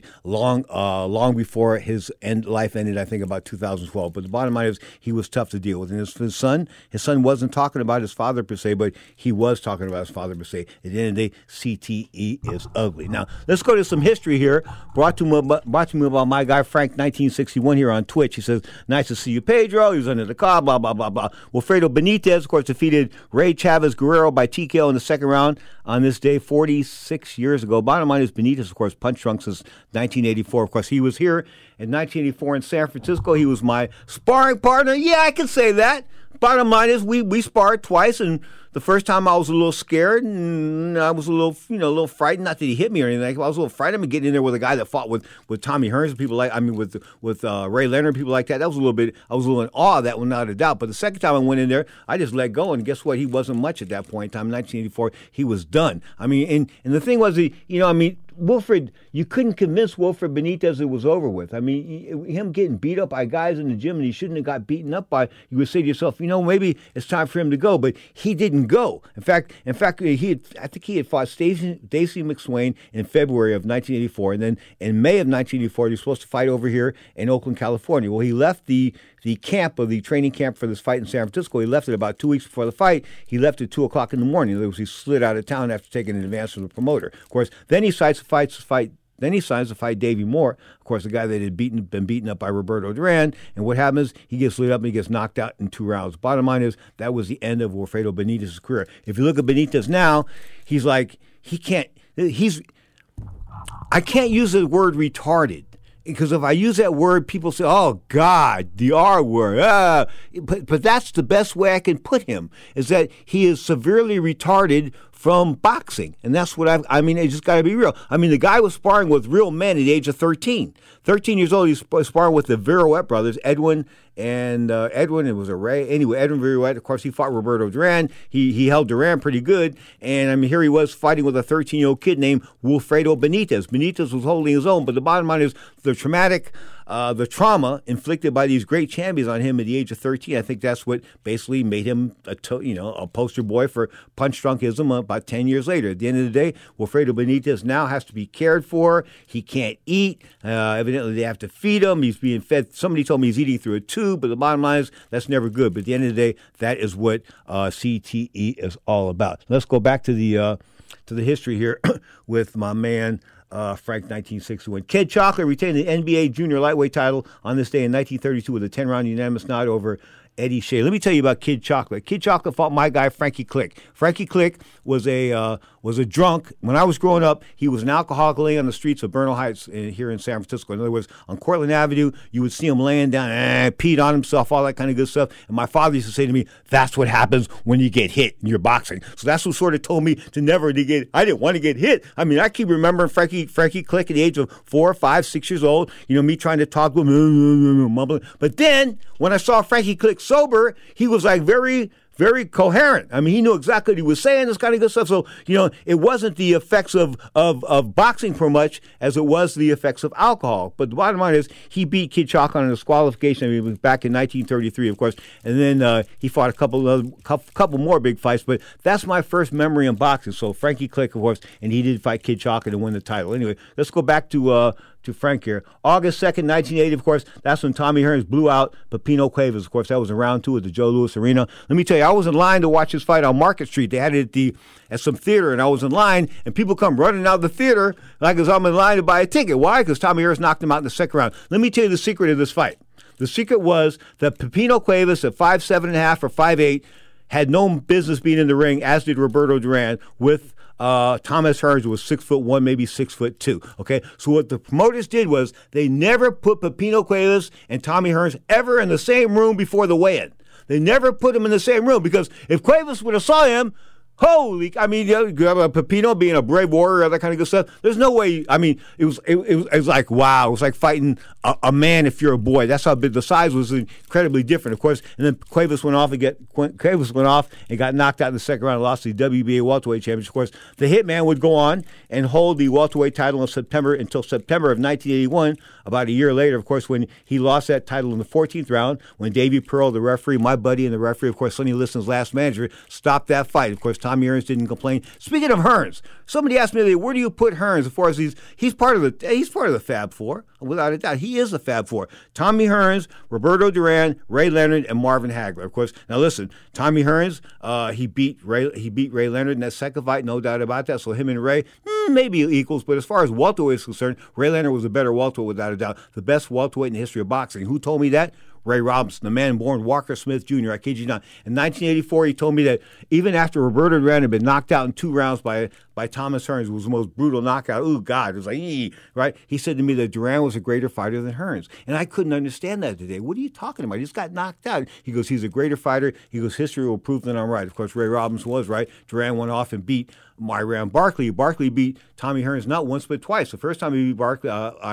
long before his life ended, I think about 2012. But the bottom line is he was tough to deal with. And his son wasn't talking about his father per se, but he was talking about his father per se. At the end of the day, CTE is ugly. Now, let's go to some history here. Brought to me by my guy, Frank1961 here on Twitch. He says, nice to see you, Pedro. He was under the car, blah, blah, blah, blah. Wilfredo Benitez, of course, defeated Ray Chavez Guerrero by TKO in the second round on this day 46 years ago. Bottom line is Benitez, of course, punch drunk since 1984. Of course, he was here in 1984 in San Francisco. He was my sparring partner. Yeah, I can say that. Bottom line is we sparred twice, and the first time I was a little scared and I was a little frightened. Not that he hit me or anything. I was a little frightened. I'm getting in there with a guy that fought with Tommy Hearns and people with Ray Leonard, people like that. I was a little in awe of that, without a doubt. But the second time I went in there, I just let go, and guess what? He wasn't much at that point in time. In 1984, he was done. I mean, and the thing was, Wilfred, you couldn't convince Wilfred Benitez it was over with. I mean, him getting beat up by guys in the gym, and he shouldn't have got beaten up by. You would say to yourself, maybe it's time for him to go, but he didn't go. In fact, I think he had fought Stacy McSwain in February of 1984, and then in May of 1984, he was supposed to fight over here in Oakland, California. Well, he left the training camp for this fight in San Francisco. He left it about 2 weeks before the fight. He left at 2 o'clock in the morning. In other words, he slid out of town after taking an advance from the promoter. Of course, then he signs to fight Davey Moore, of course, the guy that had been beaten up by Roberto Duran. And what happens? He gets lit up and he gets knocked out in 2 rounds. Bottom line is that was the end of Wilfredo Benitez's career. If you look at Benitez now, he's like, I can't use the word retarded. Because if I use that word, people say, oh, God, the R word. But that's the best way I can put him, is that he is severely retarded from boxing. And that's what it just got to be real. I mean, the guy was sparring with real men at the age of 13. 13 years old, he was sparring with the Viruet brothers, Edwin, it was a Ray. Anyway, Edwin Viruet, of course, he fought Roberto Duran. He held Duran pretty good. And, here he was fighting with a 13-year-old kid named Wilfredo Benitez. Benitez was holding his own, but the bottom line is the trauma inflicted by these great champions on him at the age of 13, I think that's what basically made him a poster boy for punch drunkism about 10 years later. At the end of the day, Wilfredo Benitez now has to be cared for. He can't eat. Evidently, they have to feed him. He's being fed. Somebody told me he's eating through a tube, but the bottom line is that's never good. But at the end of the day, that is what CTE is all about. Let's go back to the history here with my man, Frank 1961. Kid Chocolate retained the NBA junior lightweight title on this day in 1932 with a 10-round unanimous nod over Eddie Shea. Let me tell you about Kid Chocolate. Kid Chocolate fought my guy, Frankie Click. Frankie Click was a drunk. When I was growing up, he was an alcoholic laying on the streets of Bernal Heights here in San Francisco. In other words, on Cortlandt Avenue, you would see him laying down, peed on himself, all that kind of good stuff. And my father used to say to me, that's what happens when you get hit in your boxing. So that's what sort of told me to never to get, I didn't want to get hit. I mean, I keep remembering Frankie Click at the age of 4, 5, 6 years old, me trying to talk with him, mumbling. But then, when I saw Frankie Click sober, he was like very, very coherent. I mean, he knew exactly what he was saying, this kind of good stuff. So, it wasn't the effects of boxing for much as it was the effects of alcohol. But the bottom line is he beat Kid Chocolate on a disqualification. I mean, it was back in 1933, of course. And then he fought a couple more big fights. But that's my first memory in boxing. So Frankie Click, of course, and he did fight Kid Chocolate and win the title. Anyway, let's go back to to Frank here. August 2nd, 1980, of course, that's when Tommy Hearns blew out Pepino Cuevas. Of course, that was in round 2 at the Joe Louis Arena. Let me tell you, I was in line to watch this fight on Market Street. They had it at some theater, and I was in line, and people come running out of the theater like as I'm in line to buy a ticket. Why? Because Tommy Hearns knocked him out in the second round. Let me tell you the secret of this fight. The secret was that Pepino Cuevas at 5'7.5" or 5'8" had no business being in the ring, as did Roberto Duran, with Thomas Hearns, who was 6'1", maybe 6'2". Okay, so what the promoters did was they never put Pepino Cuevas and Tommy Hearns ever in the same room before the weigh-in. They never put them in the same room because if Cuevas would have saw him, Pepino being a brave warrior, all that kind of good stuff. There's no way. I mean, it was like, wow. It was like fighting a man if you're a boy. That's how big the size was. Incredibly different, of course. And then Cuevas went off and got knocked out in the second round and lost the WBA welterweight championship. Of course, the Hitman would go on and hold the welterweight title until September of 1981. About a year later, of course, when he lost that title in the 14th round, when Davey Pearl, the referee, my buddy and the referee, of course, Sonny Liston's last manager, stopped that fight. Of course, Tommy Hearns didn't complain. Speaking of Hearns, somebody asked me, where do you put Hearns as far as he's part of the Fab Four, without a doubt. He is the Fab Four. Tommy Hearns, Roberto Duran, Ray Leonard, and Marvin Hagler. Of course, now listen, Tommy Hearns, he beat Ray Leonard in that second fight, no doubt about that. So him and Ray, maybe equals, but as far as welterweight is concerned, Ray Leonard was a better welterweight without a doubt. The best welterweight in the history of boxing. Who told me that? Ray Robinson, the man born Walker Smith Jr., I kid you not. In 1984, he told me that even after Roberto Duran had been knocked out in 2 rounds by Thomas Hearns, it was the most brutal knockout. Oh, God, it was like, right? He said to me that Duran was a greater fighter than Hearns. And I couldn't understand that today. What are you talking about? He just got knocked out. He goes, he's a greater fighter. He goes, history will prove that I'm right. Of course, Ray Robinson was right. Duran went off and beat Myron Barkley. Barkley beat Tommy Hearns not once but twice. The first time he beat Barkley,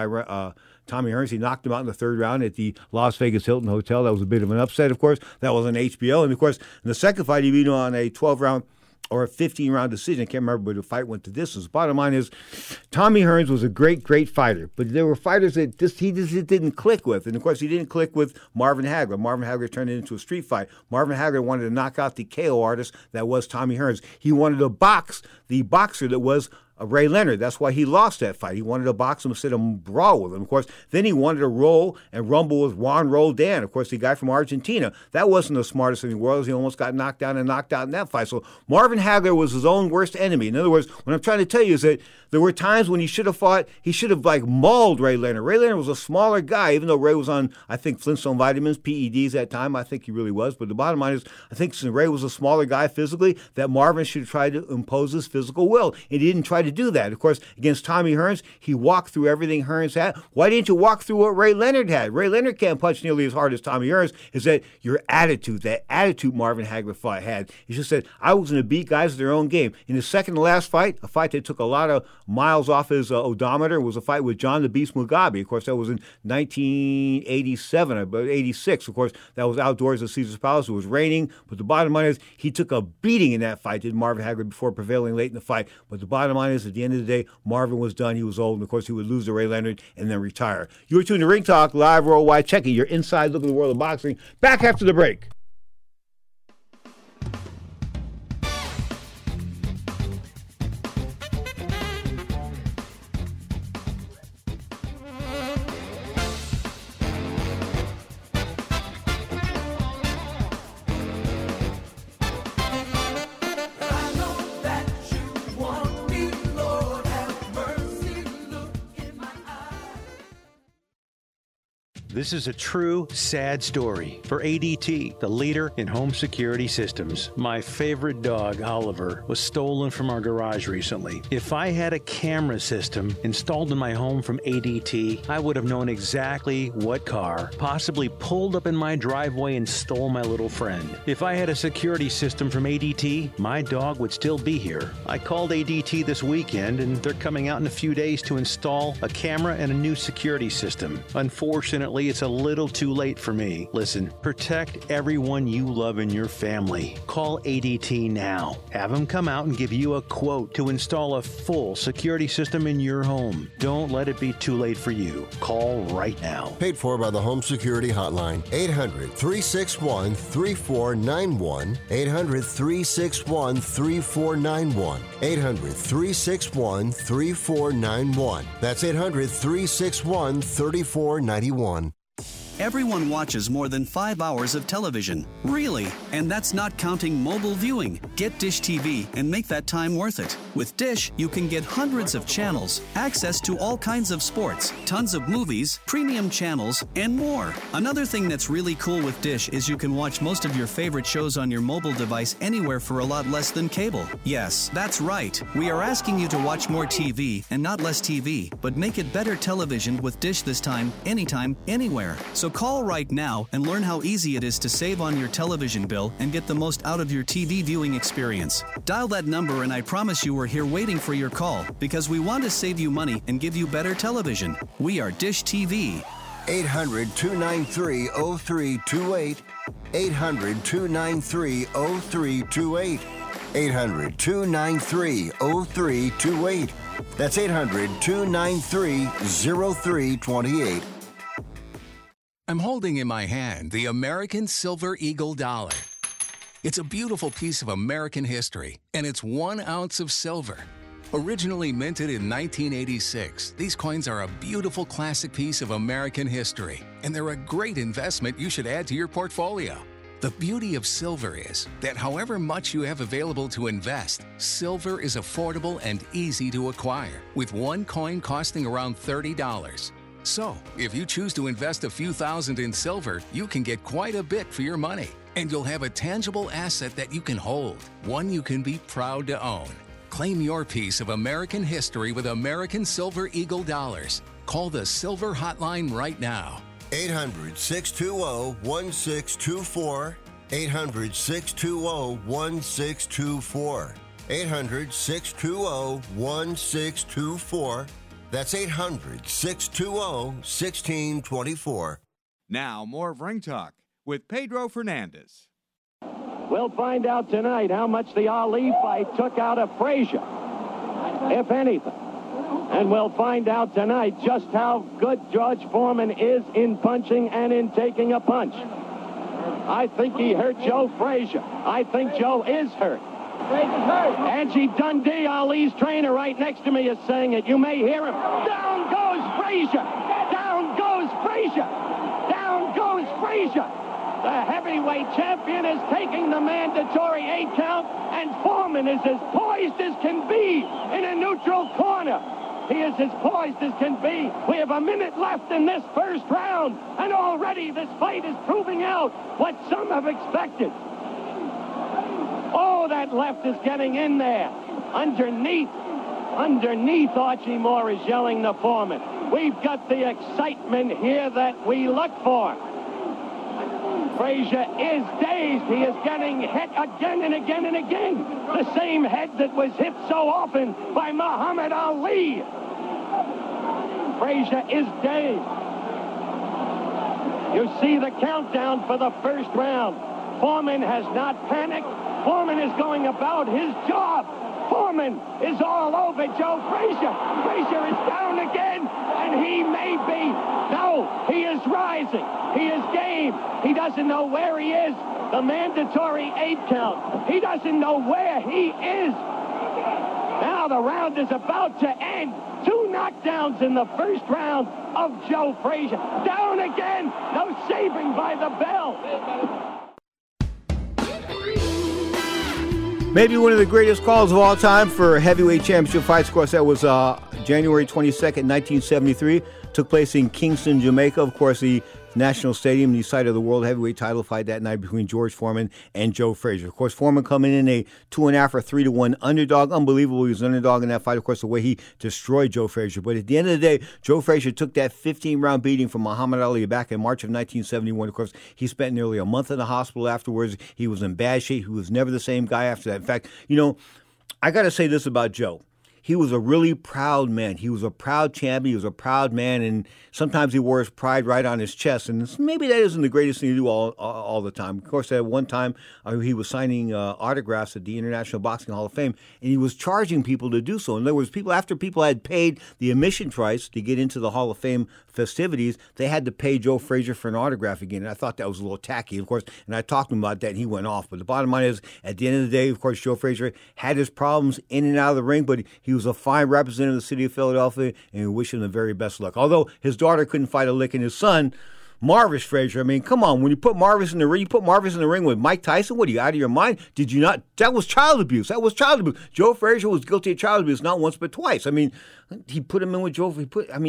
Tommy Hearns, he knocked him out in the 3rd round at the Las Vegas Hilton Hotel. That was a bit of an upset, of course. That was on HBO. And, of course, in the second fight, he beat him on a 12-round or a 15-round decision. I can't remember, but the fight went to distance. Bottom line is, Tommy Hearns was a great, great fighter. But there were fighters that he just didn't click with. And, of course, he didn't click with Marvin Hagler. Marvin Hagler turned it into a street fight. Marvin Hagler wanted to knock out the KO artist that was Tommy Hearns. He wanted to box the boxer that was Ray Leonard. That's why he lost that fight. He wanted to box him instead of brawl with him. Of course, then he wanted to roll and rumble with Juan Roldan. Of course, the guy from Argentina. That wasn't the smartest in the world. He almost got knocked down in that fight. So Marvin Hagler was his own worst enemy. In other words, what I'm trying to tell you is that there were times when he should have mauled Ray Leonard. Ray Leonard was a smaller guy, even though Ray was on, I think, Flintstone vitamins, PEDs at that time. I think he really was. But the bottom line is, I think since Ray was a smaller guy physically, that Marvin should try to impose his physical will. And he didn't try to do that. Of course, against Tommy Hearns, he walked through everything Hearns had. Why didn't you walk through what Ray Leonard had? Ray Leonard can't punch nearly as hard as Tommy Hearns. Is that your attitude, that attitude Marvin Hagler had. He just said, I was going to beat guys at their own game. In the second to last fight, a fight that took a lot of miles off his odometer, was a fight with John the Beast Mugabe. Of course, that was in 1987, about 86. Of course, that was outdoors at Caesar's Palace. It was raining. But the bottom line is, he took a beating in that fight, did Marvin Hagler, before prevailing late in the fight. But the bottom line is, at the end of the day, Marvin was done. He was old. And, of course, he would lose to Ray Leonard and then retire. You're tuned to Ring Talk, live worldwide. Check it. Your inside look at the world of boxing. Back after the break. This is a true, sad story for ADT, the leader in home security systems. My favorite dog, Oliver, was stolen from our garage recently. If I had a camera system installed in my home from ADT, I would have known exactly what car possibly pulled up in my driveway and stole my little friend. If I had a security system from ADT, my dog would still be here. I called ADT this weekend, and they're coming out in a few days to install a camera and a new security system. Unfortunately, Unfortunately, it's a little too late for me. Listen, protect everyone you love in your family. Call ADT now. Have them come out and give you a quote to install a full security system in your home. Don't let it be too late for you. Call right now. Paid for by the Home Security Hotline. 800-361-3491. 800-361-3491. 800-361-3491. That's 800-361-3491. Everyone watches more than 5 hours of television. Really? And that's not counting mobile viewing. Get Dish TV and make that time worth it. With Dish, you can get hundreds of channels, access to all kinds of sports, tons of movies, premium channels, and more. Another thing that's really cool with Dish is you can watch most of your favorite shows on your mobile device anywhere for a lot less than cable. Yes, that's right. We are asking you to watch more TV and not less TV, but make it better television with Dish this time, anytime, anywhere. So call right now and learn how easy it is to save on your television bill and get the most out of your TV viewing experience. Dial that number and I promise you we're here waiting for your call because we want to save you money and give you better television. We are Dish TV. 800-293-0328. 800-293-0328. 800-293-0328. That's 800-293-0328. I'm holding in my hand the American Silver Eagle dollar. It's a beautiful piece of American history, and it's 1 ounce of silver. Originally minted in 1986, these coins are a beautiful classic piece of American history, and they're a great investment you should add to your portfolio. The beauty of silver is that however much you have available to invest, silver is affordable and easy to acquire, with one coin costing around $30. So, if you choose to invest a few thousand in silver, you can get quite a bit for your money. And you'll have a tangible asset that you can hold, one you can be proud to own. Claim your piece of American history with American Silver Eagle dollars. Call the Silver Hotline right now. 800-620-1624. 800-620-1624. 800-620-1624. That's 800-620-1624. Now, more of Ring Talk with Pedro Fernandez. We'll find out tonight how much the Ali fight took out of Frazier, if anything. And we'll find out tonight just how good George Foreman is in punching and in taking a punch. I think he hurt Joe Frazier. I think Joe is hurt. Angie Dundee, Ali's trainer, right next to me is saying it. You may hear him. Down goes Frazier. Down goes Frazier. Down goes Frazier. The heavyweight champion is taking the mandatory 8 count, and Foreman is as poised as can be in a neutral corner. He is as poised as can be. We have a minute left in this first round, and already this fight is proving out what some have expected. Oh, that left is getting in there. Underneath, Archie Moore is yelling to Foreman. We've got the excitement here that we look for. Frazier is dazed. He is getting hit again and again and again. The same head that was hit so often by Muhammad Ali. Frazier is dazed. You see the countdown for the first round. Foreman has not panicked. Foreman is going about his job. Foreman is all over Joe Frazier. Frazier is down again, and he may be. No, he is rising. He is game. He doesn't know where he is. The mandatory 8 count. He doesn't know where he is. Now the round is about to end. 2 knockdowns in the first round of Joe Frazier. Down again. No saving by the bell. Maybe one of the greatest calls of all time for heavyweight championship fights. Of course, that was January 22nd, 1973. Took place in Kingston, Jamaica. Of course, the National Stadium, the site of the World Heavyweight title fight that night between George Foreman and Joe Frazier. Of course, Foreman coming in a 2.5 or 3-1 underdog. Unbelievable. He was an underdog in that fight, of course, the way he destroyed Joe Frazier. But at the end of the day, Joe Frazier took that 15-round beating from Muhammad Ali back in March of 1971. Of course, he spent nearly a month in the hospital afterwards. He was in bad shape. He was never the same guy after that. In fact, I got to say this about Joe. he was a really proud man. He was a proud champion. He was a proud man, and sometimes he wore his pride right on his chest. And maybe that isn't the greatest thing to do all the time. Of course, at one time, he was signing autographs at the International Boxing Hall of Fame, and he was charging people to do so. In other words, after people had paid the admission price to get into the Hall of Fame festivities, they had to pay Joe Frazier for an autograph again. And I thought that was a little tacky, of course, and I talked to him about that, and he went off. But the bottom line is, at the end of the day, of course, Joe Frazier had his problems in and out of the ring, but he was a fine representative of the city of Philadelphia, and we wish him the very best luck. Although his daughter couldn't fight a lick, and his son, Marvis Frazier, I mean, come on. When you put Marvis in the ring, you put Marvis in the ring with Mike Tyson. What, are you out of your mind? Did you not? That was child abuse. Joe Frazier was guilty of child abuse not once but twice. I mean, he put him in with Joe.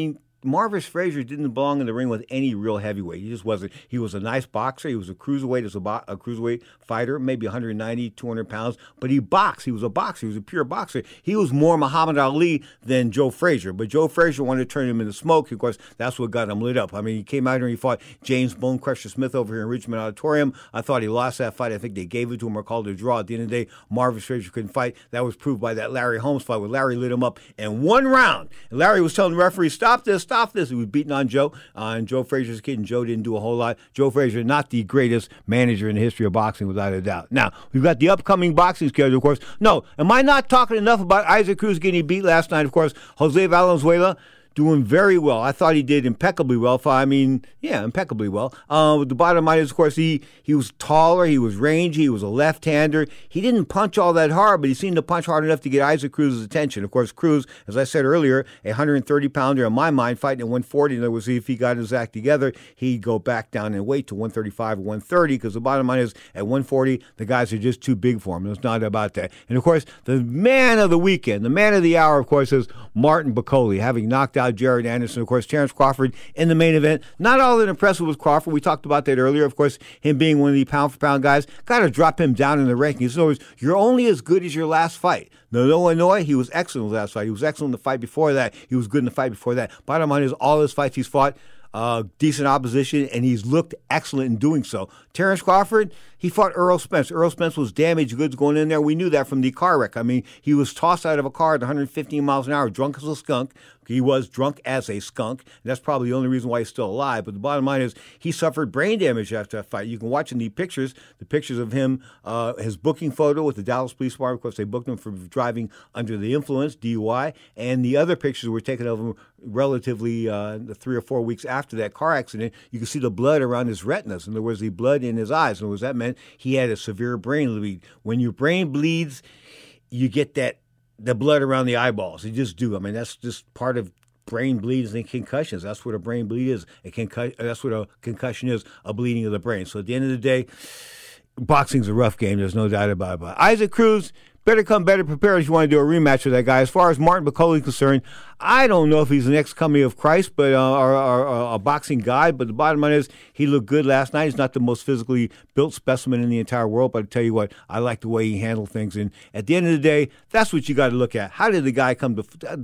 Marvis Frazier didn't belong in the ring with any real heavyweight. He just wasn't. He was a nice boxer. He was a cruiserweight, a cruiserweight fighter, maybe 190, 200 pounds. But he boxed. He was a boxer. He was a pure boxer. He was more Muhammad Ali than Joe Frazier. But Joe Frazier wanted to turn him into smoke. Of course, that's what got him lit up. I mean, he came out here and he fought James Bone Crusher Smith over here in Richmond Auditorium. I thought he lost that fight. I think they gave it to him or called it a draw. At the end of the day, Marvis Frazier couldn't fight. That was proved by that Larry Holmes fight where Larry lit him up in one round. And Larry was telling the referee, stop this. He was beating on Joe, and Joe Frazier's a kid, and Joe didn't do a whole lot. Joe Frazier, not the greatest manager in the history of boxing, without a doubt. Now, we've got the upcoming boxing schedule, of course. No, am I not talking enough about Isaac Cruz getting beat last night? Of course, Jose Valenzuela doing very well. I thought he did impeccably well. Impeccably well. The bottom line is, of course, he was taller, he was rangy, he was a left-hander. He didn't punch all that hard, but he seemed to punch hard enough to get Isaac Cruz's attention. Of course, Cruz, as I said earlier, a 130-pounder in my mind, fighting at 140. In other words, if he got his act together, he'd go back down in weight to 135 or 130, because the bottom line is, at 140, the guys are just too big for him. It's not about that. And, of course, the man of the weekend, the man of the hour, of course, is Martin Bakole, having knocked out Jared Anderson. Of course, Terrence Crawford in the main event. Not all that impressive with Crawford. We talked about that earlier. Of course, him being one of the pound-for-pound guys, got to drop him down in the rankings. In other words, you're only as good as your last fight. Now, Illinois, he was excellent in the last fight. He was excellent in the fight before that. He was good in the fight before that. Bottom line is, all his fights he's fought, decent opposition, and he's looked excellent in doing so. Terrence Crawford, he fought Earl Spence. Earl Spence was damaged goods going in there. We knew that from the car wreck. I mean, he was tossed out of a car at 115 miles an hour, drunk as a skunk. He was drunk as a skunk. And that's probably the only reason why he's still alive. But the bottom line is, he suffered brain damage after that fight. You can watch in the pictures of him, his booking photo with the Dallas Police Department. Of course, they booked him for driving under the influence, DUI. And the other pictures were taken of him relatively 3 or 4 weeks after that car accident. You can see the blood around his retinas. In other words, the blood in his eyes. In other words, that meant he had a severe brain bleed. When your brain bleeds, you get the blood around the eyeballs. You just do. I mean, that's just part of brain bleeds and concussions. That's what a brain bleed is. That's what a concussion is, a bleeding of the brain. So at the end of the day, boxing's a rough game. There's no doubt about it. Isaac Cruz, better come better prepared if you want to do a rematch with that guy. As far as Martin Bakole is concerned, I don't know if he's the next coming of Christ, but or a boxing guy. But the bottom line is, he looked good last night. He's not the most physically built specimen in the entire world, but I tell you what, I like the way he handled things. And at the end of the day, that's what you got to look at. How did the guy come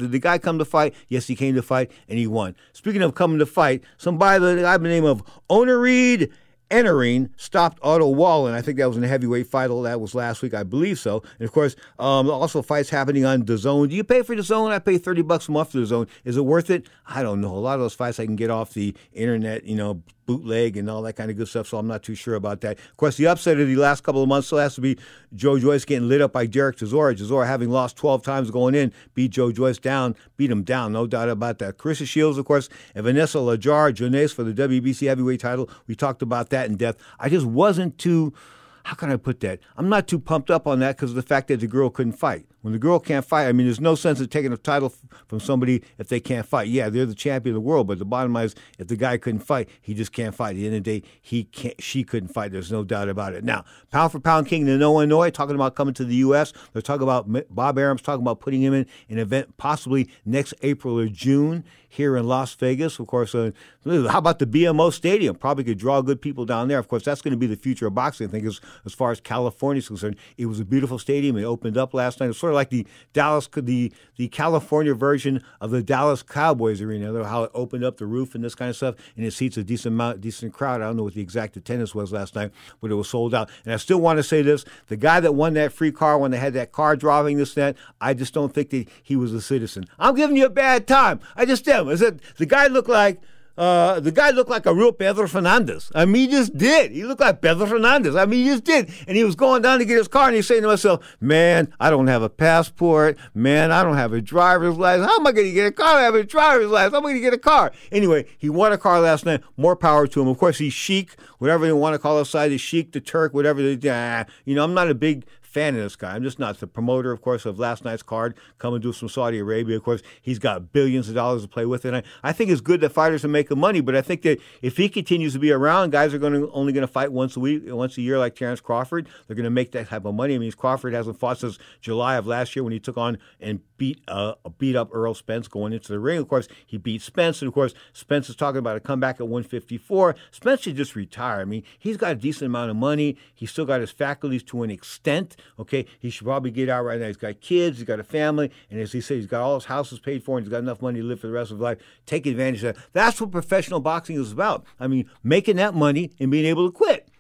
to fight? Yes, he came to fight, and he won. Speaking of coming to fight, somebody by the name of Ona Reed Entering stopped Otto Wallin. I think that was in a heavyweight fight. That was last week, I believe so. And of course, also fights happening on DAZN. Do you pay for DAZN? I pay $30 a month for DAZN. Is it worth it? I don't know. A lot of those fights I can get off the internet, bootleg and all that kind of good stuff, so I'm not too sure about that. Of course, the upset of the last couple of months still has to be Joe Joyce getting lit up by Derek Chisora. Chisora, having lost 12 times going in, beat Joe Joyce down, beat him down, no doubt about that. Carissa Shields, of course, and Vanessa Lajar Jones for the WBC heavyweight title. We talked about that in depth. I just wasn't too, how can I put that? I'm not too pumped up on that because of the fact that the girl couldn't fight. When the girl can't fight, I mean, there's no sense of taking a title from somebody if they can't fight. Yeah, they're the champion of the world, but the bottom line is, if the guy couldn't fight, he just can't fight. At the end of the day, she couldn't fight. There's no doubt about it. Now, pound for pound king in Illinois, talking about coming to the U.S. They're talking about Bob Arum's talking about putting him in an event possibly next April or June here in Las Vegas. Of course, how about the BMO Stadium? Probably could draw good people down there. Of course, that's going to be the future of boxing, I think, as far as California is concerned. It was a beautiful stadium. It opened up last night. It's sort of like the California version of the Dallas Cowboys arena, how it opened up the roof and this kind of stuff, and it seats a decent crowd. I don't know what the exact attendance was last night, but it was sold out. And I still want to say this: the guy that won that free car when they had that car driving this net, I just don't think that he was a citizen. I'm giving you a bad time. I just am. I said the guy looked like a real Pedro Fernandez. I mean, he just did. He looked like Pedro Fernandez. I mean, he just did. And he was going down to get his car, and he's saying to himself, man, I don't have a passport. Man, I don't have a driver's license. How am I going to get a car? I don't have a driver's license. How am I going to get a car? Anyway, he won a car last night. More power to him. Of course, he's chic, whatever they want to call outside, the chic, the Turk, whatever. I'm not a big fan of this guy. I'm just not. The promoter, of course, of last night's card, coming to from Saudi Arabia. Of course, he's got billions of dollars to play with. And I think it's good that fighters are making money, but I think that if he continues to be around, guys are only going to fight once a year like Terrence Crawford. They're going to make that type of money. I mean, Crawford hasn't fought since July of last year when he took on and beat up Earl Spence going into the ring. Of course, he beat Spence, and of course, Spence is talking about a comeback at 154. Spence should just retire. I mean, he's got a decent amount of money. He's still got his faculties to an extent. Okay, he should probably get out right now. He's got kids, he's got a family, and as he said, he's got all his houses paid for, and he's got enough money to live for the rest of his life. Take advantage of that. That's what professional boxing is about. I mean, making that money and being able to quit.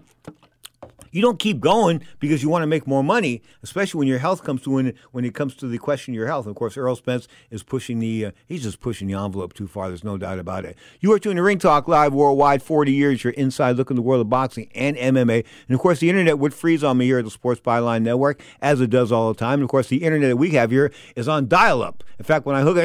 You don't keep going because you want to make more money, especially when your health comes to when it comes to the question of your health. And of course, Earl Spence is pushing he's just pushing the envelope too far. There's no doubt about it. You are tuning to Ring Talk Live worldwide, 40 years. Your inside look in the world of boxing and MMA. And of course, the internet would freeze on me here at the Sports Byline Network, as it does all the time. And of course, the internet that we have here is on dial-up. In fact, when I hook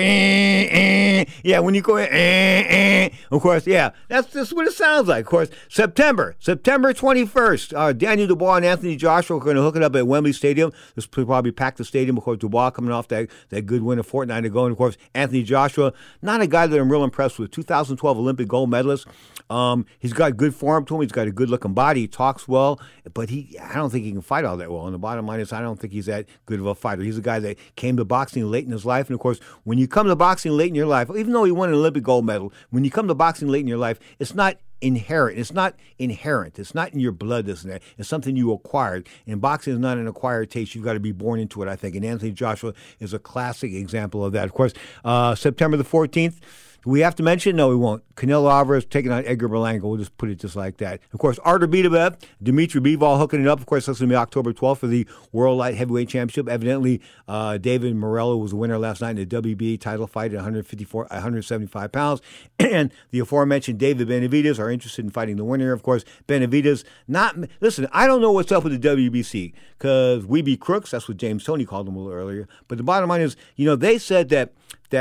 it, when you go of course, that's just what it sounds like. Of course, September 21st, Daniel Dubois and Anthony Joshua are going to hook it up at Wembley Stadium. This will probably pack the stadium. Of course, Dubois coming off that good win a fortnight ago. And, of course, Anthony Joshua, not a guy that I'm real impressed with. 2012 Olympic gold medalist. He's got good form to him. He's got a good-looking body. He talks well. But I don't think he can fight all that well. And the bottom line is I don't think he's that good of a fighter. He's a guy that came to boxing late in his life. And, of course, when you come to boxing late in your life, even though he won an Olympic gold medal, when you come to boxing late in your life, it's not inherent. It's not inherent. It's not in your blood, isn't it? It's something you acquired. And boxing is not an acquired taste. You've got to be born into it, I think. And Anthony Joshua is a classic example of that. Of course, September the 14th, do we have to mention? No, we won't. Canelo Alvarez taking on Edgar Berlanga. We'll just put it just like that. Of course, Artur Beterbiev, Dmitry Bivol hooking it up. Of course, that's going to be October 12th for the World Light Heavyweight Championship. Evidently, David Morello was the winner last night in the WBA title fight at 175 pounds. And the aforementioned David Benavidez are interested in fighting the winner. Of course, Benavidez listen, I don't know what's up with the WBC because we be crooks. That's what James Toney called them a little earlier. But the bottom line is, they said that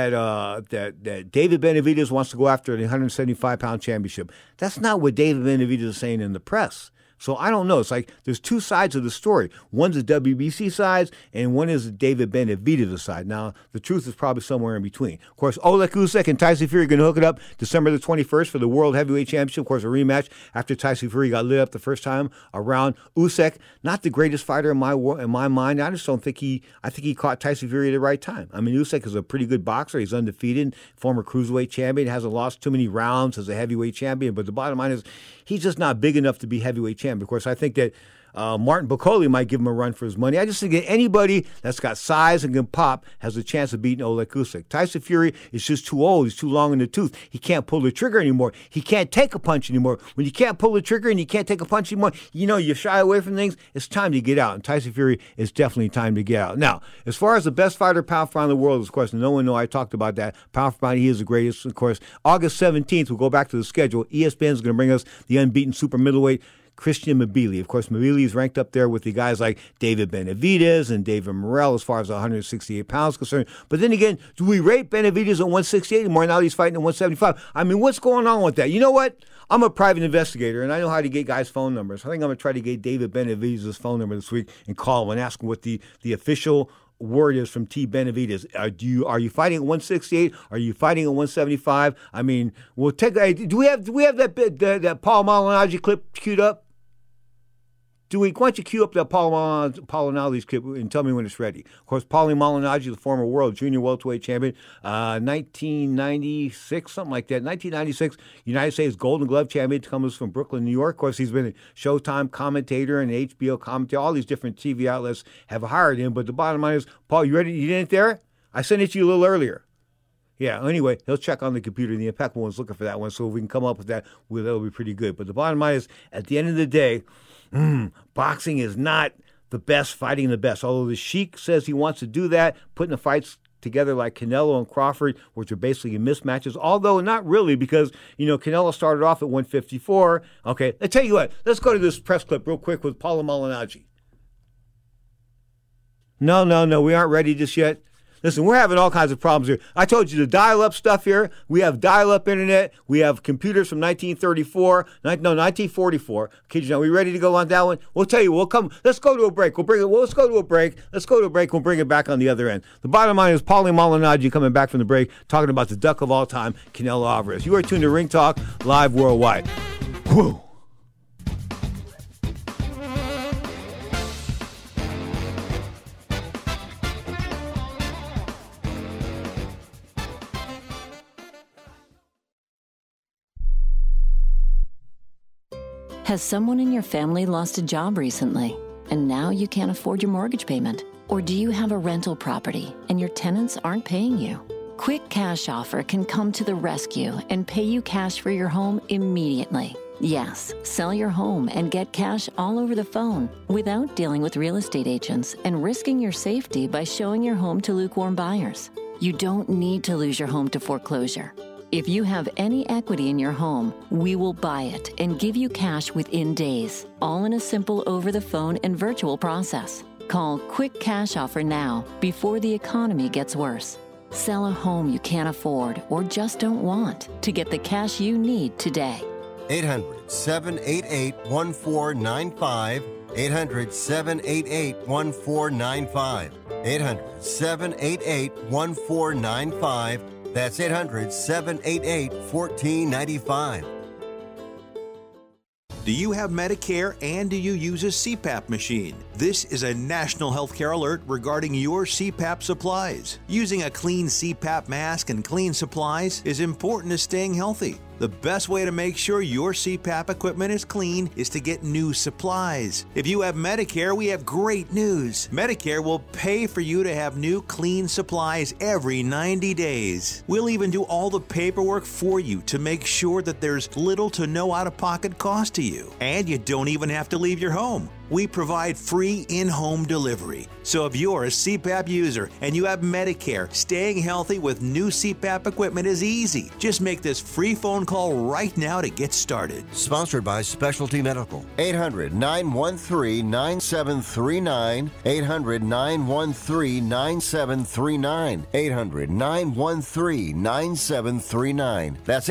David Benavidez wants to go after the 175-pound championship. That's not what David Benavidez is saying in the press. So I don't know. It's like there's two sides of the story. One's the WBC side, and one is the David Benavidez side. Now, the truth is probably somewhere in between. Of course, Oleg Usyk and Tyson Fury are going to hook it up December the 21st for the World Heavyweight Championship. Of course, a rematch after Tyson Fury got lit up the first time around. Usyk, not the greatest fighter in my mind. I just don't think I think he caught Tyson Fury at the right time. I mean, Usyk is a pretty good boxer. He's undefeated, former cruiserweight champion, hasn't lost too many rounds as a heavyweight champion. But the bottom line is he's just not big enough to be heavyweight champion. Of course, I think that Martin Bakole might give him a run for his money. I just think that anybody that's got size and can pop has a chance of beating Oleg Usyk. Tyson Fury is just too old. He's too long in the tooth. He can't pull the trigger anymore. He can't take a punch anymore. When you can't pull the trigger and you can't take a punch anymore, you shy away from things. It's time to get out. And Tyson Fury is definitely time to get out. Now, as far as the best fighter pound for pound in the world is, of course, no one knows I talked about that. Pound for pound, he is the greatest. Of course, August 17th, we'll go back to the schedule. ESPN is going to bring us the unbeaten super middleweight Christian Mabili. Of course, Mabili is ranked up there with the guys like David Benavidez and David Morrell as far as 168 pounds concerned. But then again, do we rate Benavidez at 168 anymore? Now he's fighting at 175. I mean, what's going on with that? You know what? I'm a private investigator, and I know how to get guys' phone numbers. I think I'm going to try to get David Benavidez' phone number this week and call him and ask him what the official word is from T. Benavidez. Are you fighting at 168? Are you fighting at 175? I mean, we'll take. Do we have that Paul Malignaggi clip queued up? Dewey, why don't you cue up that Paulie Malignaggi clip and tell me when it's ready. Of course, Paulie Malignaggi, the former world junior welterweight champion, 1996, something like that. 1996, United States Golden Glove champion, comes from Brooklyn, New York. Of course, he's been a Showtime commentator and HBO commentator. All these different TV outlets have hired him. But the bottom line is, Paul, you ready? You didn't there? I sent it to you a little earlier. Yeah, anyway, he'll check on the computer. The Impeccable One's looking for that one, so if we can come up with that, that'll be pretty good. But the bottom line is, at the end of the day, boxing is not the best fighting the best. Although the Sheik says he wants to do that, putting the fights together like Canelo and Crawford, which are basically mismatches, although not really, because, Canelo started off at 154. Okay, I tell you what, let's go to this press clip real quick with Paulie Malignaggi. No, we aren't ready just yet. Listen, we're having all kinds of problems here. I told you the dial-up stuff here. We have dial-up internet. We have computers from 1944. Kids, are we ready to go on that one? We'll tell you. We'll come. Let's go to a break. Let's go to a break. We'll bring it back on the other end. The bottom line is Paulie Malignaggi coming back from the break, talking about the duck of all time, Canelo Alvarez. You are tuned to Ring Talk Live Worldwide. Whew. Has someone in your family lost a job recently, and now you can't afford your mortgage payment? Or do you have a rental property and your tenants aren't paying you? Quick Cash Offer can come to the rescue and pay you cash for your home immediately. Yes, sell your home and get cash all over the phone without dealing with real estate agents and risking your safety by showing your home to lukewarm buyers. You don't need to lose your home to foreclosure. If you have any equity in your home, we will buy it and give you cash within days, all in a simple over-the-phone and virtual process. Call Quick Cash Offer now before the economy gets worse. Sell a home you can't afford or just don't want to get the cash you need today. 800-788-1495. 800-788-1495. 800-788-1495. That's 800-788-1495. Do you have Medicare and do you use a CPAP machine? This is a national healthcare alert regarding your CPAP supplies. Using a clean CPAP mask and clean supplies is important to staying healthy. The best way to make sure your CPAP equipment is clean is to get new supplies. If you have Medicare, we have great news. Medicare will pay for you to have new clean supplies every 90 days. We'll even do all the paperwork for you to make sure that there's little to no out-of-pocket cost to you. And you don't even have to leave your home. We provide free in-home delivery. So if you're a CPAP user and you have Medicare, staying healthy with new CPAP equipment is easy. Just make this free phone call right now to get started. Sponsored by Specialty Medical. 800-913-9739. 800-913-9739. 800-913-9739. That's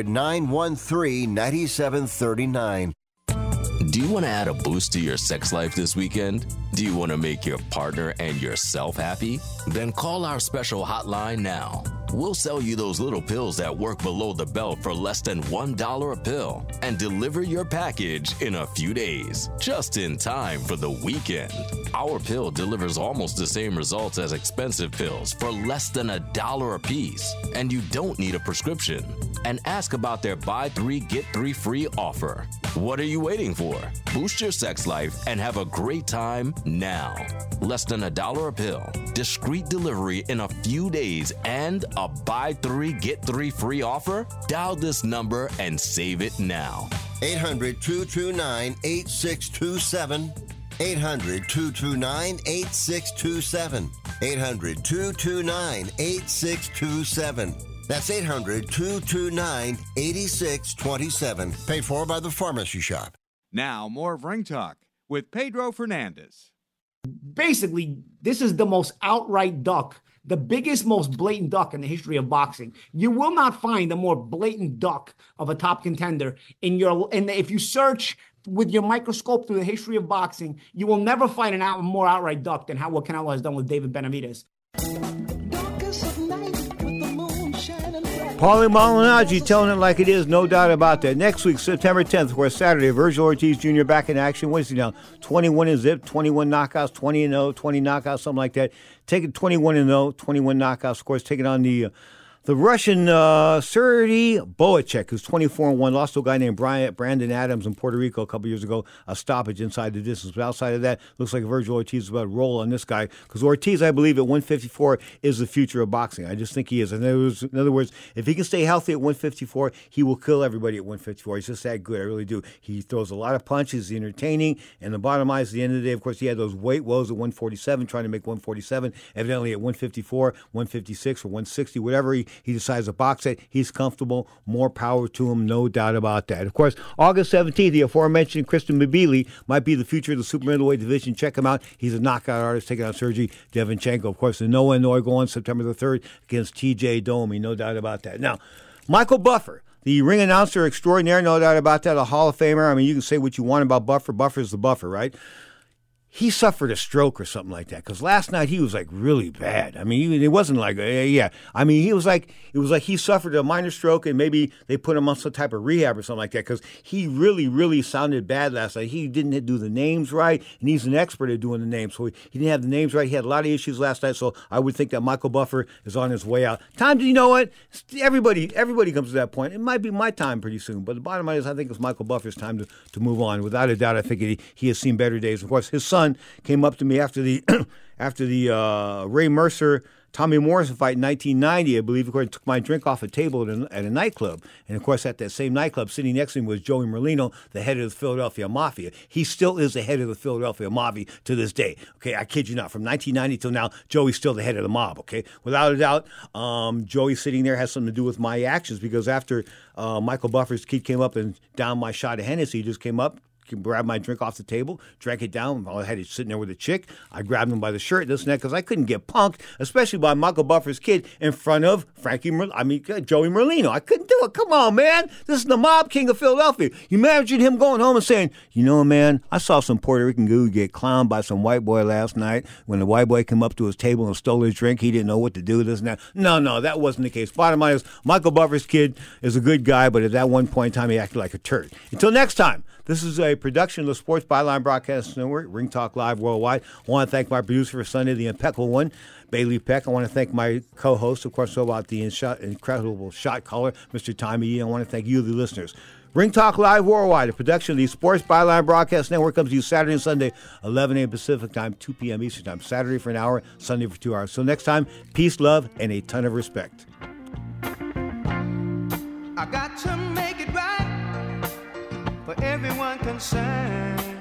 800-913-9739. Do you want to add a boost to your sex life this weekend? Do you want to make your partner and yourself happy? Then call our special hotline now. We'll sell you those little pills that work below the belt for less than $1 a pill and deliver your package in a few days, just in time for the weekend. Our pill delivers almost the same results as expensive pills for less than $1 a piece, and you don't need a prescription. And ask about their buy 3 get 3 free offer. What are you waiting for? Boost your sex life and have a great time now. Less than $1 a pill, discreet delivery in a few days, and a buy 3 get 3 free offer? Dial this number and save it now. 800-229-8627. 800-229-8627. 800-229-8627. That's 800-229-8627. Paid for by the Pharmacy Shop. Now, more of Ring Talk with Pedro Fernandez. Basically, this is the most outright duck, the biggest, most blatant duck in the history of boxing. You will not find a more blatant duck of a top contender if you search with your microscope through the history of boxing, you will never find a more outright duck than what Canelo has done with David Benavidez. Darkest of night with the moon shining bright. Paulie Malignaggi telling it like it is, no doubt about that. Next week, September 10th, or Saturday, Virgil Ortiz Jr. back in action. What is he now? 21 and zip, 21 knockouts, 20 and 0, 20 knockouts, something like that. Taking 21 and 0, 21 knockouts. Of course, taking on the Russian Sergey Boacek, who's 24 and 1, lost to a guy named Brandon Adams in Puerto Rico a couple years ago. A stoppage inside the distance. But outside of that, looks like Virgil Ortiz is about to roll on this guy. Because Ortiz, I believe, at 154 is the future of boxing. I just think he is. In other words, if he can stay healthy at 154, he will kill everybody at 154. He's just that good. I really do. He throws a lot of punches. He's entertaining. And the bottom line is, at the end of the day, of course, he had those weight woes at 147, trying to make 147. Evidently at 154, 156, or 160, whatever he decides to box at, he's comfortable. More power to him, no doubt about that. Of course, August 17th, the aforementioned Christian Mbili might be the future of the super middleweight division. Check him out. He's a knockout artist taking out Sergey Devinchenko. Of course, in Illinois going September the 3rd against TJ Domi, no doubt about that. Now, Michael Buffer, the ring announcer extraordinaire, no doubt about that, a Hall of Famer. I mean, you can say what you want about Buffer. Buffer's the Buffer, right? He suffered a stroke or something like that, because last night he was like really bad. I mean, it wasn't like, yeah. I mean, it was like he suffered a minor stroke and maybe they put him on some type of rehab or something like that, because he really, really sounded bad last night. He didn't do the names right, and he's an expert at doing the names. So he didn't have the names right. He had a lot of issues last night, so I would think that Michael Buffer is on his way out. Time to, you know what? Everybody comes to that point. It might be my time pretty soon, but the bottom line is I think it's Michael Buffer's time to move on. Without a doubt, I think he has seen better days. Of course, his son came up to me after the Ray Mercer Tommy Morrison fight in 1990, I believe. Of course, took my drink off a table at a nightclub. And, of course, at that same nightclub, sitting next to me was Joey Merlino, the head of the Philadelphia Mafia. He still is the head of the Philadelphia Mafia to this day. Okay, I kid you not. From 1990 till now, Joey's still the head of the mob, okay? Without a doubt, Joey sitting there has something to do with my actions, because after Michael Buffer's kid came up and downed my shot of Hennessy, he just came up, grabbed my drink off the table, drank it down. I had it sitting there with a chick. I grabbed him by the shirt, this and that, because I couldn't get punked, especially by Michael Buffer's kid in front of Joey Merlino. I couldn't do it. Come on, man. This is the mob king of Philadelphia. You imagine him going home and saying, you know, man, I saw some Puerto Rican dude get clowned by some white boy last night. When the white boy came up to his table and stole his drink, he didn't know what to do, this and that. No, that wasn't the case. Bottom line is, Michael Buffer's kid is a good guy, but at that one point in time, he acted like a turd. Until next time, this is a production of the Sports Byline Broadcast Network, Ring Talk Live Worldwide. I want to thank my producer for Sunday, the impeccable one, Bailey Peck. I want to thank my co-host, of course, about the incredible shot caller, Mr. Tommy E. I want to thank you, the listeners. Ring Talk Live Worldwide, a production of the Sports Byline Broadcast Network, comes to you Saturday and Sunday, 11 a.m. Pacific Time, 2 p.m. Eastern Time. Saturday for an hour, Sunday for 2 hours. So next time, peace, love, and a ton of respect. I got to make it right for everyone concerned.